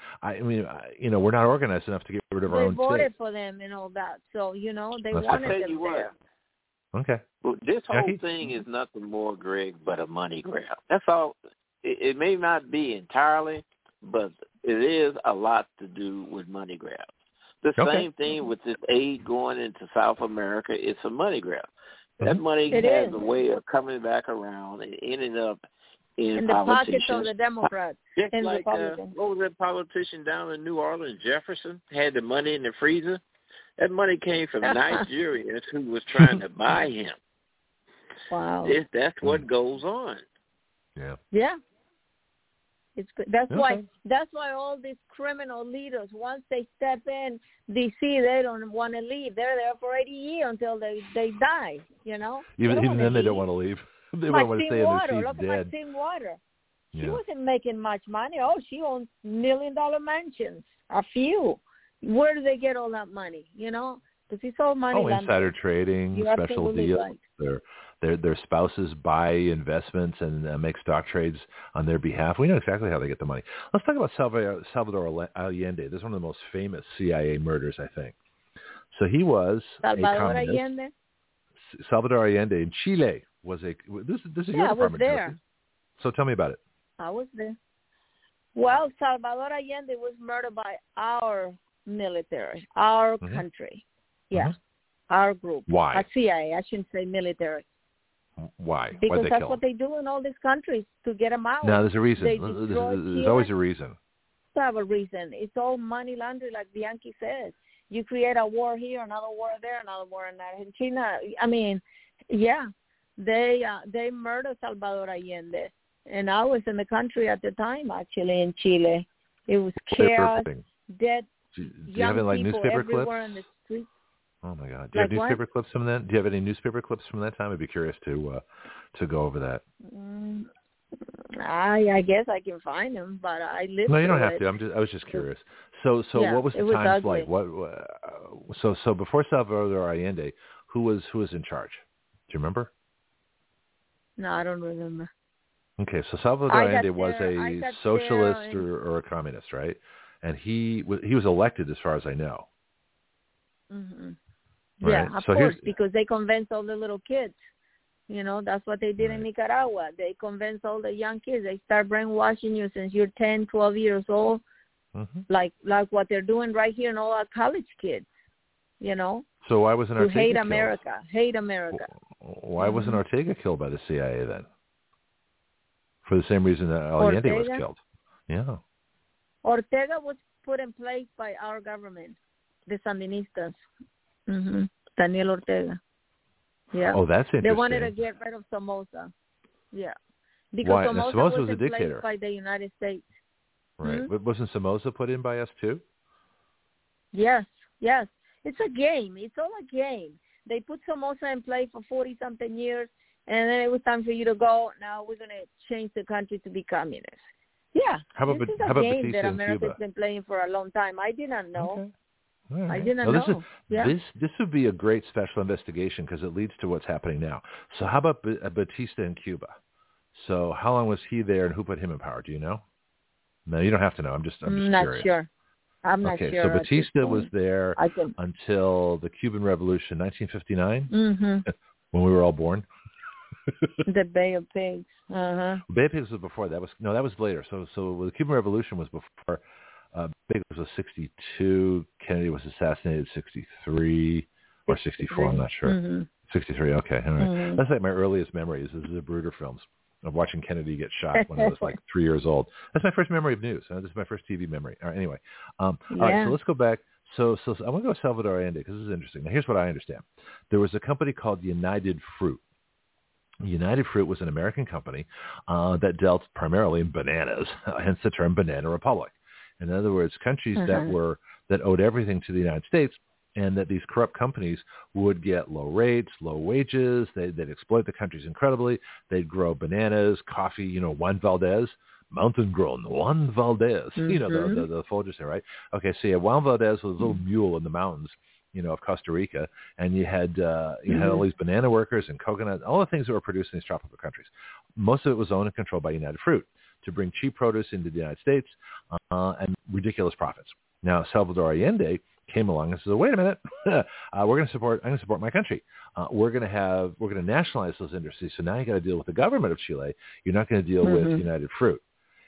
We're not organized enough to get rid of our own state. They voted for them and all that, so they wanted them there. Okay. Well, this whole thing is nothing more, Greg, but a money grab. That's all. It may not be entirely, but it is a lot to do with money grabs. The same thing with this aid going into South America. It's a money grab. That money has a way of coming back around and ending up in the pockets of the Democrats. Just like, what was that politician down in New Orleans, Jefferson, had the money in the freezer? That money came from Nigerians who was trying to buy him. Wow. That's what goes on. Yeah. Yeah. It's good. That's why all these criminal leaders, once they step in D.C., they don't want to leave. They're there for 80 years until they die. Even then, they don't want to leave. They want to stay in their seats dead. Maxine Waters. She wasn't making much money. Oh, she owns $1 million mansions. A few. Where do they get all that money? Because it's all money. Oh, insider trading, special deals. Right. Their spouses buy investments and make stock trades on their behalf. We know exactly how they get the money. Let's talk about Salvador Allende. This is one of the most famous CIA murders, I think. So he was Salvador Allende. Salvador Allende in Chile was this is your department. I was there. So tell me about it. I was there. Well, Salvador Allende was murdered by our military, our country. Yeah, our group. Why? CIA. I shouldn't say military. Why? Because that's what they do in all these countries to get them out. No, there's a reason. There's always a reason. They have a reason. It's all money laundering, like Bianchi says. You create a war here, another war there, another war in Argentina. I mean, they murdered Salvador Allende, and I was in the country at the time, actually, in Chile. It was chaos, dead, young people everywhere in the streets. Oh my God! Do you have newspaper clips from that? Do you have any newspaper clips from that time? I'd be curious to go over that. I guess I can find them, but I lived. No, you don't have to. I was just curious. So what was the times like? So before Salvador Allende, who was in charge? Do you remember? No, I don't remember. Okay, so Salvador Allende was a socialist or a communist, right? And he was elected, as far as I know. Mm-hmm. Right? Yeah, of course, because they convinced all the little kids. That's what they did in Nicaragua. They convinced all the young kids. They start brainwashing you since you're 10, 12 years old. like what they're doing right here in all our college kids, you know. So why wasn't Ortega hate killed? America, hate America. Why wasn't Ortega killed by the CIA then? For the same reason that Allende was killed. Yeah. Ortega was put in place by our government, the Sandinistas. Daniel Ortega. Yeah. Oh, that's interesting. They wanted to get rid of Somoza. Yeah. Because why? Somoza was a dictator by the United States. Right. But wasn't Somoza put in by us too? Yes. Yes. It's a game. It's all a game. They put Somoza in place for 40-something years, and then it was time for you to go. Now we're going to change the country to be communist. Yeah. This is a game that America's been playing for a long time. I did not know. Okay. Right. I didn't know. This would be a great special investigation because it leads to what's happening now. So how about Batista in Cuba? So how long was he there, and who put him in power? Do you know? No, you don't have to know. I'm just curious. Sure. I'm not sure. Okay, so Batista was there until the Cuban Revolution, 1959, when we were all born. The Bay of Pigs. Bay of Pigs was before that. That was later. So the Cuban Revolution was before. Pigs was 62. Kennedy was assassinated 63 or 64. I'm not sure. 63. Okay, all right. That's like my earliest memories. This is the Bruder films of watching Kennedy get shot when I was like 3 years old. That's my first memory of news. This is my first TV memory. All right, anyway, all right. So let's go back. So I want to go to Salvador Allende because this is interesting. Now, here's what I understand. There was a company called United Fruit. United Fruit was an American company that dealt primarily in bananas, hence the term Banana Republic. In other words, countries that owed everything to the United States, and that these corrupt companies would get low rates, low wages. They'd exploit the countries incredibly. They'd grow bananas, coffee, Juan Valdez, mountain grown Juan Valdez, the Folgers there, right? Okay, so Juan Valdez was a little mule in the mountains, of Costa Rica, and you had all these banana workers and coconut, all the things that were produced in these tropical countries. Most of it was owned and controlled by United Fruit to bring cheap produce into the United States and ridiculous profits. Now, Salvador Allende came along and said, "Wait a minute, I'm going to support my country. We're going to nationalize those industries. So now you got to deal with the government of Chile. You're not going to deal with United Fruit."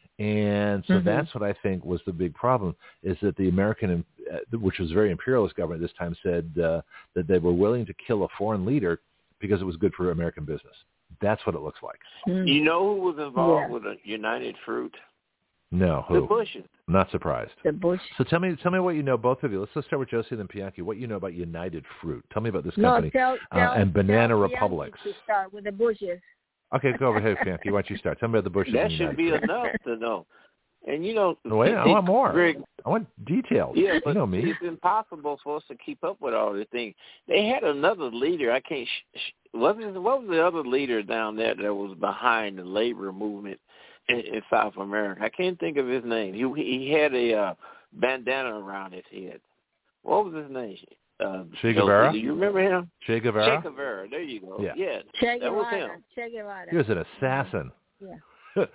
And so that's what I think was the big problem, is that the American, which was a very imperialist government at this time, said that they were willing to kill a foreign leader because it was good for American business. That's what it looks like. You know who was involved with the United Fruit? No, who? The Bushes. I'm not surprised. The Bush. So tell me what you know, both of you. Let's start with Josie and then Bianchi. What you know about United Fruit? Tell me about this company and Banana Republics. To start with the Bushes. Okay, go ahead, Bianchi. Why don't you start? Tell me about the Bushes. That should be enough to know. And wait, I want more. Greg, I want details. Yeah, but you know me. It's impossible for us to keep up with all the things. They had another leader. I can't. What was the other leader down there that was behind the labor movement in South America? I can't think of his name. He had a bandana around his head. What was his name? Che Guevara? Do you remember him? Che Guevara? Che Guevara. There you go. Yeah. Che Guevara. That was him. Che Guevara. He was an assassin. Yeah.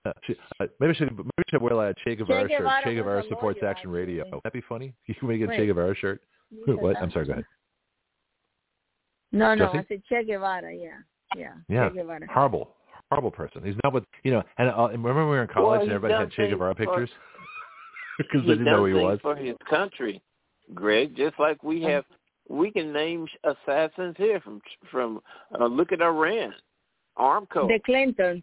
Maybe I should wear a Che Guevara shirt. Che Guevara supports lawyer, Action Radio. Would that be funny? You can make a Che Guevara shirt. What? I'm sorry, go ahead. No, I said Che Guevara, yeah. Che Guevara. Horrible person. He's not with, and remember we were in college and everybody had Che Guevara pictures? Because they didn't know who he was. For his country, Greg, just like we can name assassins here from look at Iran, Armco. The Clintons.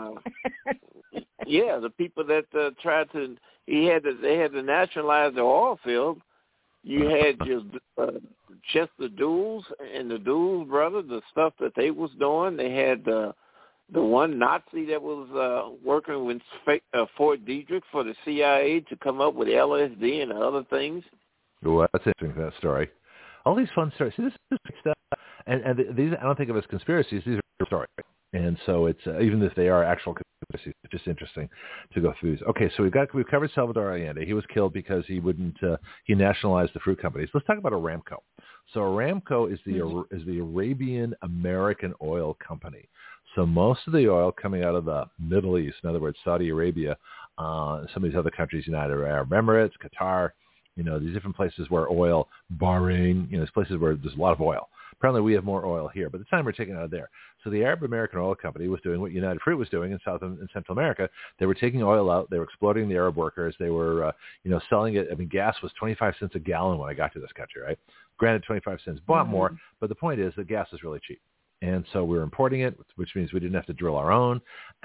Yeah, the people that tried to, they had to nationalize the oil field. You had just the Dulles and the Dulles brothers, the stuff that they was doing. They had the one Nazi that was working with Fort Detrick for the CIA to come up with LSD and other things. Well, that's interesting, that story. All these fun stories. See, this is stuff, and these I don't think of as conspiracies. These are stories. And so it's even if they are actual conspiracies, it's just interesting to go through these. Okay, so we've covered Salvador Allende. He was killed because he nationalized the fruit companies. Let's talk about Aramco. So Aramco is the Arabian American oil company. So most of the oil coming out of the Middle East, in other words, Saudi Arabia, some of these other countries, United Arab Emirates, Qatar, these different places where oil, Bahrain, there's places where there's a lot of oil. Apparently we have more oil here, but at the time we're taking it out of there. So the Arab American Oil Company was doing what United Fruit was doing in South and Central America. They were taking oil out. They were exploiting the Arab workers. They were, selling it. I mean, gas was 25 cents a gallon when I got to this country, right? Granted, 25 cents bought more, but the point is that gas is really cheap. And so we were importing it, which means we didn't have to drill our own.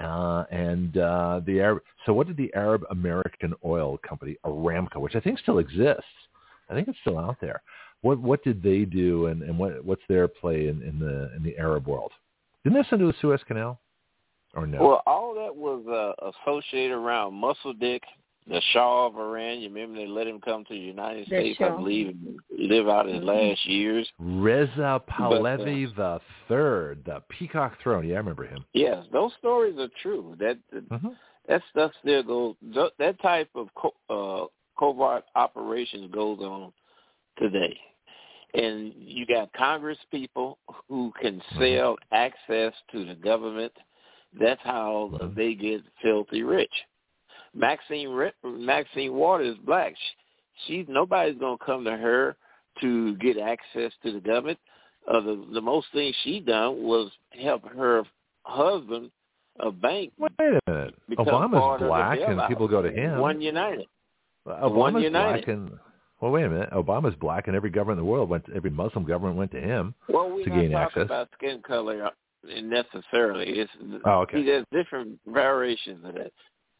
So what did the Arab American Oil Company, Aramco, which I think still exists, I think it's still out there. What did they do, and what's their play in the Arab world? Didn't that send to the Suez Canal, or no? Well, all that was associated around Mossadegh, the Shah of Iran. You remember they let him come to the United States, I believe, and live out his last years. Reza Pahlavi the Third, the Peacock Throne. Yeah, I remember him. Yes, those stories are true. That stuff still goes. That type of covert operations goes on today. And you got Congress people who can sell access to the government. That's how they get filthy rich. Maxine Waters is black. Nobody's going to come to her to get access to the government. The most thing she done was help her husband, a bank. Wait a minute. Obama's black and people go to him. One United. Obama's black and... Well, wait a minute. Obama's black, and every government in the world every Muslim government went to him to gain access. Well, we're not talking about skin color necessarily. Okay. There's different variations of that.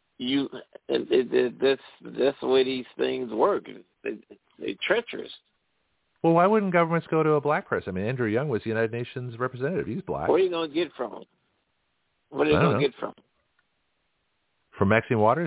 That's the way these things work. They're treacherous. Well, why wouldn't governments go to a black person? I mean, Andrew Young was the United Nations representative. He's black. What are you going to get from him? What are you going to get from him? From Maxine Waters?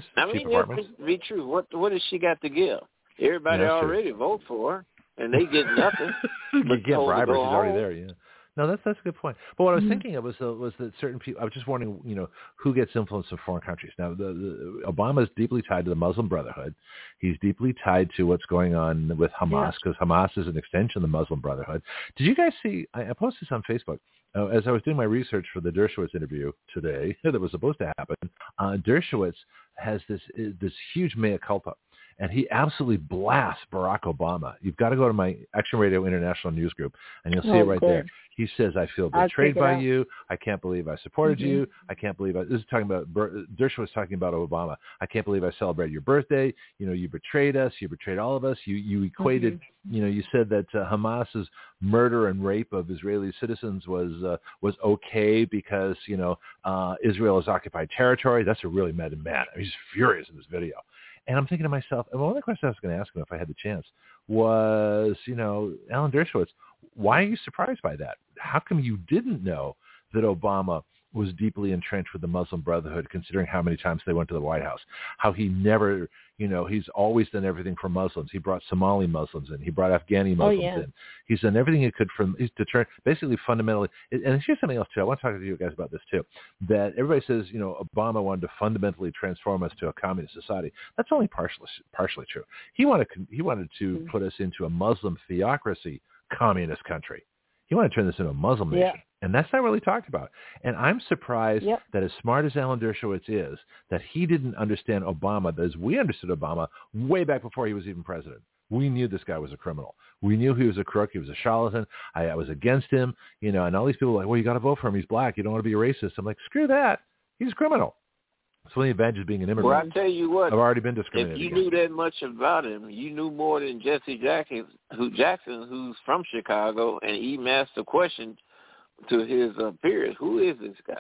Be true. What has she got to give? Everybody already vote for her, and they get nothing. You get bribery. She's already there, yeah. No, that's a good point. But what I was thinking of was that certain people, I was just wondering, who gets influence from foreign countries. Now, Obama is deeply tied to the Muslim Brotherhood. He's deeply tied to what's going on with Hamas, because Hamas is an extension of the Muslim Brotherhood. Did you guys see, I posted this on Facebook, as I was doing my research for the Dershowitz interview today that was supposed to happen. Dershowitz has this huge mea culpa. And he absolutely blasts Barack Obama. You've got to go to my Action Radio International news group, and you'll see it right there. He says, I feel betrayed by you. I can't believe I supported you. I can't believe this is talking about, Dershowitz talking about Obama. I can't believe I celebrated your birthday. You betrayed us. You betrayed all of us. You equated, you said that Hamas's murder and rape of Israeli citizens was okay because, Israel has occupied territory. That's a really mad man. He's furious in this video. And I'm thinking to myself, and one of the questions I was going to ask him if I had the chance was, Alan Dershowitz, why are you surprised by that? How come you didn't know that Obama was deeply entrenched with the Muslim Brotherhood, considering how many times they went to the White House? How he never, he's always done everything for Muslims. He brought Somali Muslims in. He brought Afghani Muslims in. He's done everything he could to turn, basically fundamentally. And here's something else, too. I want to talk to you guys about this, too. That everybody says, Obama wanted to fundamentally transform us to a communist society. That's only partially true. He wanted to put us into a Muslim theocracy communist country. He wanted to turn this into a Muslim nation. And that's not really talked about. And I'm surprised that as smart as Alan Dershowitz is, that he didn't understand Obama as we understood Obama way back before he was even president. We knew this guy was a criminal. We knew he was a crook. He was a charlatan. I was against him. And all these people were like, well, you got to vote for him. He's black. You don't want to be a racist. I'm like, screw that. He's a criminal. It's one of the advantages of being an immigrant. Well, I tell you what, I've already been discriminated against. If you knew that much about him, you knew more than Jesse Jackson, who's from Chicago, and he asked the question to his peers, who is this guy?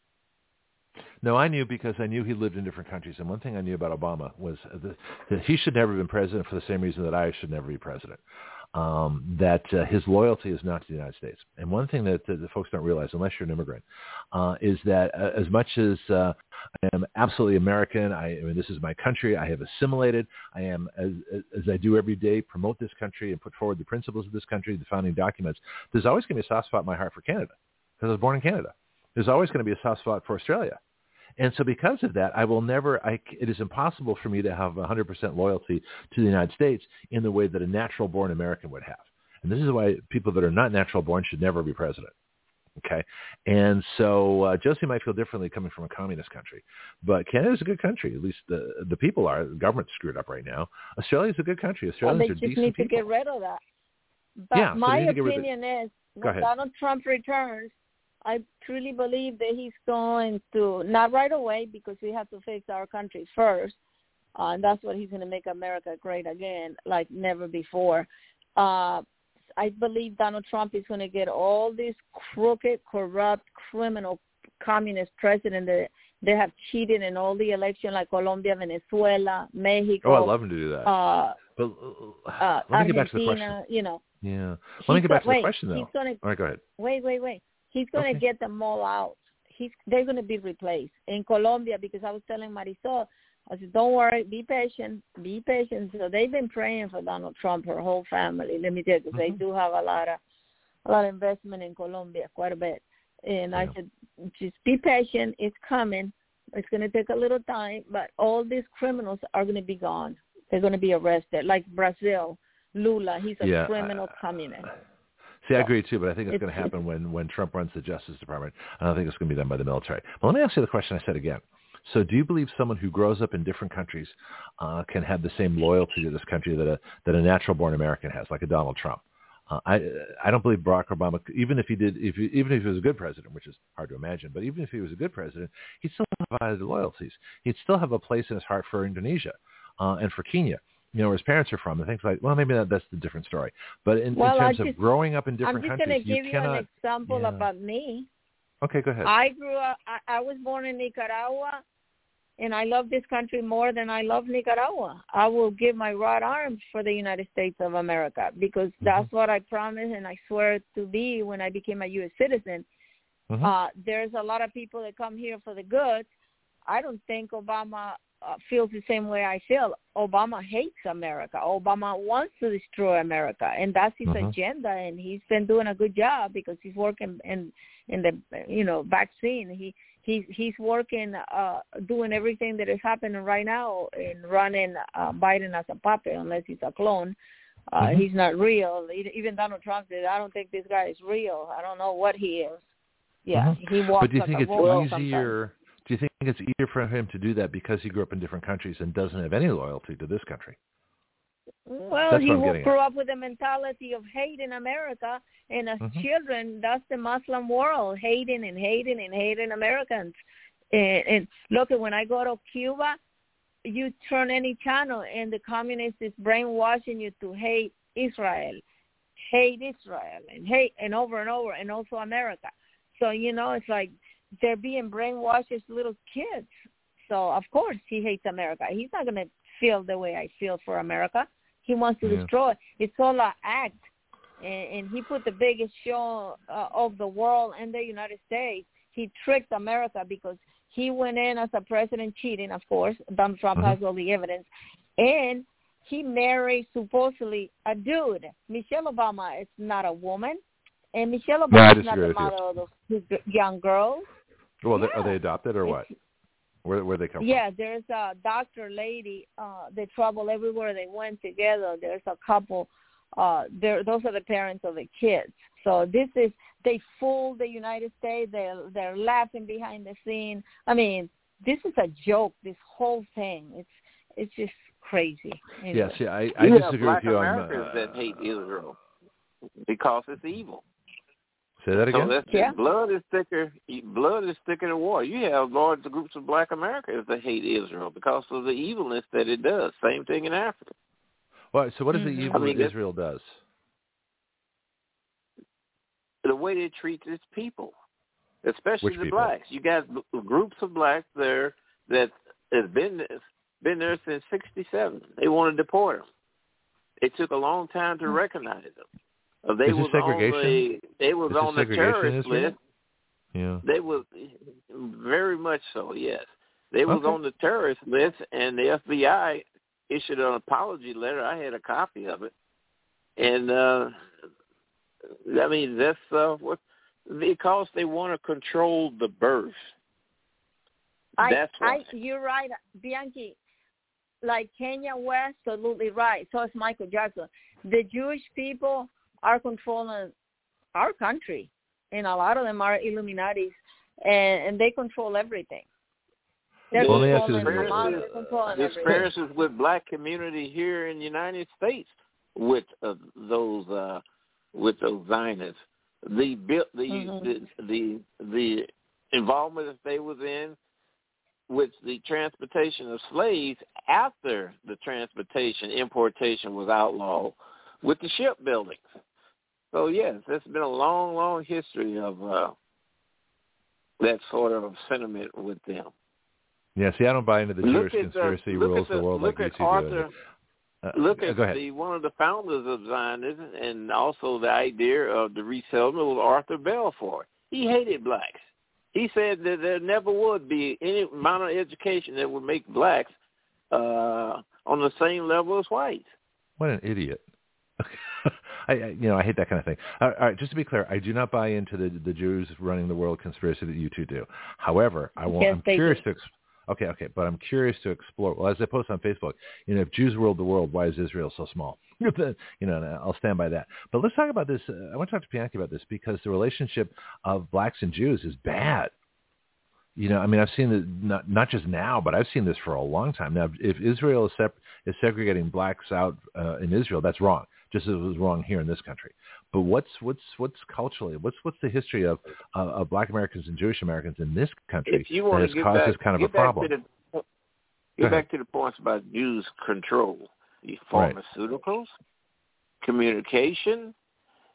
No, I knew because I knew he lived in different countries. And one thing I knew about Obama was that he should never have been president for the same reason that I should never be president. That his loyalty is not to the United States. And one thing that the folks don't realize, unless you're an immigrant, is that as much as I am absolutely American, I mean, this is my country, I have assimilated, I am, as I do every day, promote this country and put forward the principles of this country, the founding documents, there's always going to be a soft spot in my heart for Canada, because I was born in Canada. There's always going to be a soft spot for Australia. And so because of that, it is impossible for me to have 100% loyalty to the United States in the way that a natural-born American would have. And this is why people that are not natural-born should never be president. Okay, and so Josie might feel differently coming from a communist country, but Canada's a good country. At least the people are. The government's screwed up right now. Australia's a good country. Australians are decent people. They just need to get rid of that. But my opinion is, when Donald Trump returns, I truly believe that he's going to, not right away because we have to fix our country first, and that's what he's going to make America great again, like never before. I believe Donald Trump is going to get all these crooked, corrupt, criminal, communist presidents that they have cheated in all the elections, like Colombia, Venezuela, Mexico. Oh, I'd love him to do that. But let me get back to the question. You know. Yeah. Let me get back to the question, though. All right, go ahead. Wait. He's going to get them all out. They're going to be replaced. In Colombia, because I was telling Marisol, I said, don't worry, be patient. So they've been praying for Donald Trump, her whole family. Let me tell you, because they do have a lot of investment in Colombia, quite a bit. And I said, just be patient. It's coming. It's going to take a little time, but all these criminals are going to be gone. They're going to be arrested. Like Brazil, Lula, he's a criminal communist. See, I agree too, but I think it's going to happen when Trump runs the Justice Department. I don't think it's going to be done by the military. But let me ask you the question I said again. So do you believe someone who grows up in different countries can have the same loyalty to this country that a natural-born American has, like a Donald Trump? I don't believe Barack Obama, even if he was a good president, which is hard to imagine, but even if he was a good president, he'd still have either loyalties. He'd still have a place in his heart for Indonesia and for Kenya, where his parents are from, and things like. Well, maybe that's the different story. But in terms of growing up in different countries, I'm just going to give you an example about me. Okay, go ahead. I grew up. I was born in Nicaragua. And I love this country more than I love Nicaragua. I will give my right arm for the United States of America because that's what I promised and I swear to be when I became a U.S. citizen. There's a lot of people that come here for the good. I don't think Obama feels the same way I feel. Obama hates America. Obama wants to destroy America, and that's his agenda. And he's been doing a good job because he's working in the vaccine. He's working, doing everything that is happening right now and running Biden as a puppet, unless he's a clone. He's not real. Even Donald Trump said, I don't think this guy is real. I don't know what he is. Yeah, he walks. But do you think it's easier? Sometimes. Do you think it's easier for him to do that because he grew up in different countries and doesn't have any loyalty to this country? Well, he grew up with a mentality of hating America, and as children, that's the Muslim world, hating Americans. And look, when I go to Cuba, you turn any channel, and the communist is brainwashing you to hate Israel, and over and over, and also America. So, it's like they're being brainwashed as little kids. So, of course, he hates America. He's not going to feel the way I feel for America. He wants to destroy. It's all an act. And he put the biggest show of the world in the United States. He tricked America because he went in as a president cheating, of course. Donald Trump has all the evidence. And he married, supposedly, a dude. Michelle Obama is not a woman. And Michelle Obama is not the mother of those young girls. Well, are they adopted or what? Where they come from? Yeah, there's a doctor lady. They travel everywhere. They went together. There's a couple. Those are the parents of the kids. So they fooled the United States. They're laughing behind the scene. I mean, this is a joke. This whole thing. It's just crazy. Anyway. Yeah, see, I disagree with you on Americans that hate Israel because it's evil. Say that again. So blood is thicker than water. You have large groups of Black Americans that hate Israel because of the evilness that it does. Same thing in Africa. Well, so what is the evil that Israel does? The way they treat its people, especially the blacks. You got groups of blacks there that has been there since '67. They want to deport them. It took a long time to recognize them. They was on the terrorist list. Yeah. They was very much so, yes. They was on the terrorist list, and the FBI issued an apology letter. I had a copy of it. And, that's what because they want to control the birth. That's why. You're right, Bianchi. Like Kenya West, absolutely right. So is Michael Jackson. The Jewish people are controlling our country, and a lot of them are Illuminatis, and they control everything. The experiences with black community here in the United States with those Zionists, the involvement that they was in with the transportation of slaves after the importation was outlawed with the shipbuildings. So yes, there's been a long, long history of that sort of sentiment with them. Yeah, see, I don't buy into the Jewish conspiracy rules the world like you two do. Look at one of the founders of Zionism and also the idea of the resettlement was Arthur Balfour. He hated blacks. He said that there never would be any amount of education that would make blacks on the same level as whites. What an idiot. I hate that kind of thing. All right, just to be clear, I do not buy into the Jews running the world conspiracy that you two do. However, I'm curious to but I'm curious to explore. Well, as I post on Facebook, if Jews ruled the world, why is Israel so small? And I'll stand by that. But let's talk about this. I want to talk to Bianchi about this because the relationship of blacks and Jews is bad. I've seen it not just now, but I've seen this for a long time. Now, if Israel is segregating blacks out in Israel, that's wrong, just as it was wrong here in this country. But what's culturally, what's the history of Black Americans and Jewish Americans in this country that has caused this kind of a problem? Get back to the points about Jews' control. Pharmaceuticals, communication,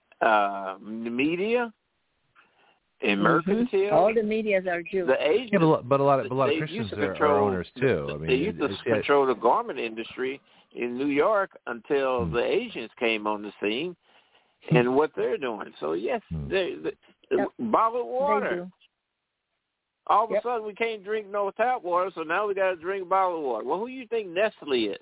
media, and mercantile. All the medias are Jews. The Asians, but a lot of Christians are owners too. They used to control the garment industry in New York until the Asians came on the scene, and what they're doing. So yes, bottled water. All of a sudden, we can't drink no tap water, so now we got to drink bottled water. Well, who do you think Nestle is?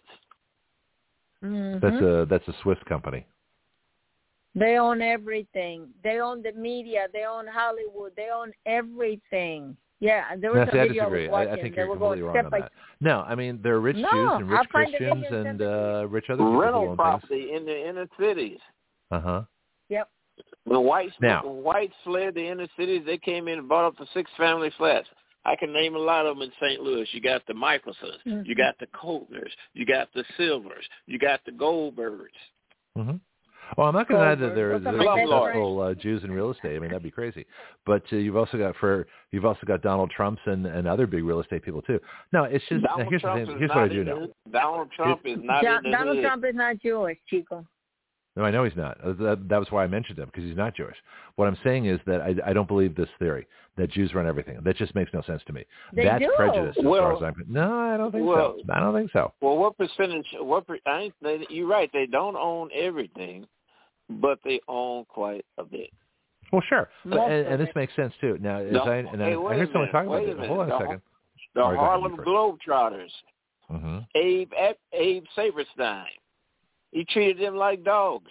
That's a Swiss company. They own everything. They own the media. They own Hollywood. They own everything. Yeah, there was a video I was watching. I think you're completely wrong on that. No, there are rich Jews and rich Christians and rich other people. Rental property in the inner cities. Yep. When whites fled the inner cities, they came in and bought up the 6 family flats. I can name a lot of them in St. Louis. You got the Michelsons, you got the Coltners, you got the Silvers, you got the Goldbergs. Well, I'm not going to deny that there successful Jews in real estate. That'd be crazy. But you've also got Donald Trumps and other big real estate people too. No, it's just here's the thing. Here's what I do know. Donald Trump is not. Donald Trump is not Jewish, Chico. No, I know he's not. That was why I mentioned him, because he's not Jewish. What I'm saying is that I don't believe this theory that Jews run everything. That just makes no sense to me. That's prejudice as far as I'm concerned. No, I don't think so. I don't think so. Well, what percentage? You're right. They don't own everything, but they own quite a bit. Well, sure. And this makes sense too. Now, I heard someone talking about this. Hold on a second. The Harlem Globetrotters. Abe Saperstein. He treated them like dogs.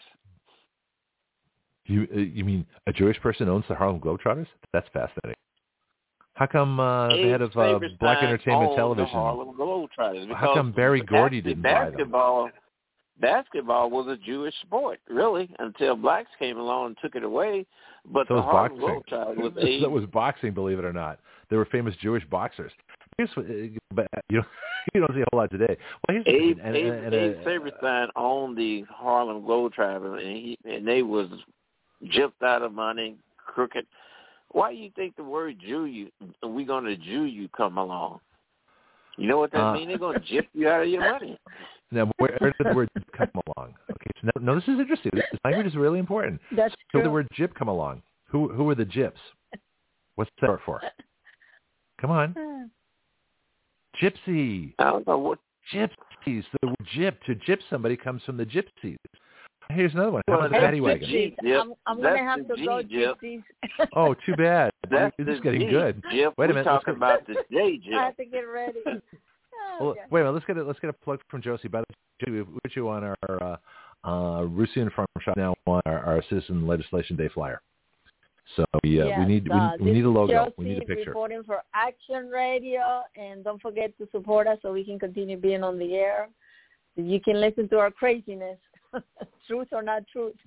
You mean a Jewish person owns the Harlem Globetrotters? That's fascinating. How come the head of Black Entertainment Television? The Harlem Globetrotters. How come Barry Gordy didn't buy them? Basketball was a Jewish sport, really, until blacks came along and took it away. But so the Harlem Globetrotters was that was boxing, believe it or not. There were famous Jewish boxers. But you don't see a whole lot today. Well, Abe Saperstein owned the Harlem Globetrotters, and they was gypped out of money, crooked. Why do you think the word we're going to Jew you come along? You know what that means? They're going to gyp you out of your money. Now, where did the word come along? Okay, so now, this is interesting. This language is really important. That's true. Where did the word gyp come along? Who were the gyps? What's that for? Come on. Gypsy. I don't know what. Gypsies. The word gyp, to gyp somebody, comes from the gypsies. Here's another one. How about the paddy wagon? Yep. I'm going to have to go gypsies. Oh, too bad. This is getting good. Gyp. Wait a minute. We're talking about the J gyp. I have to get ready. Well, wait a minute. Let's get a plug from Josie. By the way, we put you on our Russian Farm Shop now on our Citizen Legislation Day flyer. So we need a logo. Josie, we need a picture. Reporting for Action Radio, and don't forget to support us so we can continue being on the air. You can listen to our craziness, truth or not truth.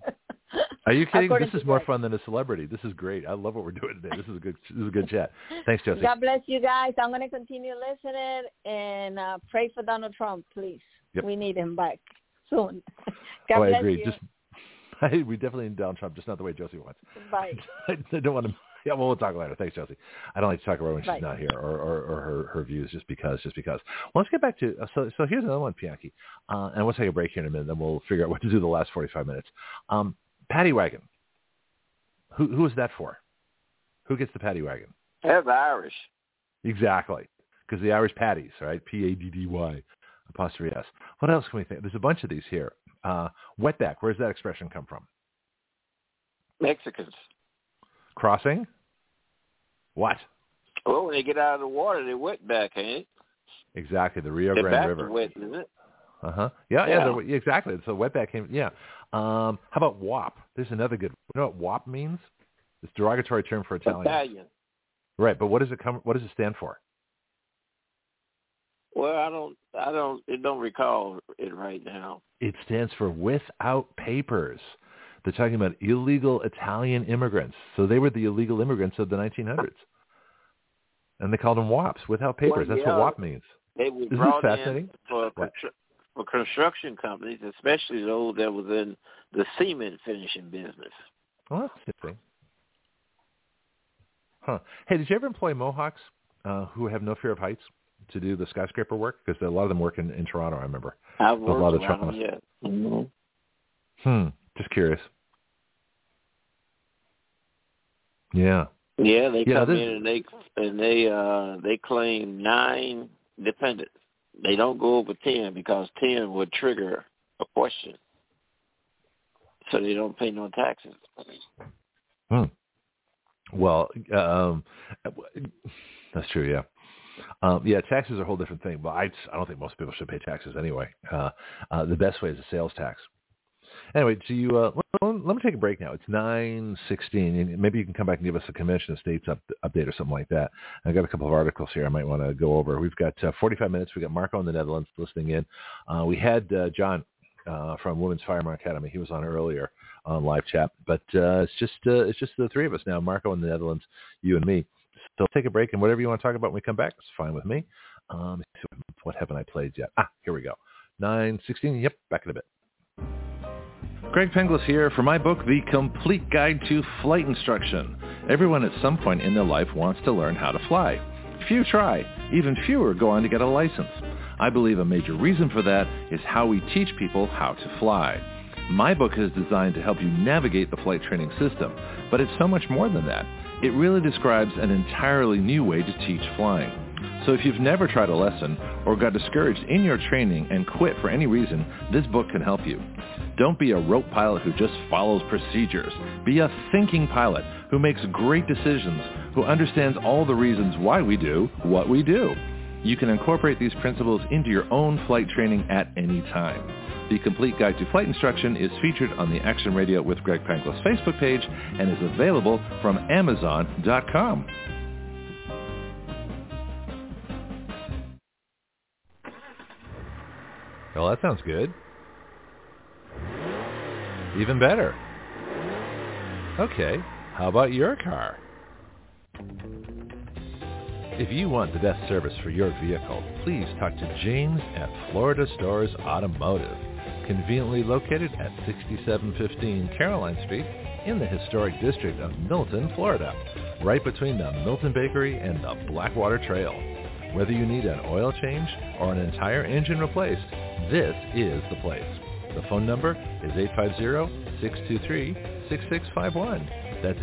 Are you kidding? This is more fun than a celebrity. This is great. I love what we're doing today. This is a good chat. Thanks, Josie. God bless you guys. I'm going to continue listening and pray for Donald Trump, please. Yep. We need him back soon. God bless I agree. you. We definitely need Donald Trump, just not the way Josie wants. Bye. I don't want to. Yeah, well, we'll talk later. Thanks, Josie. I don't like to talk about her when she's not here or her views just because. Well, let's get back to so here's another one, Pianki, and we'll take a break here in a minute. Then we'll figure out what to do the last 45 minutes. Paddy wagon. Who is that for? Who gets the paddy wagon? That's Irish. Exactly, because the Irish paddies, right? Paddy apostrophe S. What else can we think? There's a bunch of these here. Wetback. Where does that expression come from? Mexicans. Crossing? What? Well, when they get out of the water, they wet back, ain't it? Exactly, the Rio Grande River. Wet, isn't it? Yeah, exactly. So wetback came. Yeah. How about WAP? There's another good. You know what WAP means? It's a derogatory term for Italian. Italian. Right, but what does it stand for? Well, I don't recall it right now. It stands for without papers. They're talking about illegal Italian immigrants. So they were the illegal immigrants of the 1900s. And they called them WAPs, without papers. That's what WAP means. They were brought in for construction companies, especially those that was in the cement finishing business. Well, that's interesting. Huh. Hey, did you ever employ Mohawks who have no fear of heights to do the skyscraper work? Because a lot of them work in Toronto, I remember. I've worked around them, yeah. Mm-hmm. Just curious. Yeah. Yeah, they come in and they claim 9 dependents. They don't go over 10 because 10 would trigger a question. So they don't pay no taxes. Well, that's true, yeah. Taxes are a whole different thing, but I don't think most people should pay taxes anyway. The best way is a sales tax. Anyway, so let me take a break now. It's 9:16, and maybe you can come back and give us a Convention of States update or something like that. I've got a couple of articles here I might want to go over. We've got 45 minutes. We've got Marco in the Netherlands listening in. We had John from Women's Firearm Academy. He was on earlier on live chat, but it's just the three of us now, Marco in the Netherlands, you and me. So take a break, and whatever you want to talk about when we come back, it's fine with me. What haven't I played yet? Here we go. 9:16. Yep, back in a bit. Greg Penglis here for my book, The Complete Guide to Flight Instruction. Everyone at some point in their life wants to learn how to fly. Few try. Even fewer go on to get a license. I believe a major reason for that is how we teach people how to fly. My book is designed to help you navigate the flight training system, but it's so much more than that. It really describes an entirely new way to teach flying. So if you've never tried a lesson or got discouraged in your training and quit for any reason, this book can help you. Don't be a rote pilot who just follows procedures. Be a thinking pilot who makes great decisions, who understands all the reasons why we do what we do. You can incorporate these principles into your own flight training at any time. The Complete Guide to Flight Instruction is featured on the Action Radio with Greg Penglis Facebook page and is available from Amazon.com. Well, that sounds good. Even better. Okay, how about your car? If you want the best service for your vehicle, please talk to James at Florida Stores Automotive, conveniently located at 6715 Caroline Street in the historic district of Milton, Florida, right between the Milton Bakery and the Blackwater Trail. Whether you need an oil change or an entire engine replaced, this is the place. The phone number is 850-623-6651. That's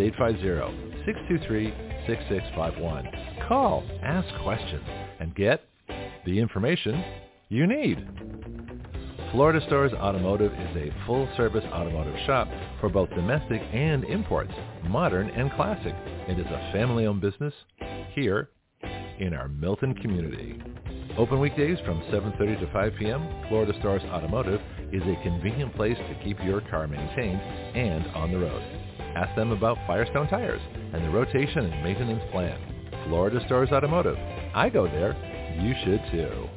850-623-6651. Call, ask questions, and get the information you need. Florida Stores Automotive is a full-service automotive shop for both domestic and imports, modern and classic. It is a family-owned business here in our Milton community. Open weekdays from 7:30 to 5 p.m., Florida Stars Automotive is a convenient place to keep your car maintained and on the road. Ask them about Firestone tires and the rotation and maintenance plan. Florida Stars Automotive. I go there. You should too.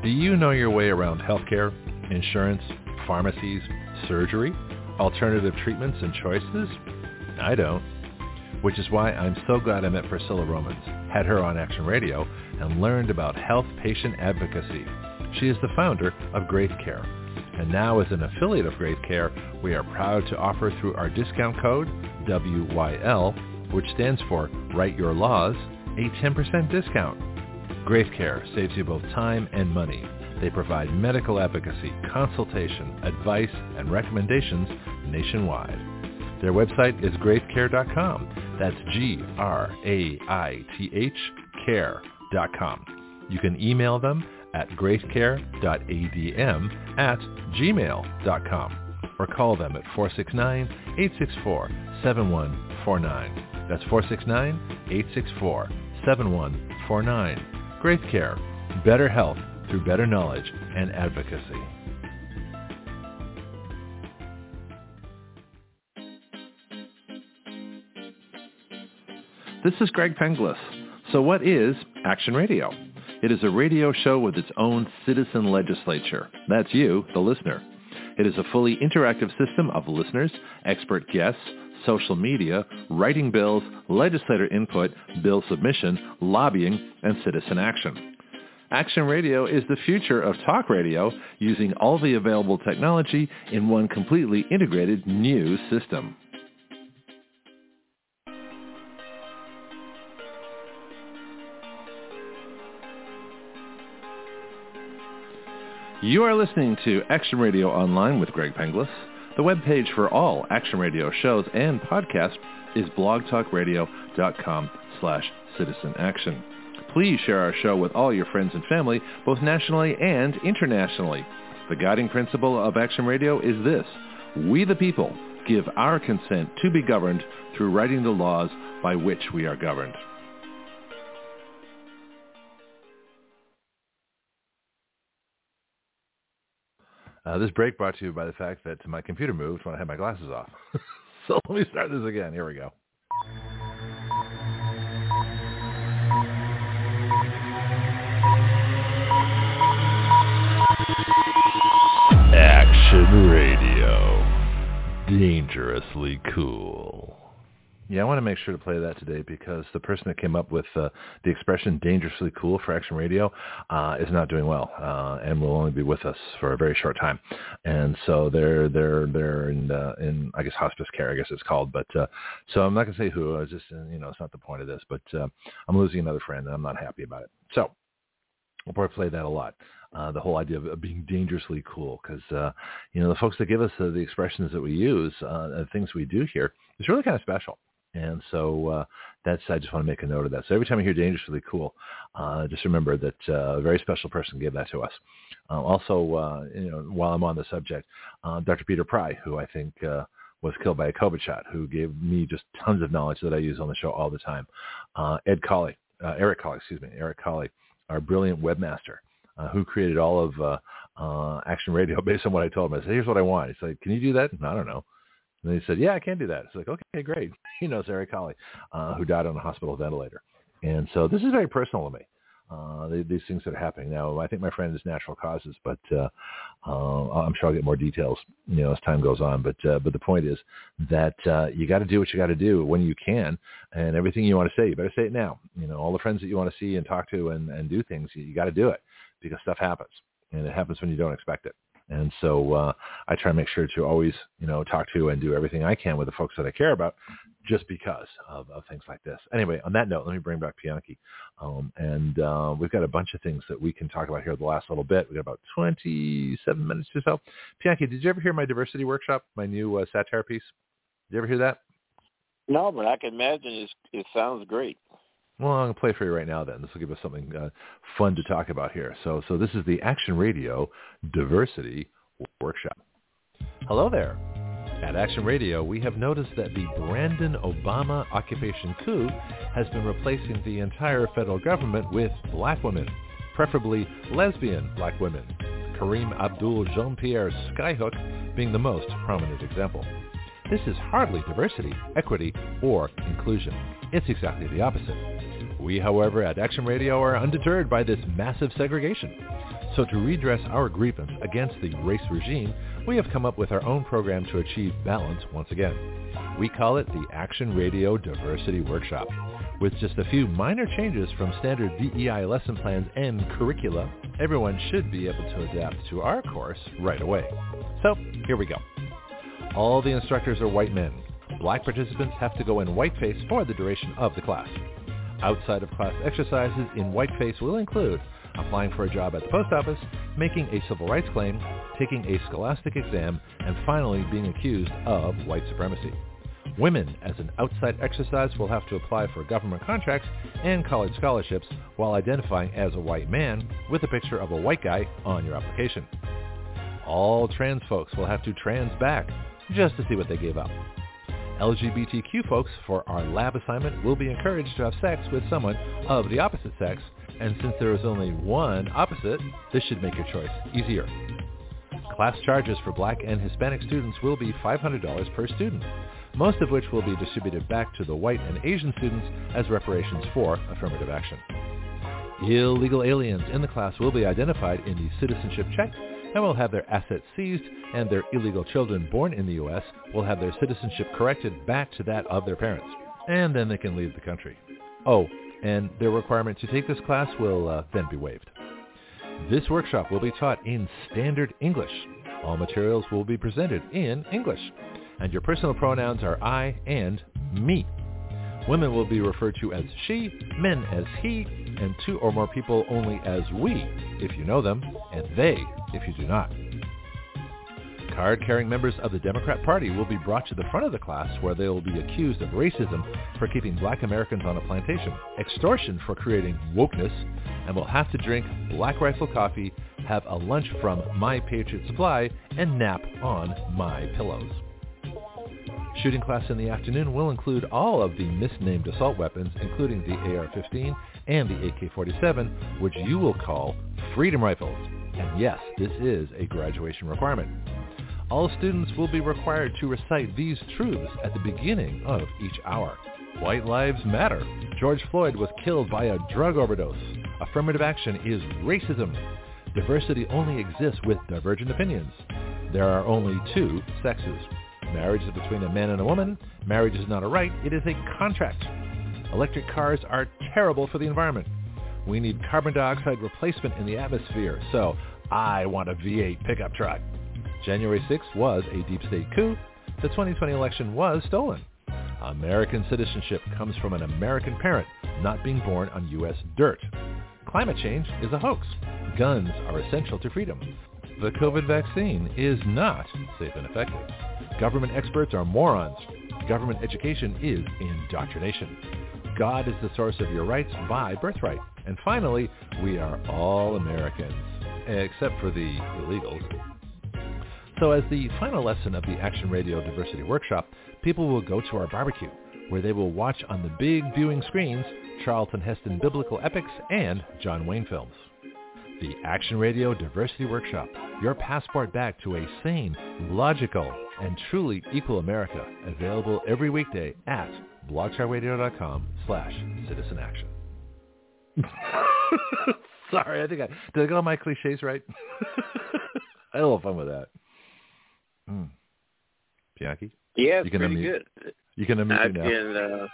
Do you know your way around healthcare, insurance, pharmacies, surgery, alternative treatments and choices? I don't. Which is why I'm so glad I met Priscilla Romans, had her on Action Radio, and learned about health patient advocacy. She is the founder of Graith Care. And now as an affiliate of Graith Care, we are proud to offer through our discount code, WYL, which stands for Write Your Laws, a 10% discount. Graith Care saves you both time and money. They provide medical advocacy, consultation, advice, and recommendations nationwide. Their website is graithcare.com. That's GRAITH care.com. You can email them at graithcare.adm@gmail.com or call them at 469-864-7149. That's 469-864-7149. Graith Care, better health through better knowledge and advocacy. This is Greg Penglis. So what is Action Radio? It is a radio show with its own citizen legislature. That's you, the listener. It is a fully interactive system of listeners, expert guests, social media, writing bills, legislator input, bill submission, lobbying, and citizen action. Action Radio is the future of talk radio using all the available technology in one completely integrated new system. You are listening to Action Radio Online with Greg Penglis. The webpage for all Action Radio shows and podcasts is blogtalkradio.com/citizenaction. Please share our show with all your friends and family, both nationally and internationally. The guiding principle of Action Radio is this: we the people give our consent to be governed through writing the laws by which we are governed. This break brought to you by the fact that my computer moved when I had my glasses off. So let me start this again. Here we go. Action Radio. Dangerously cool. Yeah, I want to make sure to play that today because the person that came up with the expression "dangerously cool" for Action Radio is not doing well, and will only be with us for a very short time. And so they're in I guess hospice care, I guess it's called. But so I'm not going to say who. It's just it's not the point of this. But I'm losing another friend, and I'm not happy about it. So we'll probably play that a lot. The whole idea of being dangerously cool, because the folks that give us the expressions that we use, the things we do here, is really kind of special. And so I just want to make a note of that. So every time I hear dangerously cool, just remember that a very special person gave that to us. Also, while I'm on the subject, Dr. Peter Pry, who I think was killed by a COVID shot, who gave me just tons of knowledge that I use on the show all the time. Eric Colley, our brilliant webmaster, who created all of Action Radio based on what I told him. I said, here's what I want. He's like, can you do that? I don't know. And he said, yeah, I can do that. It's like, okay, great. He knows Eric Colley, who died on a hospital ventilator. And so this is very personal to me, these things that are happening. Now, I think my friend is natural causes, but I'm sure I'll get more details, as time goes on. But the point is that you got to do what you got to do when you can, and everything you want to say, you better say it now. All the friends that you want to see and talk to and do things, you got to do it because stuff happens, and it happens when you don't expect it. And so I try to make sure to always, talk to and do everything I can with the folks that I care about just because of things like this. Anyway, on that note, let me bring back Pianki. And we've got a bunch of things that we can talk about here the last little bit. We've got about 27 minutes or so. Pianki, did you ever hear my diversity workshop, my new satire piece? Did you ever hear that? No, but I can imagine it sounds great. Well, I'm going to play for you right now then. This will give us something fun to talk about here. So this is the Action Radio Diversity Workshop. Hello there. At Action Radio, we have noticed that the Brandon Obama occupation coup has been replacing the entire federal government with black women, preferably lesbian black women, Kareem Abdul-Jean-Pierre Skyhook being the most prominent example. This is hardly diversity, equity, or inclusion. It's exactly the opposite. We, however, at Action Radio are undeterred by this massive segregation. So to redress our grievance against the race regime, we have come up with our own program to achieve balance once again. We call it the Action Radio Diversity Workshop. With just a few minor changes from standard DEI lesson plans and curricula, everyone should be able to adapt to our course right away. So here we go. All the instructors are white men. Black participants have to go in whiteface for the duration of the class. Outside of class exercises in whiteface will include applying for a job at the post office, making a civil rights claim, taking a scholastic exam, and finally being accused of white supremacy. Women, as an outside exercise, will have to apply for government contracts and college scholarships while identifying as a white man with a picture of a white guy on your application. All trans folks will have to trans back just to see what they gave up. LGBTQ folks, for our lab assignment, will be encouraged to have sex with someone of the opposite sex, and since there is only one opposite, this should make your choice easier. Class charges for Black and Hispanic students will be $500 per student, most of which will be distributed back to the white and Asian students as reparations for affirmative action. Illegal aliens in the class will be identified in the citizenship check and will have their assets seized, and their illegal children born in the U.S. will have their citizenship corrected back to that of their parents, and then they can leave the country. Oh, and their requirement to take this class will then be waived. This workshop will be taught in standard English. All materials will be presented in English, and your personal pronouns are I and me. Women will be referred to as she, men as he, and two or more people only as we, if you know them, and they, if you do not. Card-carrying members of the Democrat Party will be brought to the front of the class where they will be accused of racism for keeping Black Americans on a plantation, extortion for creating wokeness, and will have to drink Black Rifle coffee, have a lunch from My Patriot Supply, and nap on my pillows. Shooting class in the afternoon will include all of the misnamed assault weapons, including the AR-15 and the AK-47, which you will call freedom rifles. And yes, this is a graduation requirement. All students will be required to recite these truths at the beginning of each hour. White lives matter. George Floyd was killed by a drug overdose. Affirmative action is racism. Diversity only exists with divergent opinions. There are only two sexes. Marriage is between a man and a woman. Marriage is not a right, it is a contract. Electric cars are terrible for the environment. We need carbon dioxide replacement in the atmosphere, so I want a V8 pickup truck. January 6th was a deep state coup. The 2020 election was stolen. American citizenship comes from an American parent not being born on U.S. dirt. Climate change is a hoax. Guns are essential to freedom. The COVID vaccine is not safe and effective. Government experts are morons. Government education is indoctrination. God is the source of your rights by birthright. And finally, we are all Americans, except for the illegals. So as the final lesson of the Action Radio Diversity Workshop, people will go to our barbecue, where they will watch on the big viewing screens Charlton Heston biblical epics and John Wayne films. The Action Radio Diversity Workshop, your passport back to a sane, logical, and truly equal America, available every weekday at blogtalkradio.com/citizenaction. Sorry, did I get all my cliches right? I had a little fun with that. Bianchi? Yeah, it's pretty good. You can unmute me now.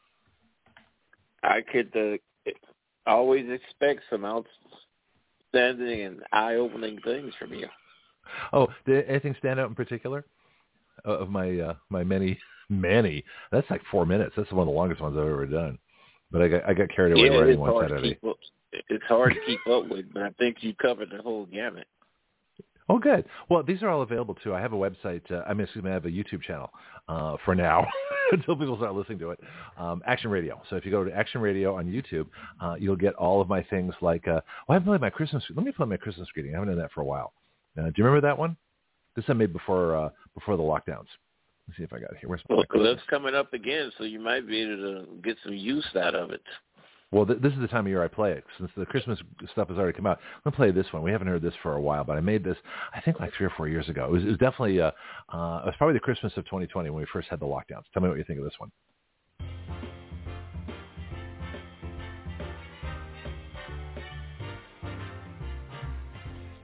I could always expect some outstanding and eye-opening things from you. Oh, did anything stand out in particular? Of my my many, that's like 4 minutes. That's one of the longest ones I've ever done. But I got carried away writing one Saturday. It's hard to keep up with, but I think you covered the whole gamut. Oh, good. Well, these are all available, too. I have a website. I have a YouTube channel for now until people start listening to it. Action Radio. So if you go to Action Radio on YouTube, you'll get all of my things like, I haven't played my Christmas. Let me play my Christmas greeting. I haven't done that for a while. Do you remember that one? This I made before the lockdowns. Let's see if I got it here. Well, that's coming up again, so you might be able to get some use out of it. Well, this is the time of year I play it. Since the Christmas stuff has already come out, I'm going to play this one. We haven't heard this for a while, but I made this, I think, like 3 or 4 years ago. It was definitely, it was probably the Christmas of 2020 when we first had the lockdowns. Tell me what you think of this one.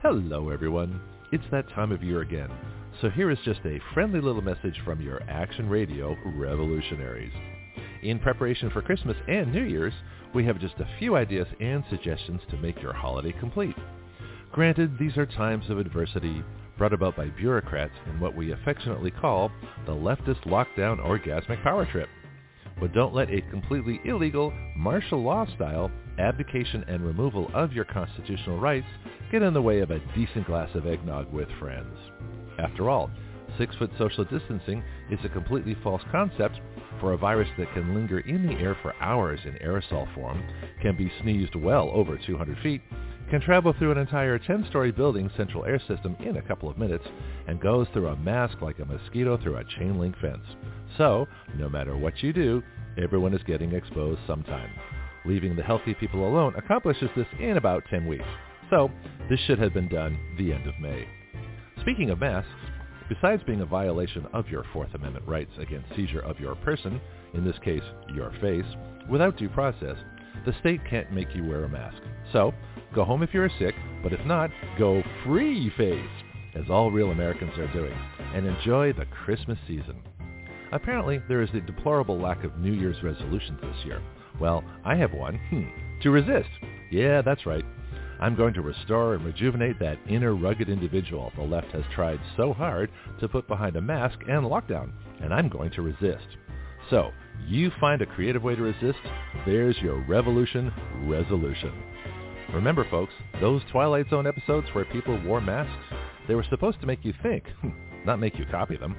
Hello, everyone. It's that time of year again. So here is just a friendly little message from your Action Radio revolutionaries. In preparation for Christmas and New Year's, we have just a few ideas and suggestions to make your holiday complete. Granted, these are times of adversity brought about by bureaucrats in what we affectionately call the leftist lockdown orgasmic power trip. But don't let a completely illegal, martial law style abdication and removal of your constitutional rights get in the way of a decent glass of eggnog with friends. After all, 6-foot social distancing is a completely false concept, for a virus that can linger in the air for hours in aerosol form, can be sneezed well over 200 feet, can travel through an entire 10-story building's central air system in a couple of minutes, and goes through a mask like a mosquito through a chain link fence. So, no matter what you do, everyone is getting exposed sometime. Leaving the healthy people alone accomplishes this in about 10 weeks. So, this should have been done the end of May. Speaking of masks, besides being a violation of your Fourth Amendment rights against seizure of your person, in this case, your face, without due process, the state can't make you wear a mask. So, go home if you're sick, but if not, go free face, as all real Americans are doing, and enjoy the Christmas season. Apparently, there is a deplorable lack of New Year's resolutions this year. Well, I have one. To resist. Yeah, that's right. I'm going to restore and rejuvenate that inner rugged individual the left has tried so hard to put behind a mask and lockdown, and I'm going to resist. So, you find a creative way to resist, there's your revolution resolution. Remember, folks, those Twilight Zone episodes where people wore masks, they were supposed to make you think, not make you copy them.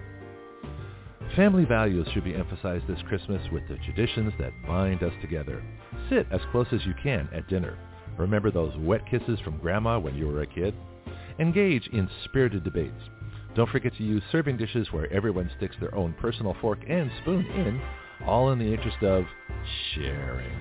Family values should be emphasized this Christmas with the traditions that bind us together. Sit as close as you can at dinner. Remember those wet kisses from Grandma when you were a kid? Engage in spirited debates. Don't forget to use serving dishes where everyone sticks their own personal fork and spoon in, all in the interest of sharing.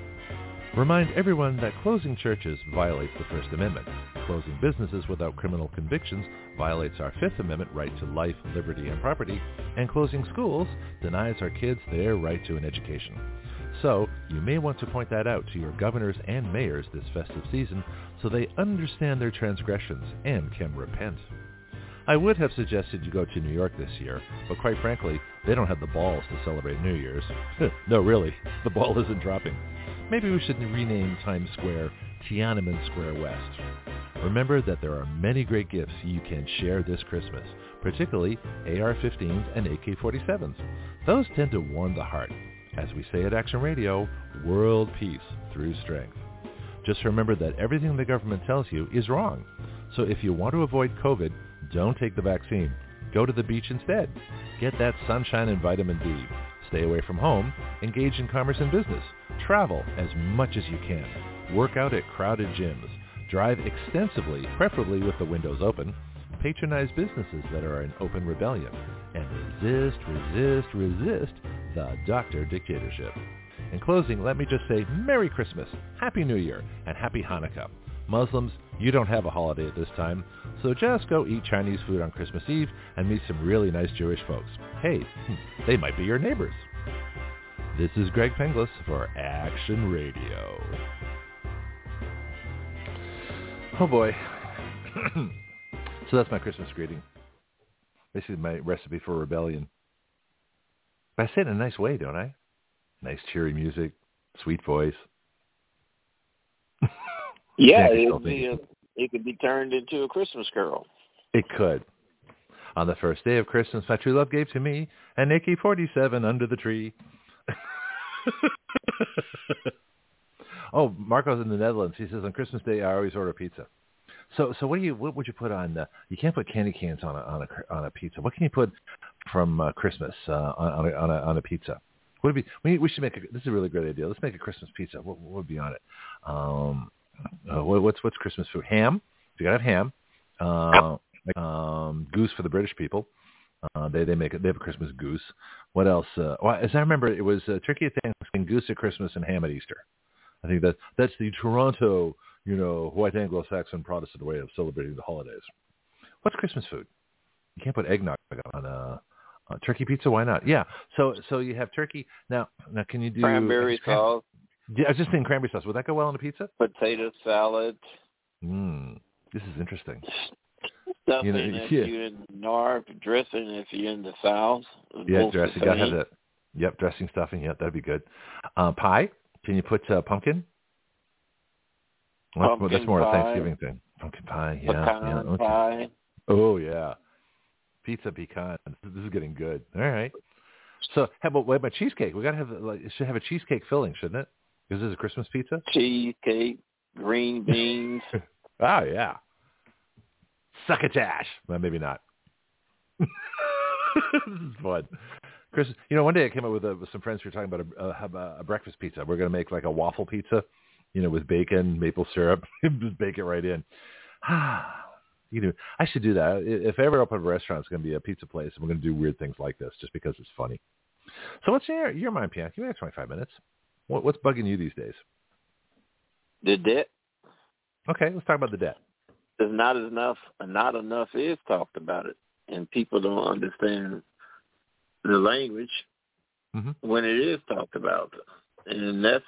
Remind everyone that closing churches violates the First Amendment. Closing businesses without criminal convictions violates our Fifth Amendment right to life, liberty, and property, and closing schools denies our kids their right to an education. So, you may want to point that out to your governors and mayors this festive season so they understand their transgressions and can repent. I would have suggested you go to New York this year, but quite frankly, they don't have the balls to celebrate New Year's. No, really, the ball isn't dropping. Maybe we should rename Times Square Tiananmen Square West. Remember that there are many great gifts you can share this Christmas, particularly AR-15s and AK-47s. Those tend to warm the heart. As we say at Action Radio, world peace through strength. Just remember that everything the government tells you is wrong. So if you want to avoid COVID, don't take the vaccine. Go to the beach instead. Get that sunshine and vitamin D. Stay away from home. Engage in commerce and business. Travel as much as you can. Work out at crowded gyms. Drive extensively, preferably with the windows open. Patronize businesses that are in open rebellion. And resist the doctor dictatorship. In closing, let me just say Merry Christmas, Happy New Year, and Happy Hanukkah. Muslims, you don't have a holiday at this time, so just go eat Chinese food on Christmas Eve and meet some really nice Jewish folks. Hey, they might be your neighbors. This is Greg Penglis for Action Radio. Oh boy. So that's my Christmas greeting. Basically my recipe for rebellion. But I say it in a nice way, don't I? Nice cheery music, sweet voice. Yeah, it could be turned into a Christmas carol. It could. On the first day of Christmas, my true love gave to me an AK-47 under the tree. Oh, Marco's in the Netherlands. He says on Christmas Day I always order pizza. So what would you put on? You can't put candy canes on a pizza. What can you put from Christmas on a pizza? What would be? We should make this is a really great idea. Let's make a Christmas pizza. What would be on it? What's Christmas food? Ham. You gotta have ham. Goose for the British people. They have a Christmas goose. What else? As I remember, it was turkey at Thanksgiving, goose at Christmas, and ham at Easter. I think that's the Toronto, white Anglo-Saxon Protestant way of celebrating the holidays. What's Christmas food? You can't put eggnog on a turkey pizza. Why not? Yeah. So you have turkey. Now can you do cranberry sauce? Yeah, I was just thinking cranberry sauce. Would that go well on a pizza? Potato salad. This is interesting. Stuffing if you're in the north, dressing if you're in the south. Yeah, dressing. Got to have that. Yep, dressing, stuffing. Yep, that'd be good. Pie? Can you put pumpkin? That's more pie. a Thanksgiving thing. Pumpkin pie, yeah. Pecan pie. Oh, yeah. Pizza pecan. This is getting good. All right. So, what about cheesecake? We got to have it should have a cheesecake filling, shouldn't it? Because this is a Christmas pizza. Cheesecake, green beans. Oh yeah. Succotash. Well, maybe not. This is fun. Chris, one day I came up with some friends who were talking about a breakfast pizza. We're going to make like a waffle pizza, with bacon, maple syrup, just bake it right in. I should do that. If I ever open a restaurant, it's going to be a pizza place, and we're going to do weird things like this just because it's funny. So what's your mind, Pianki? You have 25 minutes. What's bugging you these days? The debt. Okay, let's talk about the debt. There's not enough is talked about it, and people don't understand the language when it is talked about. And that's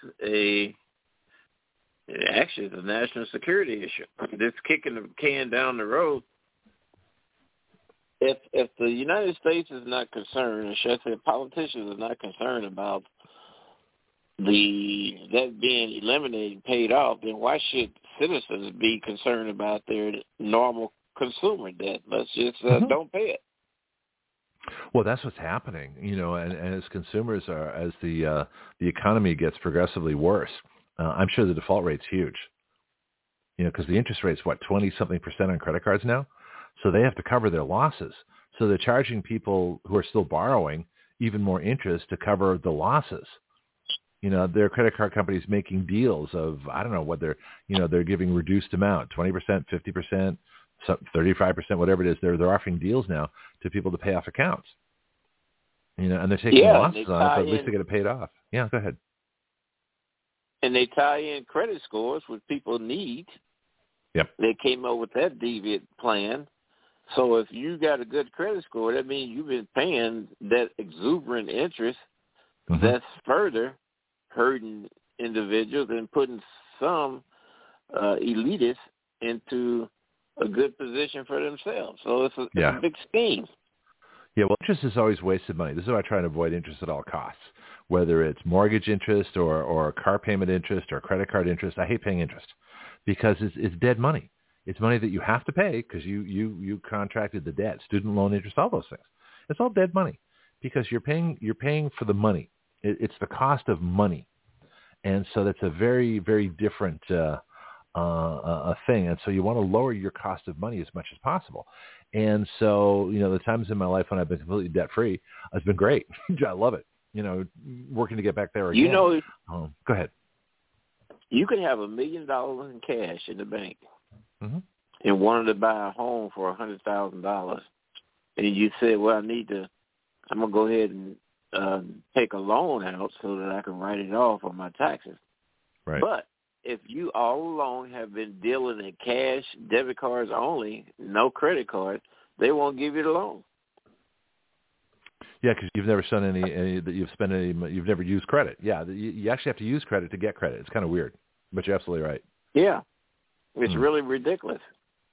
actually it's a national security issue. It's kicking the can down the road. If the United States is not concerned, or should I say politicians are not concerned about that being eliminated, paid off, then why should citizens be concerned about their normal consumer debt? Let's just don't pay it. Well, that's what's happening, and as consumers as the economy gets progressively worse, I'm sure the default rate's huge, because the interest rate's 20-something% on credit cards now, so they have to cover their losses. So they're charging people who are still borrowing even more interest to cover the losses. Their credit card companies making deals of, I don't know what they're giving reduced amount, 20%, 50%, 35%, whatever it is. They're offering deals now to people to pay off accounts. And they're taking losses on it, but at least they get it paid off. Yeah, go ahead. And they tie in credit scores, which people need. Yep. They came up with that deviant plan. So if you got a good credit score, that means you've been paying that exuberant interest that's further hurting individuals and putting some elitists into a good position for themselves. So it's a big scheme. Yeah, well, interest is always wasted money. This is why I try to avoid interest at all costs, whether it's mortgage interest or car payment interest or credit card interest. I hate paying interest because it's dead money. It's money that you have to pay because you contracted the debt, student loan interest, all those things. It's all dead money because you're paying for the money. It's the cost of money, and so that's a very, very different thing. And so you want to lower your cost of money as much as possible. And so the times in my life when I've been completely debt free, it's been great. I love it. Working to get back there again. Go ahead. You could have $1 million in cash in the bank and wanted to buy a home for $100,000, and you said, "Well, I'm gonna go ahead and take a loan out so that I can write it off on my taxes." Right. But if you all along have been dealing in cash, debit cards only, no credit card, they won't give you the loan. Yeah, because you've never done any that you've spent any. You've never used credit. Yeah, you actually have to use credit to get credit. It's kind of weird, but you're absolutely right. Yeah, it's really ridiculous.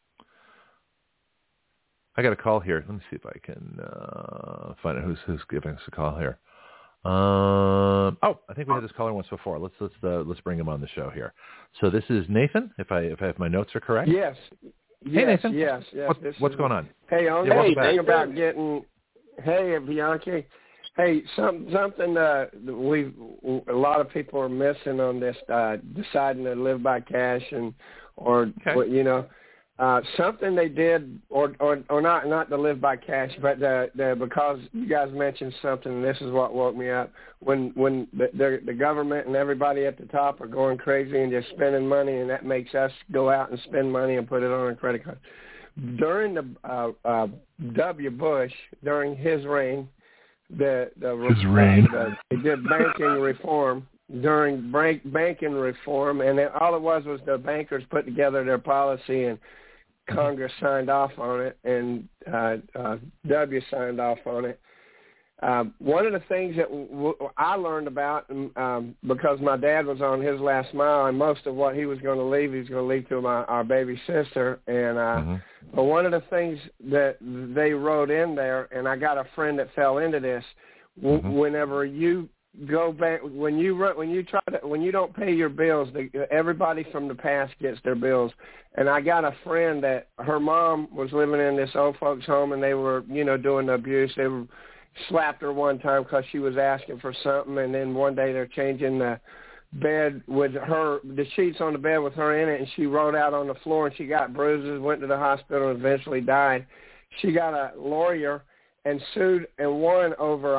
I got a call here. Let me see if I can find out who's giving us a call here. I think we had this caller once before. Let's bring him on the show here. So this is Nathan. If I have my notes are correct. Yes. Hey Nathan. Yes. What's going on? Hey, on that thing about getting. Hey, Bianchi. Hey, something a lot of people are missing on this deciding to live by cash something they did or not to live by cash, but because you guys mentioned something, and this is what woke me up when the government and everybody at the top are going crazy and just spending money, and that makes us go out and spend money and put it on a credit card. During the W. Bush, during his reign, they did banking reform. During banking reform, and all it was the bankers put together their policy, and Congress signed off on it, and W signed off on it. one of the things that I learned about, because my dad was on his last mile, and most of what he was going to leave, he was going to leave to our baby sister. And but one of the things that they wrote in there, and I got a friend that fell into this. Whenever you go back, when you don't pay your bills, everybody from the past gets their bills. And I got a friend that her mom was living in this old folks home, and they were, doing the abuse. They were slapped her one time because she was asking for something, and then one day they're changing the bed with the sheets on the bed with her in it, and she rolled out on the floor, and she got bruises, went to the hospital, and eventually died. She got a lawyer and sued and won over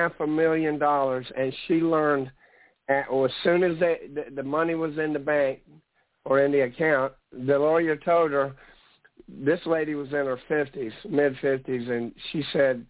$500,000, and she learned as soon as the money was in the bank or in the account, the lawyer told her, this lady was in her 50s, mid-50s, and she said,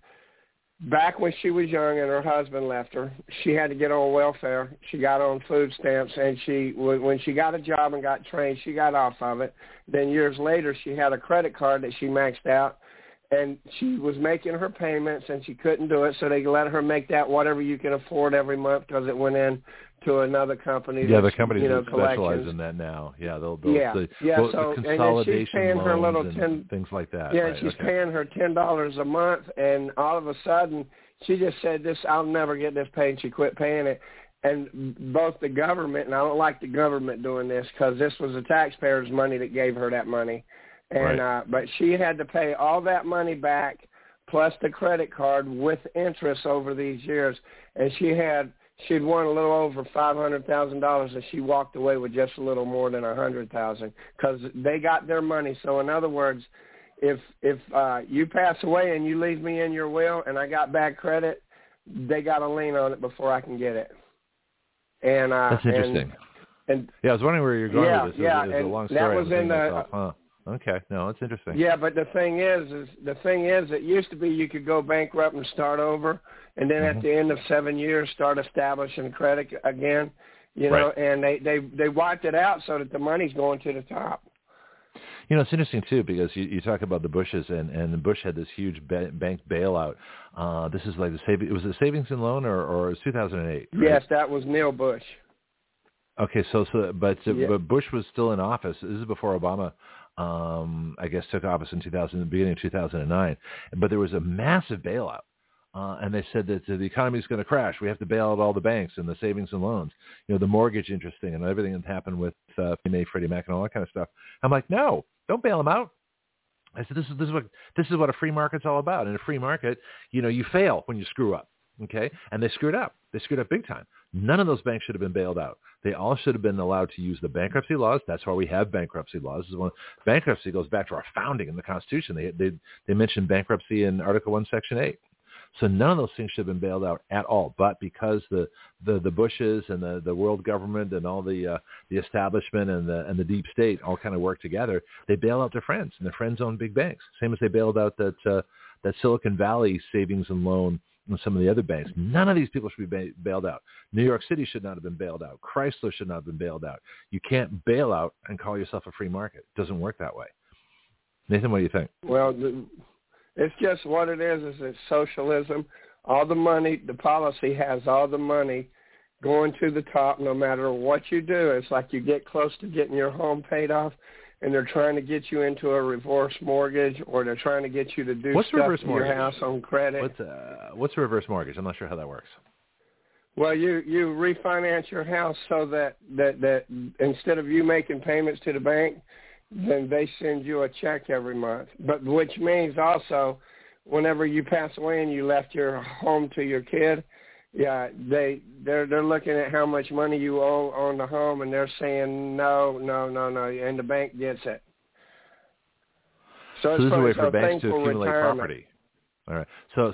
back when she was young and her husband left her, she had to get on welfare. She got on food stamps, and when she got a job and got trained, she got off of it. Then years later, she had a credit card that she maxed out, and she was making her payments, and she couldn't do it, so they let her make that whatever you can afford every month because it went in to another company. Yeah, the companies that specialize in that now. Yeah, they'll so the consolidation and she's paying her little things like that. Yeah, right, she's paying her $10 a month, and all of a sudden she just said, I'll never get this paid. She quit paying it. And both the government, and I don't like the government doing this because this was the taxpayers' money that gave her that money. And but she had to pay all that money back plus the credit card with interest over these years. And she'd won a little over $500,000, and she walked away with just a little more than $100,000 because they got their money. So in other words, if you pass away and you leave me in your will and I got bad credit, they got a lien on it before I can get it. And that's interesting. And I was wondering where you're going with this. It's a long story. That was in the. Okay, no, it's interesting. Yeah, but the thing is it used to be you could go bankrupt and start over, and then at the end of 7 years start establishing credit again, and they wiped it out so that the money's going to the top. It's interesting too because you talk about the Bushes and Bush had this huge bank bailout. This is like it was the savings and loan or it was 2008. Right? Yes, that was Neil Bush. Okay, but Bush was still in office. This is before Obama. I guess took office in the beginning of 2009, but there was a massive bailout, and they said that the economy is going to crash. We have to bail out all the banks and the savings and loans, the mortgage interest thing and everything that happened with Freddie Mac and all that kind of stuff. I'm like, no, don't bail them out. I said, this is what a free market's all about. In a free market, you fail when you screw up. Okay, and they screwed up. They screwed up big time. None of those banks should have been bailed out. They all should have been allowed to use the bankruptcy laws. That's why we have bankruptcy laws. Bankruptcy goes back to our founding in the Constitution. They mentioned bankruptcy in Article 1, Section 8. So none of those things should have been bailed out at all. But because the Bushes and the world government and all the establishment and the deep state all kind of work together, they bail out their friends, and their friends own big banks. Same as they bailed out that Silicon Valley savings and loan and some of the other banks. None of these people should be bailed out. New York City should not have been bailed out. Chrysler should not have been bailed out. You can't bail out and call yourself a free market. It doesn't work that way. Nathan, what do you think? Well, it's just what it is it's socialism. All the money, the policy has all the money going to the top no matter what you do. It's like you get close to getting your home paid off, and they're trying to get you into a reverse mortgage, or they're trying to get you to do stuff to your house on credit. What's a reverse mortgage? I'm not sure how that works. Well, you refinance your house so that instead of you making payments to the bank, then they send you a check every month. But which means also, whenever you pass away and you left your home to your kid, yeah, they're looking at how much money you owe on the home, and they're saying no, and the bank gets it. So this is a way for banks to accumulate property. All right. So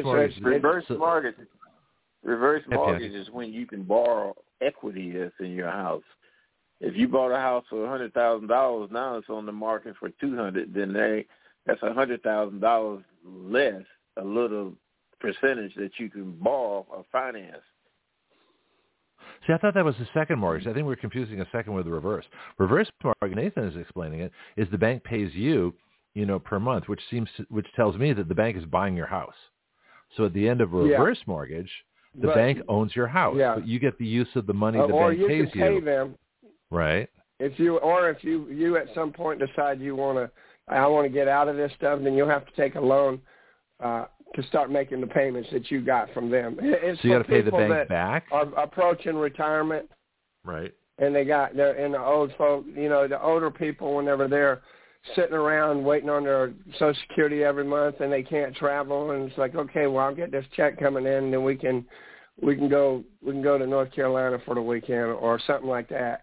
reverse mortgage is when you can borrow equity that's in your house. If you bought a house for $100,000, now it's on the market for $200,000. Then that's $100,000 less, a little percentage that you can borrow or finance. See, I thought that was the second mortgage. I think we're confusing a second with the reverse. Reverse mortgage, Nathan is explaining it, is the bank pays you, per month, which tells me that the bank is buying your house. So at the end of a reverse mortgage, the bank owns your house, but you get the use of the money the bank pays you. Or you can pay them. Right. If you at some point decide I want to get out of this stuff, then you'll have to take a loan to start making the payments that you got from them. It's so you got to pay the bank back? Are approaching retirement. Right. And they're the old folk, the older people, whenever they're sitting around waiting on their Social Security every month and they can't travel, and it's like, okay, well, I'll get this check coming in, and then we can go to North Carolina for the weekend or something like that.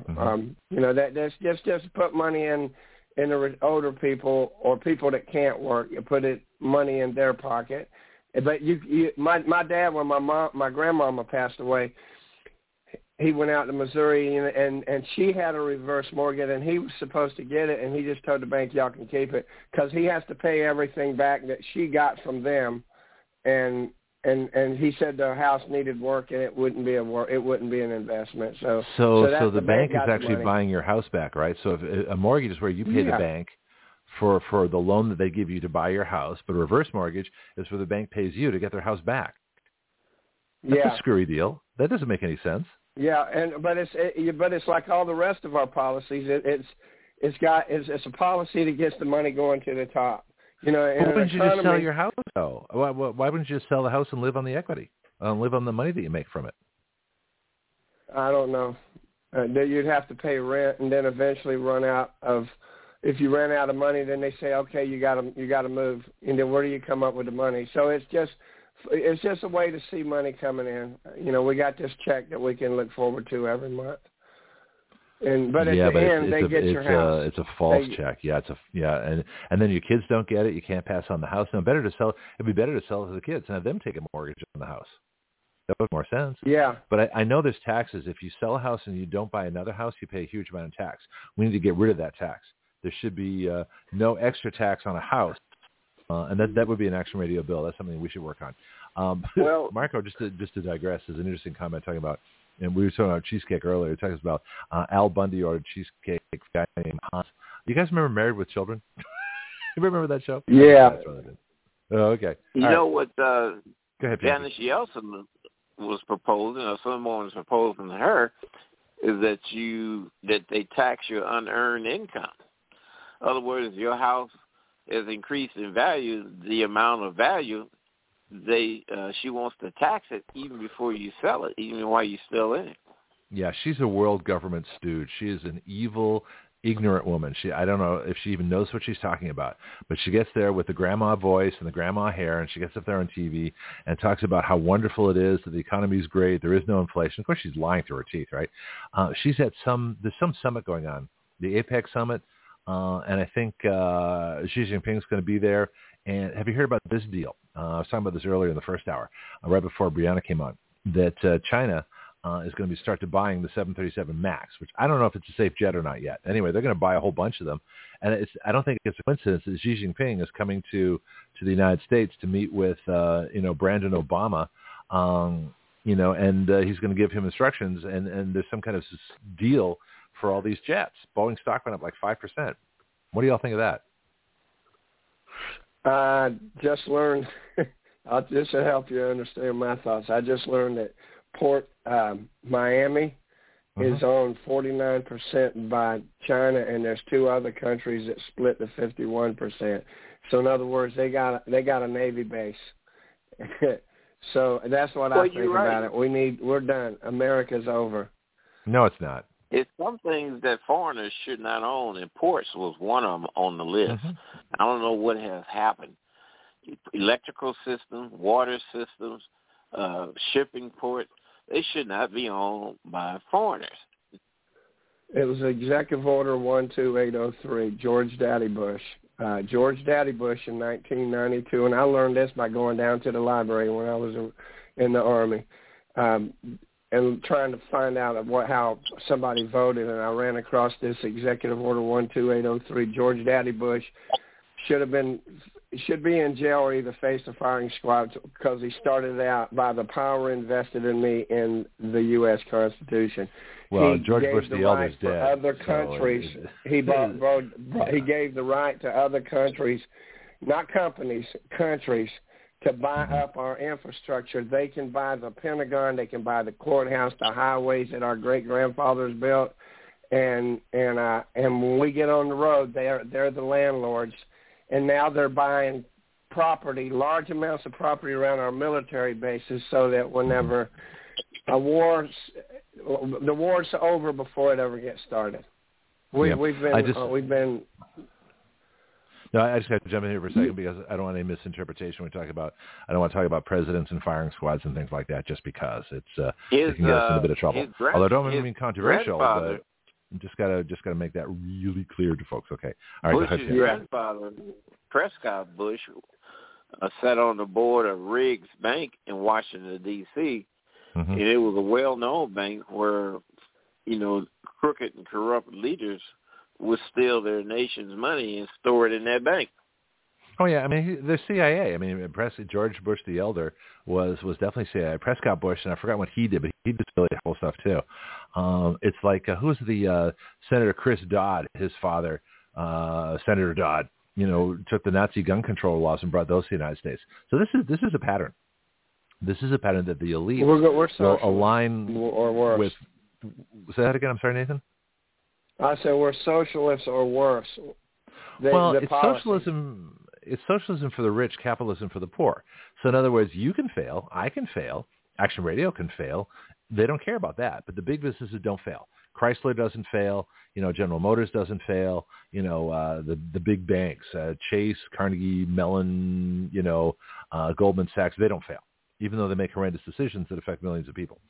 That's just put money in the older people or people that can't work. You put money in their pocket. But my dad, when my grandmama passed away, he went out to Missouri and she had a reverse mortgage, and he was supposed to get it, and he just told the bank, y'all can keep it, because he has to pay everything back that she got from them, and he said the house needed work, and it wouldn't be an investment. So the bank is actually buying your house back, right? So if a mortgage is where you pay the bank for the loan that they give you to buy your house, but a reverse mortgage is where the bank pays you to get their house back. That's a screwy deal. That doesn't make any sense. Yeah, but it's like all the rest of our policies. It's a policy that gets the money going to the top. Why wouldn't you just sell your house though? Why wouldn't you just sell the house and live on the equity, live on the money that you make from it? I don't know. You'd have to pay rent, and then eventually run out of. If you ran out of money, then they say, okay, you got to move, and then where do you come up with the money? So it's just a way to see money coming in. We got this check that we can look forward to every month. But at the end, they get your house. It's a false check. And then your kids don't get it. You can't pass on the house. No, better to sell. It'd be better to sell it to the kids and have them take a mortgage on the house. That would make more sense. Yeah. But I know there's taxes. If you sell a house and you don't buy another house, you pay a huge amount of tax. We need to get rid of that tax. There should be no extra tax on a house, and that would be an Action Radio bill. That's something we should work on. Well, Marco, just to digress, is an interesting comment talking about, and we were talking about cheesecake earlier. Talking about Al Bundy ordered cheesecake for a guy named Hans. You guys remember Married with Children? You remember that show? Yeah. Oh, okay. You know what Go ahead, Janice Yeltsin was proposing, or someone was proposing to her, is that they tax your unearned income. In other words, your house is increased in value, the amount of value she wants to tax it even before you sell it, even while you're still in it. Yeah, she's a world government stooge. She is an evil, ignorant woman. I don't know if she even knows what she's talking about, but she gets there with the grandma voice and the grandma hair, and she gets up there on TV and talks about how wonderful it is, that the economy is great, there is no inflation. Of course, she's lying through her teeth, right? She's at there's some summit going on, the APEC summit, and I think Xi Jinping's going to be there. And have you heard about this deal? I was talking about this earlier in the first hour, right before Brianna came on, that China is going to start to buying the 737 MAX, which I don't know if it's a safe jet or not yet. Anyway, they're going to buy a whole bunch of them. And I don't think it's a coincidence that Xi Jinping is coming to the United States to meet with, Brandon Obama, and he's going to give him instructions, and there's some kind of deal for all these jets. Boeing stock went up like 5%. What do y'all think of that? I just learned, this will help you understand my thoughts. I just learned that Port Miami is owned 49% by China, and there's two other countries that split the 51%. So in other words, they got a Navy base. So that's what I think about it. We're done. America's over. No, it's not. It's some things that foreigners should not own, and ports was one of them on the list. I don't know what has happened. Electrical systems, water systems, shipping ports, they should not be owned by foreigners. It was Executive Order 12803, George Daddy Bush. George Daddy Bush in 1992, and I learned this by going down to the library when I was in the Army. And trying to find out how somebody voted, and I ran across this Executive Order 12803. George Daddy Bush should be in jail or either face the firing squad because he started out by the power invested in me in the U.S. Constitution. Well, George Bush the Elder's dead. Other countries, he gave the right to other countries, not companies, countries, to buy up our infrastructure. They can buy the Pentagon, they can buy the courthouse, the highways that our great grandfathers built, and when we get on the road, they're the landlords, and now they're buying property, large amounts of property around our military bases, so that whenever the war's over before it ever gets started. We've been. No, I just have to jump in here for a second because I don't want any misinterpretation. I don't want to talk about presidents and firing squads and things like that just because it can get us in a bit of trouble. Although I don't mean controversial, but just gotta make that really clear to folks. Okay, all right. Bush's grandfather, Prescott Bush, sat on the board of Riggs Bank in Washington D.C. And it was a well-known bank where, crooked and corrupt leaders would steal their nation's money and store it in that bank. Oh yeah, I mean the CIA. I mean, George Bush the Elder was definitely CIA. Prescott Bush, and I forgot what he did, but he did really whole stuff too. It's like who's the Senator Chris Dodd? His father, Senator Dodd, took the Nazi gun control laws and brought those to the United States. So this is a pattern. This is a pattern that the elite will align or worse. with. Say that again. I'm sorry, Nathan. I said we're socialists or worse. It's socialism. It's socialism for the rich, capitalism for the poor. So in other words, you can fail, I can fail, Action Radio can fail. They don't care about that. But the big businesses don't fail. Chrysler doesn't fail. General Motors doesn't fail. The big banks, Chase, Carnegie, Mellon, Goldman Sachs, they don't fail, even though they make horrendous decisions that affect millions of people.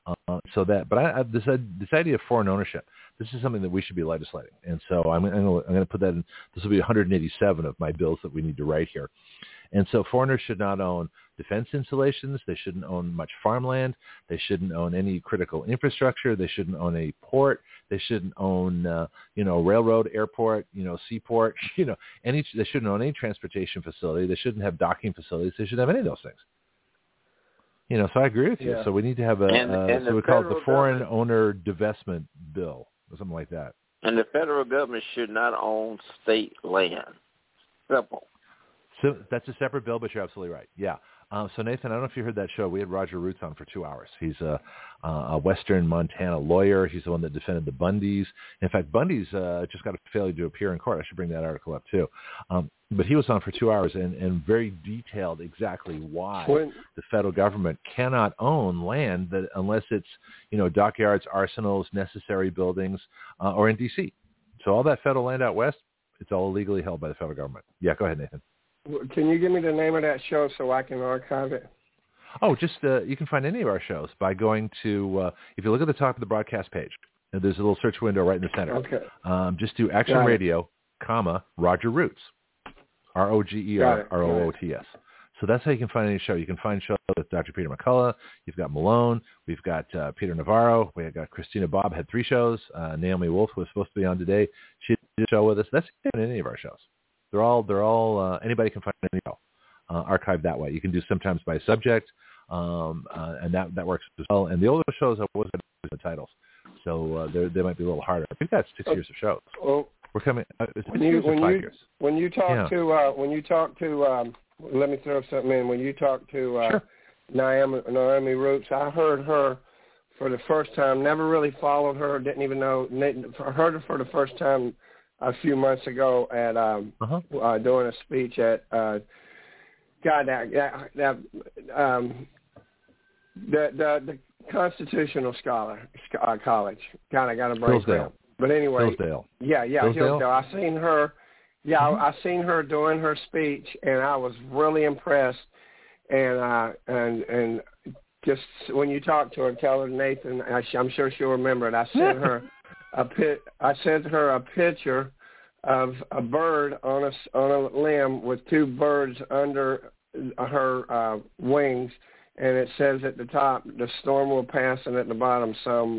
This idea of foreign ownership, this is something that we should be legislating. And so I'm going to put that in. This will be 187 of my bills that we need to write here. And so foreigners should not own defense installations. They shouldn't own much farmland. They shouldn't own any critical infrastructure. They shouldn't own a port. They shouldn't own, railroad, airport, seaport, they shouldn't own any transportation facility. They shouldn't have docking facilities. They shouldn't have any of those things. So I agree with you. So we need to have so we call it the Foreign Owner Divestment Bill or something like that. And the federal government should not own state land. Simple. So that's a separate bill, but you're absolutely right. Yeah. So Nathan, I don't know if you heard that show. We had Roger Roots on for 2 hours. He's a Western Montana lawyer. He's the one that defended the Bundys. In fact, Bundy's just got a failure to appear in court. I should bring that article up too. But he was on for 2 hours and very detailed exactly why the federal government cannot own land that unless it's dockyards, arsenals, necessary buildings, or in D.C. So all that federal land out west, it's all illegally held by the federal government. Yeah, go ahead, Nathan. Can you give me the name of that show so I can archive it? Oh, just you can find any of our shows by going to, if you look at the top of the broadcast page, and there's a little search window right in the center. Okay. Just do Action Radio, Roger Roots, ROGERROOTS. So that's how you can find any show. You can find shows with Dr. Peter McCullough. You've got Malone. We've got Peter Navarro. We've got Christina Bobb, had 3 shows. Naomi Wolf was supposed to be on today. She did a show with us. That's in any of our shows. They're all anybody can find any show archived that way. You can do sometimes by subject, and that works as well. And the older shows I wasn't the titles, so they might be a little harder. I think that's 6 years of shows. Well, we're coming. It's 6 years or 5 years. When you talk to let me throw something in. When you talk to sure. Naomi Roots, I heard her for the first time. Never really followed her. Didn't even know. Heard her for the first time a few months ago at doing a speech at the Constitutional College. God, I got to break down. But anyway, Hillsdale. Yeah, Hillsdale. I seen her. Yeah, I seen her doing her speech, and I was really impressed. And just when you talk to her, tell her Nathan. I'm sure she'll remember it. I sent her a picture of a bird on a limb with 2 birds under her wings, and it says at the top, "The storm will pass," and at the bottom, Psalm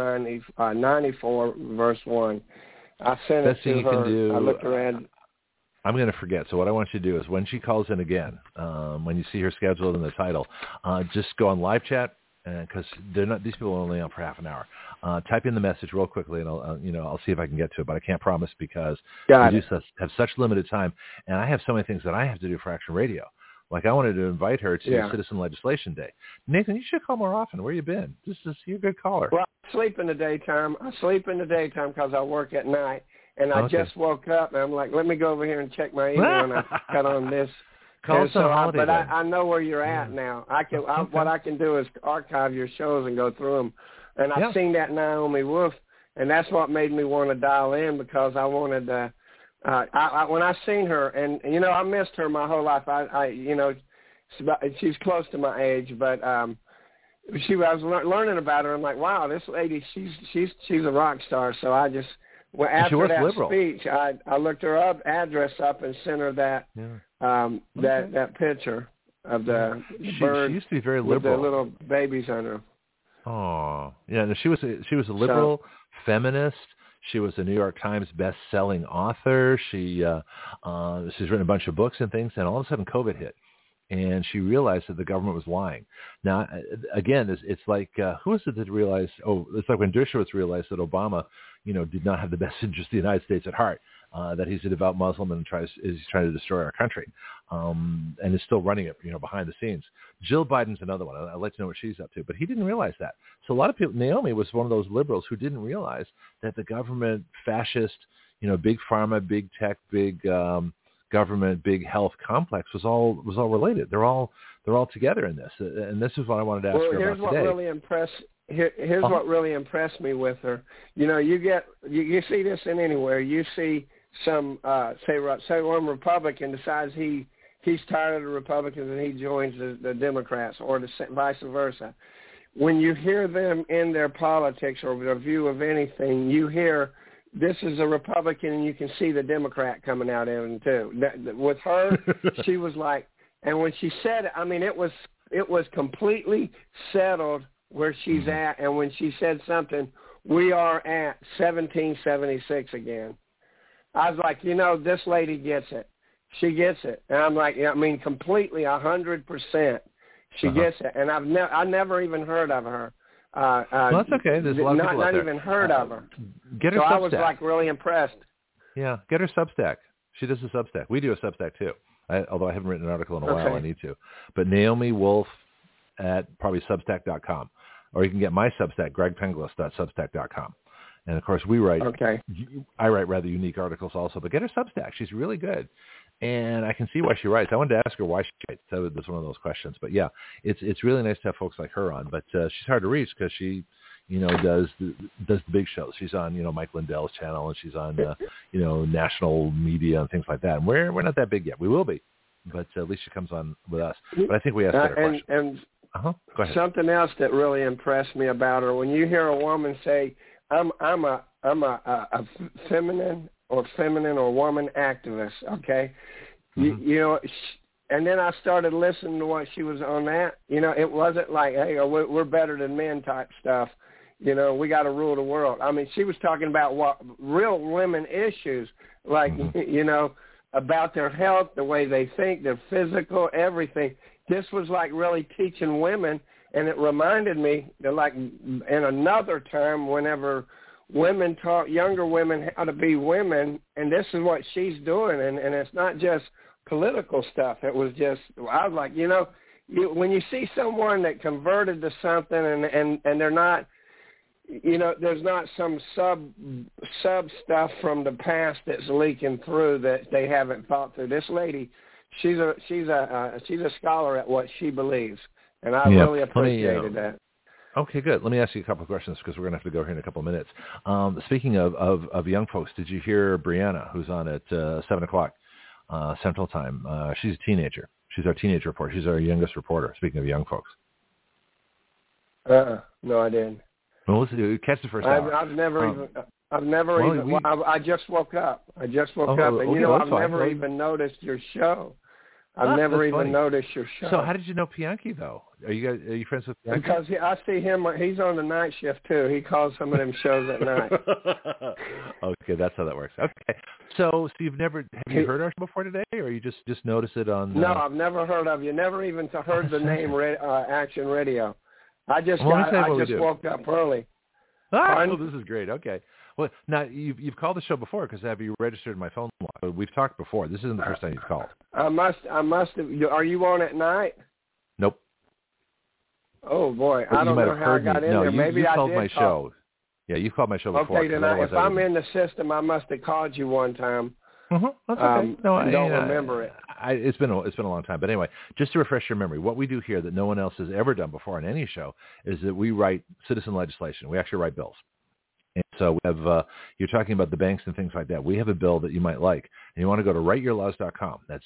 94 verse 1. I sent it to her. I looked around. I'm going to forget. So what I want you to do is when she calls in again, when you see her scheduled in the title, just go on live chat because these people are only on for half an hour. Type in the message real quickly, and I'll see if I can get to it. But I can't promise because we have such limited time, and I have so many things that I have to do for Action Radio. Like I wanted to invite her to Citizen Legislation Day. Nathan, you should call more often. Where you been? You're a good caller. Well, I sleep in the daytime. Because I work at night. And I just woke up, and I'm like, let me go over here and check my email, and I got on this. Call us on holiday. But I know where you're at now. What I can do is archive your shows and go through them. And I've seen that Naomi Wolf, and that's what made me want to dial in because I wanted to. When I seen her, and I missed her my whole life. She's close to my age, but I was learning about her. I'm like, wow, this lady, she's a rock star. So I just. Well, after that liberal. speech, I looked her address up and sent her that that picture of the bird. She used to be very with liberal. the little babies on her. Oh, yeah. No, she was a liberal feminist. She was a New York Times best-selling author. She's written a bunch of books and things. And all of a sudden, COVID hit. And she realized that the government was lying. Now, again, it's like, who is it that realized, it's like when Dershowitz realized that Obama, did not have the best interest of the United States at heart, that he's a devout Muslim and is trying to destroy our country, and is still running it, behind the scenes. Jill Biden's another one. I'd like to know what she's up to. But he didn't realize that. So a lot of people, Naomi was one of those liberals who didn't realize that the government, fascist, big pharma, big tech, big government, big health complex was all related. They're all together in this, and this is what I wanted to ask her about today. Here's what really impressed me with her. You see this in anywhere. You see some say one Republican decides he's tired of the Republicans and he joins the Democrats, or vice versa. When you hear them in their politics or their view of anything, you hear, this is a Republican, and you can see the Democrat coming out in it too. With her, she was like, and when she said it, I mean, it was completely settled where she's at. And when she said something, we are at 1776 again. I was like, this lady gets it. She gets it. And I'm like, completely 100%. She gets it. And I never even heard of her. Well, that's okay. There's a lot of people out there. Not even heard of her. Get her so Substack. I was like really impressed. Yeah, get her Substack. She does a Substack. We do a Substack too. Although I haven't written an article in a while, I need to. But Naomi Wolf at probably Substack.com, or you can get my Substack, gregpenglis.substack.com. And of course, we write. Okay. I write rather unique articles also, but get her Substack. She's really good. And I can see why she writes. I wanted to ask her why she writes. That's one of those questions. But yeah, it's really nice to have folks like her on. But she's hard to reach because she, does the big shows. She's on, Mike Lindell's channel, and she's on, national media and things like that. And we're not that big yet. We will be, but at least she comes on with us. But I think we asked her a question. And go ahead. Something else that really impressed me about her, when you hear a woman say, I'm a feminine or woman activist, okay? Mm-hmm. And then I started listening to what she was on that. It wasn't like, hey, we're better than men type stuff. We got to rule the world. I mean, she was talking about what real women issues, like, about their health, the way they think, their physical, everything. This was like really teaching women, and it reminded me that, like, in another time, whenever women taught younger women how to be women, and this is what she's doing, and it's not just political stuff. It was just, I was like, when you see someone that converted to something and they're not, there's not some sub stuff from the past that's leaking through that they haven't thought through. This lady, she's a scholar at what she believes, and I really appreciated that. Okay, good. Let me ask you a couple of questions because we're going to have to go here in a couple of minutes. Speaking of young folks, did you hear Brianna, who's on at 7 o'clock Central Time? She's a teenager. She's our teenage reporter. She's our youngest reporter, speaking of young folks. No, I didn't. Well, listen, catch the first hour. I've never even. I just woke up. And I've never even noticed your show. I've never even noticed your show. So how did you know Pianki, though? Are you friends with Pianki? Because I see him. He's on the night shift, too. He calls some of them shows at night. Okay, that's how that works. Okay. So have you heard our show before today, or you just noticed it on... No, I've never heard of you. Never even heard the name Action Radio. I just woke up early. Well, this is great. Okay. Well, now you've called the show before because have you registered my phone log? We've talked before. This isn't the first time you've called. I must have. Are you on at night? Nope. Oh boy, but I don't know how I got in there. Maybe you I called did my show. Yeah, you called my show before. Okay, then if I'm in the system, I must have called you one time. That's okay. No, I don't remember it. It's been a long time. But anyway, just to refresh your memory, what we do here that no one else has ever done before on any show is that we write citizen legislation. We actually write bills. And so we have, you're talking about the banks and things like that. We have a bill that you might like. And you want to go to writeyourlaws.com. That's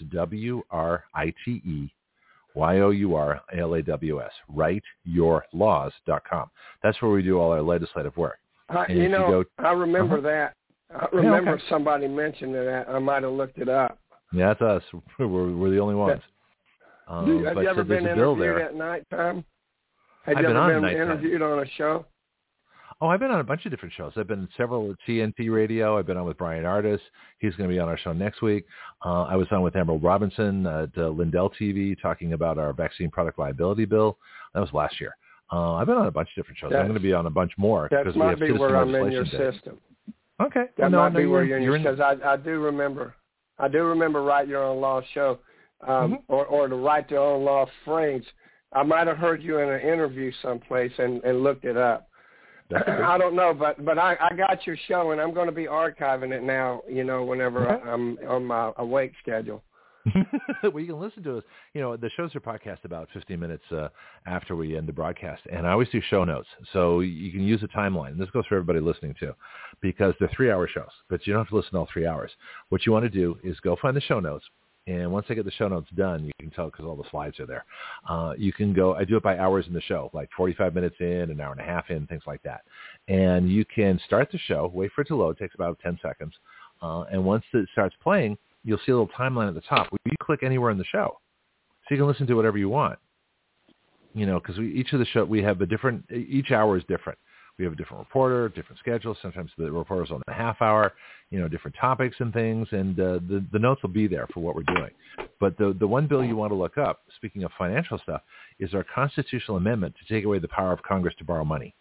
WRITEYOURLAWS. Writeyourlaws.com. That's where we do all our legislative work. I remember that. I remember somebody mentioned that. I might have looked it up. Yeah, that's us. We're the only ones. Have you ever been interviewed at nighttime? Have you ever been interviewed on a show? Oh, I've been on a bunch of different shows. I've been on several at TNT Radio. I've been on with Brian Ardis. He's going to be on our show next week. I was on with Emerald Robinson at Lindell TV talking about our vaccine product liability bill. That was last year. I've been on a bunch of different shows. I'm going to be on a bunch more. That might be where I'm in your system. Okay. That might be where you're in, because I do remember Write Your Own Law show, or the Write Your Own Law phrase. I might have heard you in an interview someplace and looked it up. I don't know, but I got your show, and I'm going to be archiving it now, whenever I'm on my awake schedule. Well, you can listen to us. The shows are podcast about 15 minutes after we end the broadcast, and I always do show notes, so you can use a timeline. And this goes for everybody listening too, because they're 3-hour shows, but you don't have to listen to all 3 hours. What you want to do is go find the show notes, and once I get the show notes done, you can tell because all the slides are there. You can go. I do it by hours in the show, like 45 minutes in, an hour and a half in, things like that. And you can start the show, wait for it to load. It takes about 10 seconds, and once it starts playing, you'll see a little timeline at the top. You click anywhere in the show, so you can listen to whatever you want. Because each of the show we have each hour is different. We have a different reporter, different schedule. Sometimes the reporter's on the half hour, different topics and things, and the notes will be there for what we're doing. But the one bill you want to look up, speaking of financial stuff, is our constitutional amendment to take away the power of Congress to borrow money.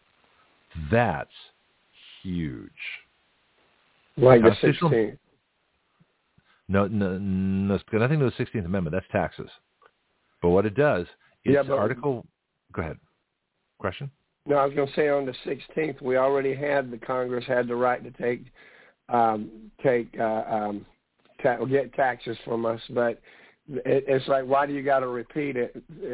That's huge. Like the 16th. No, it's got nothing to do with the 16th Amendment. That's taxes. But what it does is Article... Go ahead. Question? No, I was going to say on the 16th, we already had the Congress had the right to get taxes from us, but it's like, why do you got to repeat it?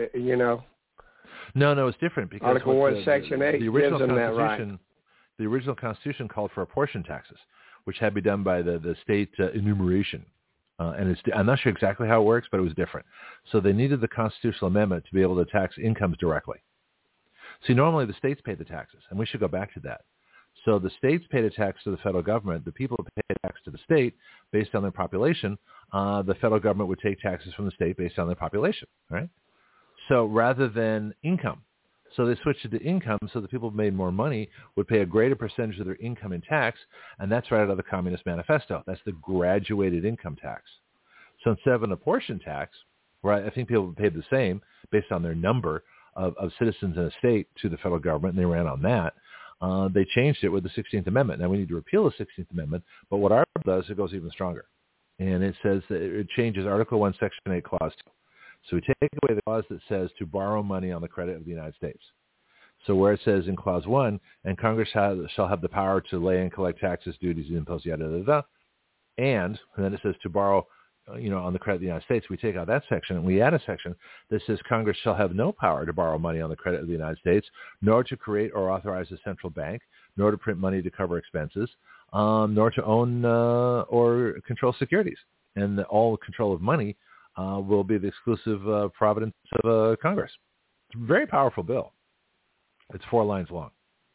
No, it's different because Article 1, Section 8 gives them that right. The original Constitution called for apportion taxes, which had to be done by the state enumeration. And I'm not sure exactly how it works, but it was different. So they needed the constitutional amendment to be able to tax incomes directly. See, normally the states pay the taxes, and we should go back to that. So the states pay the tax to the federal government. The people pay the tax to the state based on their population. The federal government would take taxes from the state based on their population, right? So rather than income. So they switched it to income so the people who made more money would pay a greater percentage of their income in tax, and that's right out of the Communist Manifesto. That's the graduated income tax. So instead of an apportion tax, where I think people paid the same based on their number of citizens in a state to the federal government, and they ran on that, they changed it with the 16th Amendment. Now we need to repeal the 16th Amendment, but what our bill does, it goes even stronger. And it says that it changes Article 1, Section 8, Clause 2. So we take away the clause that says to borrow money on the credit of the United States. So where it says in Clause 1, and Congress shall have the power to lay and collect taxes, duties, and imposts, yada, yada, yada, and then it says to borrow, on the credit of the United States. We take out that section and we add a section that says Congress shall have no power to borrow money on the credit of the United States, nor to create or authorize a central bank, nor to print money to cover expenses, nor to own or control securities. And all control of money will be the exclusive providence of Congress. It's a very powerful bill. It's 4 lines long.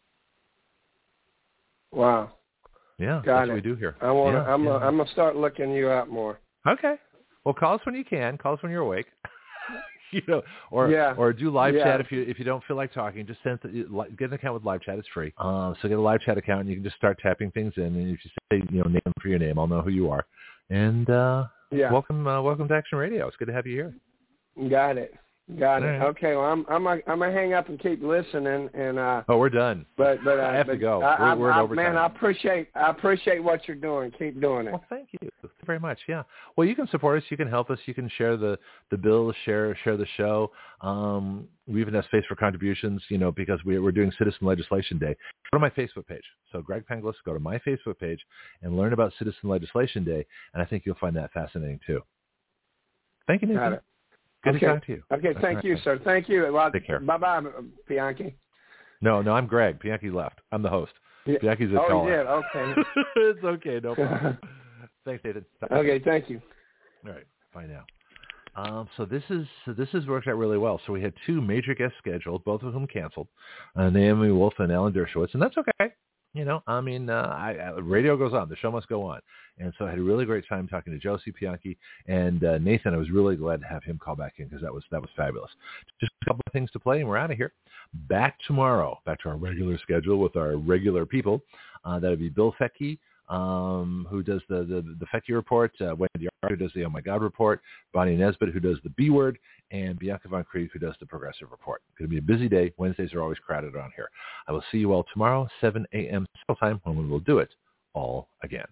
Wow. Yeah, that's what we do here. I'm gonna start looking you up more. Okay. Well, call us when you can. Call us when you're awake. Or do live chat if you don't feel like talking. Just get an account with live chat. It's free. So get a live chat account and you can just start tapping things in. And if you say name for your name, I'll know who you are. And welcome to Action Radio. It's good to have you here. Got it. Got it. Right. Okay. Well, I'm gonna hang up and keep listening. And we're done. But I have to go. We're in overtime. Man, I appreciate what you're doing. Keep doing it. Well, thank you very much. Yeah. Well, you can support us. You can help us. You can share the bill, share the show. We even have space for contributions. Because we're doing Citizen Legislation Day. Go to my Facebook page. So Greg Penglis, go to my Facebook page and learn about Citizen Legislation Day, and I think you'll find that fascinating too. Thank you, Nathan. Got it. Good to talk to you. Okay, thank you, sir. Thank you. Well, take care. Bye-bye, Bianchi. No, I'm Greg. Bianchi left. I'm the host. Bianchi's a caller. Oh, yeah, okay. It's okay, no problem. Thanks, Nathan. Okay, thank you. All right, bye now. So this has worked out really well. So we had 2 major guests scheduled, both of whom canceled, Naomi Wolf and Alan Dershowitz, and that's okay. Radio goes on. The show must go on. And so I had a really great time talking to Josie Bianchi and Nathan. I was really glad to have him call back in because that was fabulous. Just a couple of things to play, and we're out of here. Back tomorrow, back to our regular schedule with our regular people. That would be Bill Fettke, who does the Fettke report, Wendy Arthur, who does the Oh My God report, Bonnie Nesbitt, who does the B word, and Bianca Von Krief, who does the Progressive Report. It's going to be a busy day. Wednesdays are always crowded on here. I will see you all tomorrow, 7 a.m. Central Time, when we will do it all again.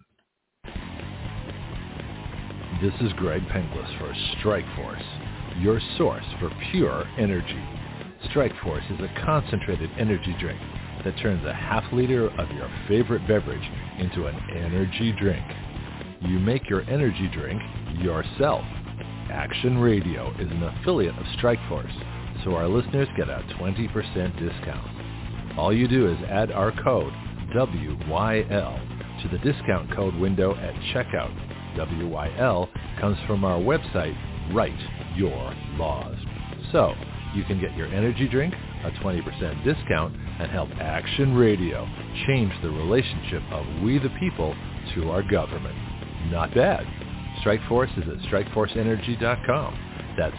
This is Greg Penglis for Strikeforce, your source for pure energy. Strikeforce is a concentrated energy drink that turns a half liter of your favorite beverage into an energy drink. You make your energy drink yourself. Action Radio is an affiliate of Strikeforce, so our listeners get a 20% discount. All you do is add our code WYL to the discount code window at checkout. WYL comes from our website, Write Your Laws. So you can get your energy drink, a 20% discount, and help Action Radio change the relationship of we the people to our government. Not bad. Strikeforce is at StrikeForceEnergy.com. That's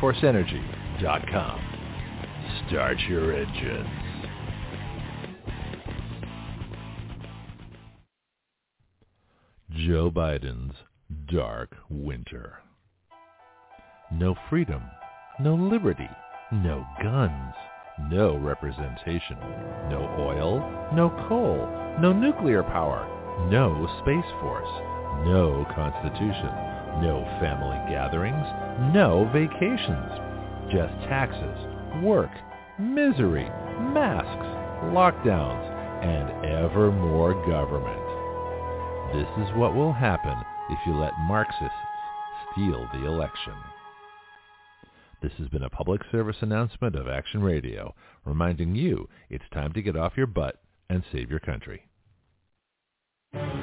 StrikeForceEnergy.com. Start your engines. Joe Biden's dark winter. No freedom, no liberty, no guns, no representation, no oil, no coal, no nuclear power, no Space Force, no Constitution, no family gatherings, no vacations, just taxes, work, misery, masks, lockdowns, and ever more government. This is what will happen if you let Marxists steal the election. This has been a public service announcement of Action Radio, reminding you it's time to get off your butt and save your country.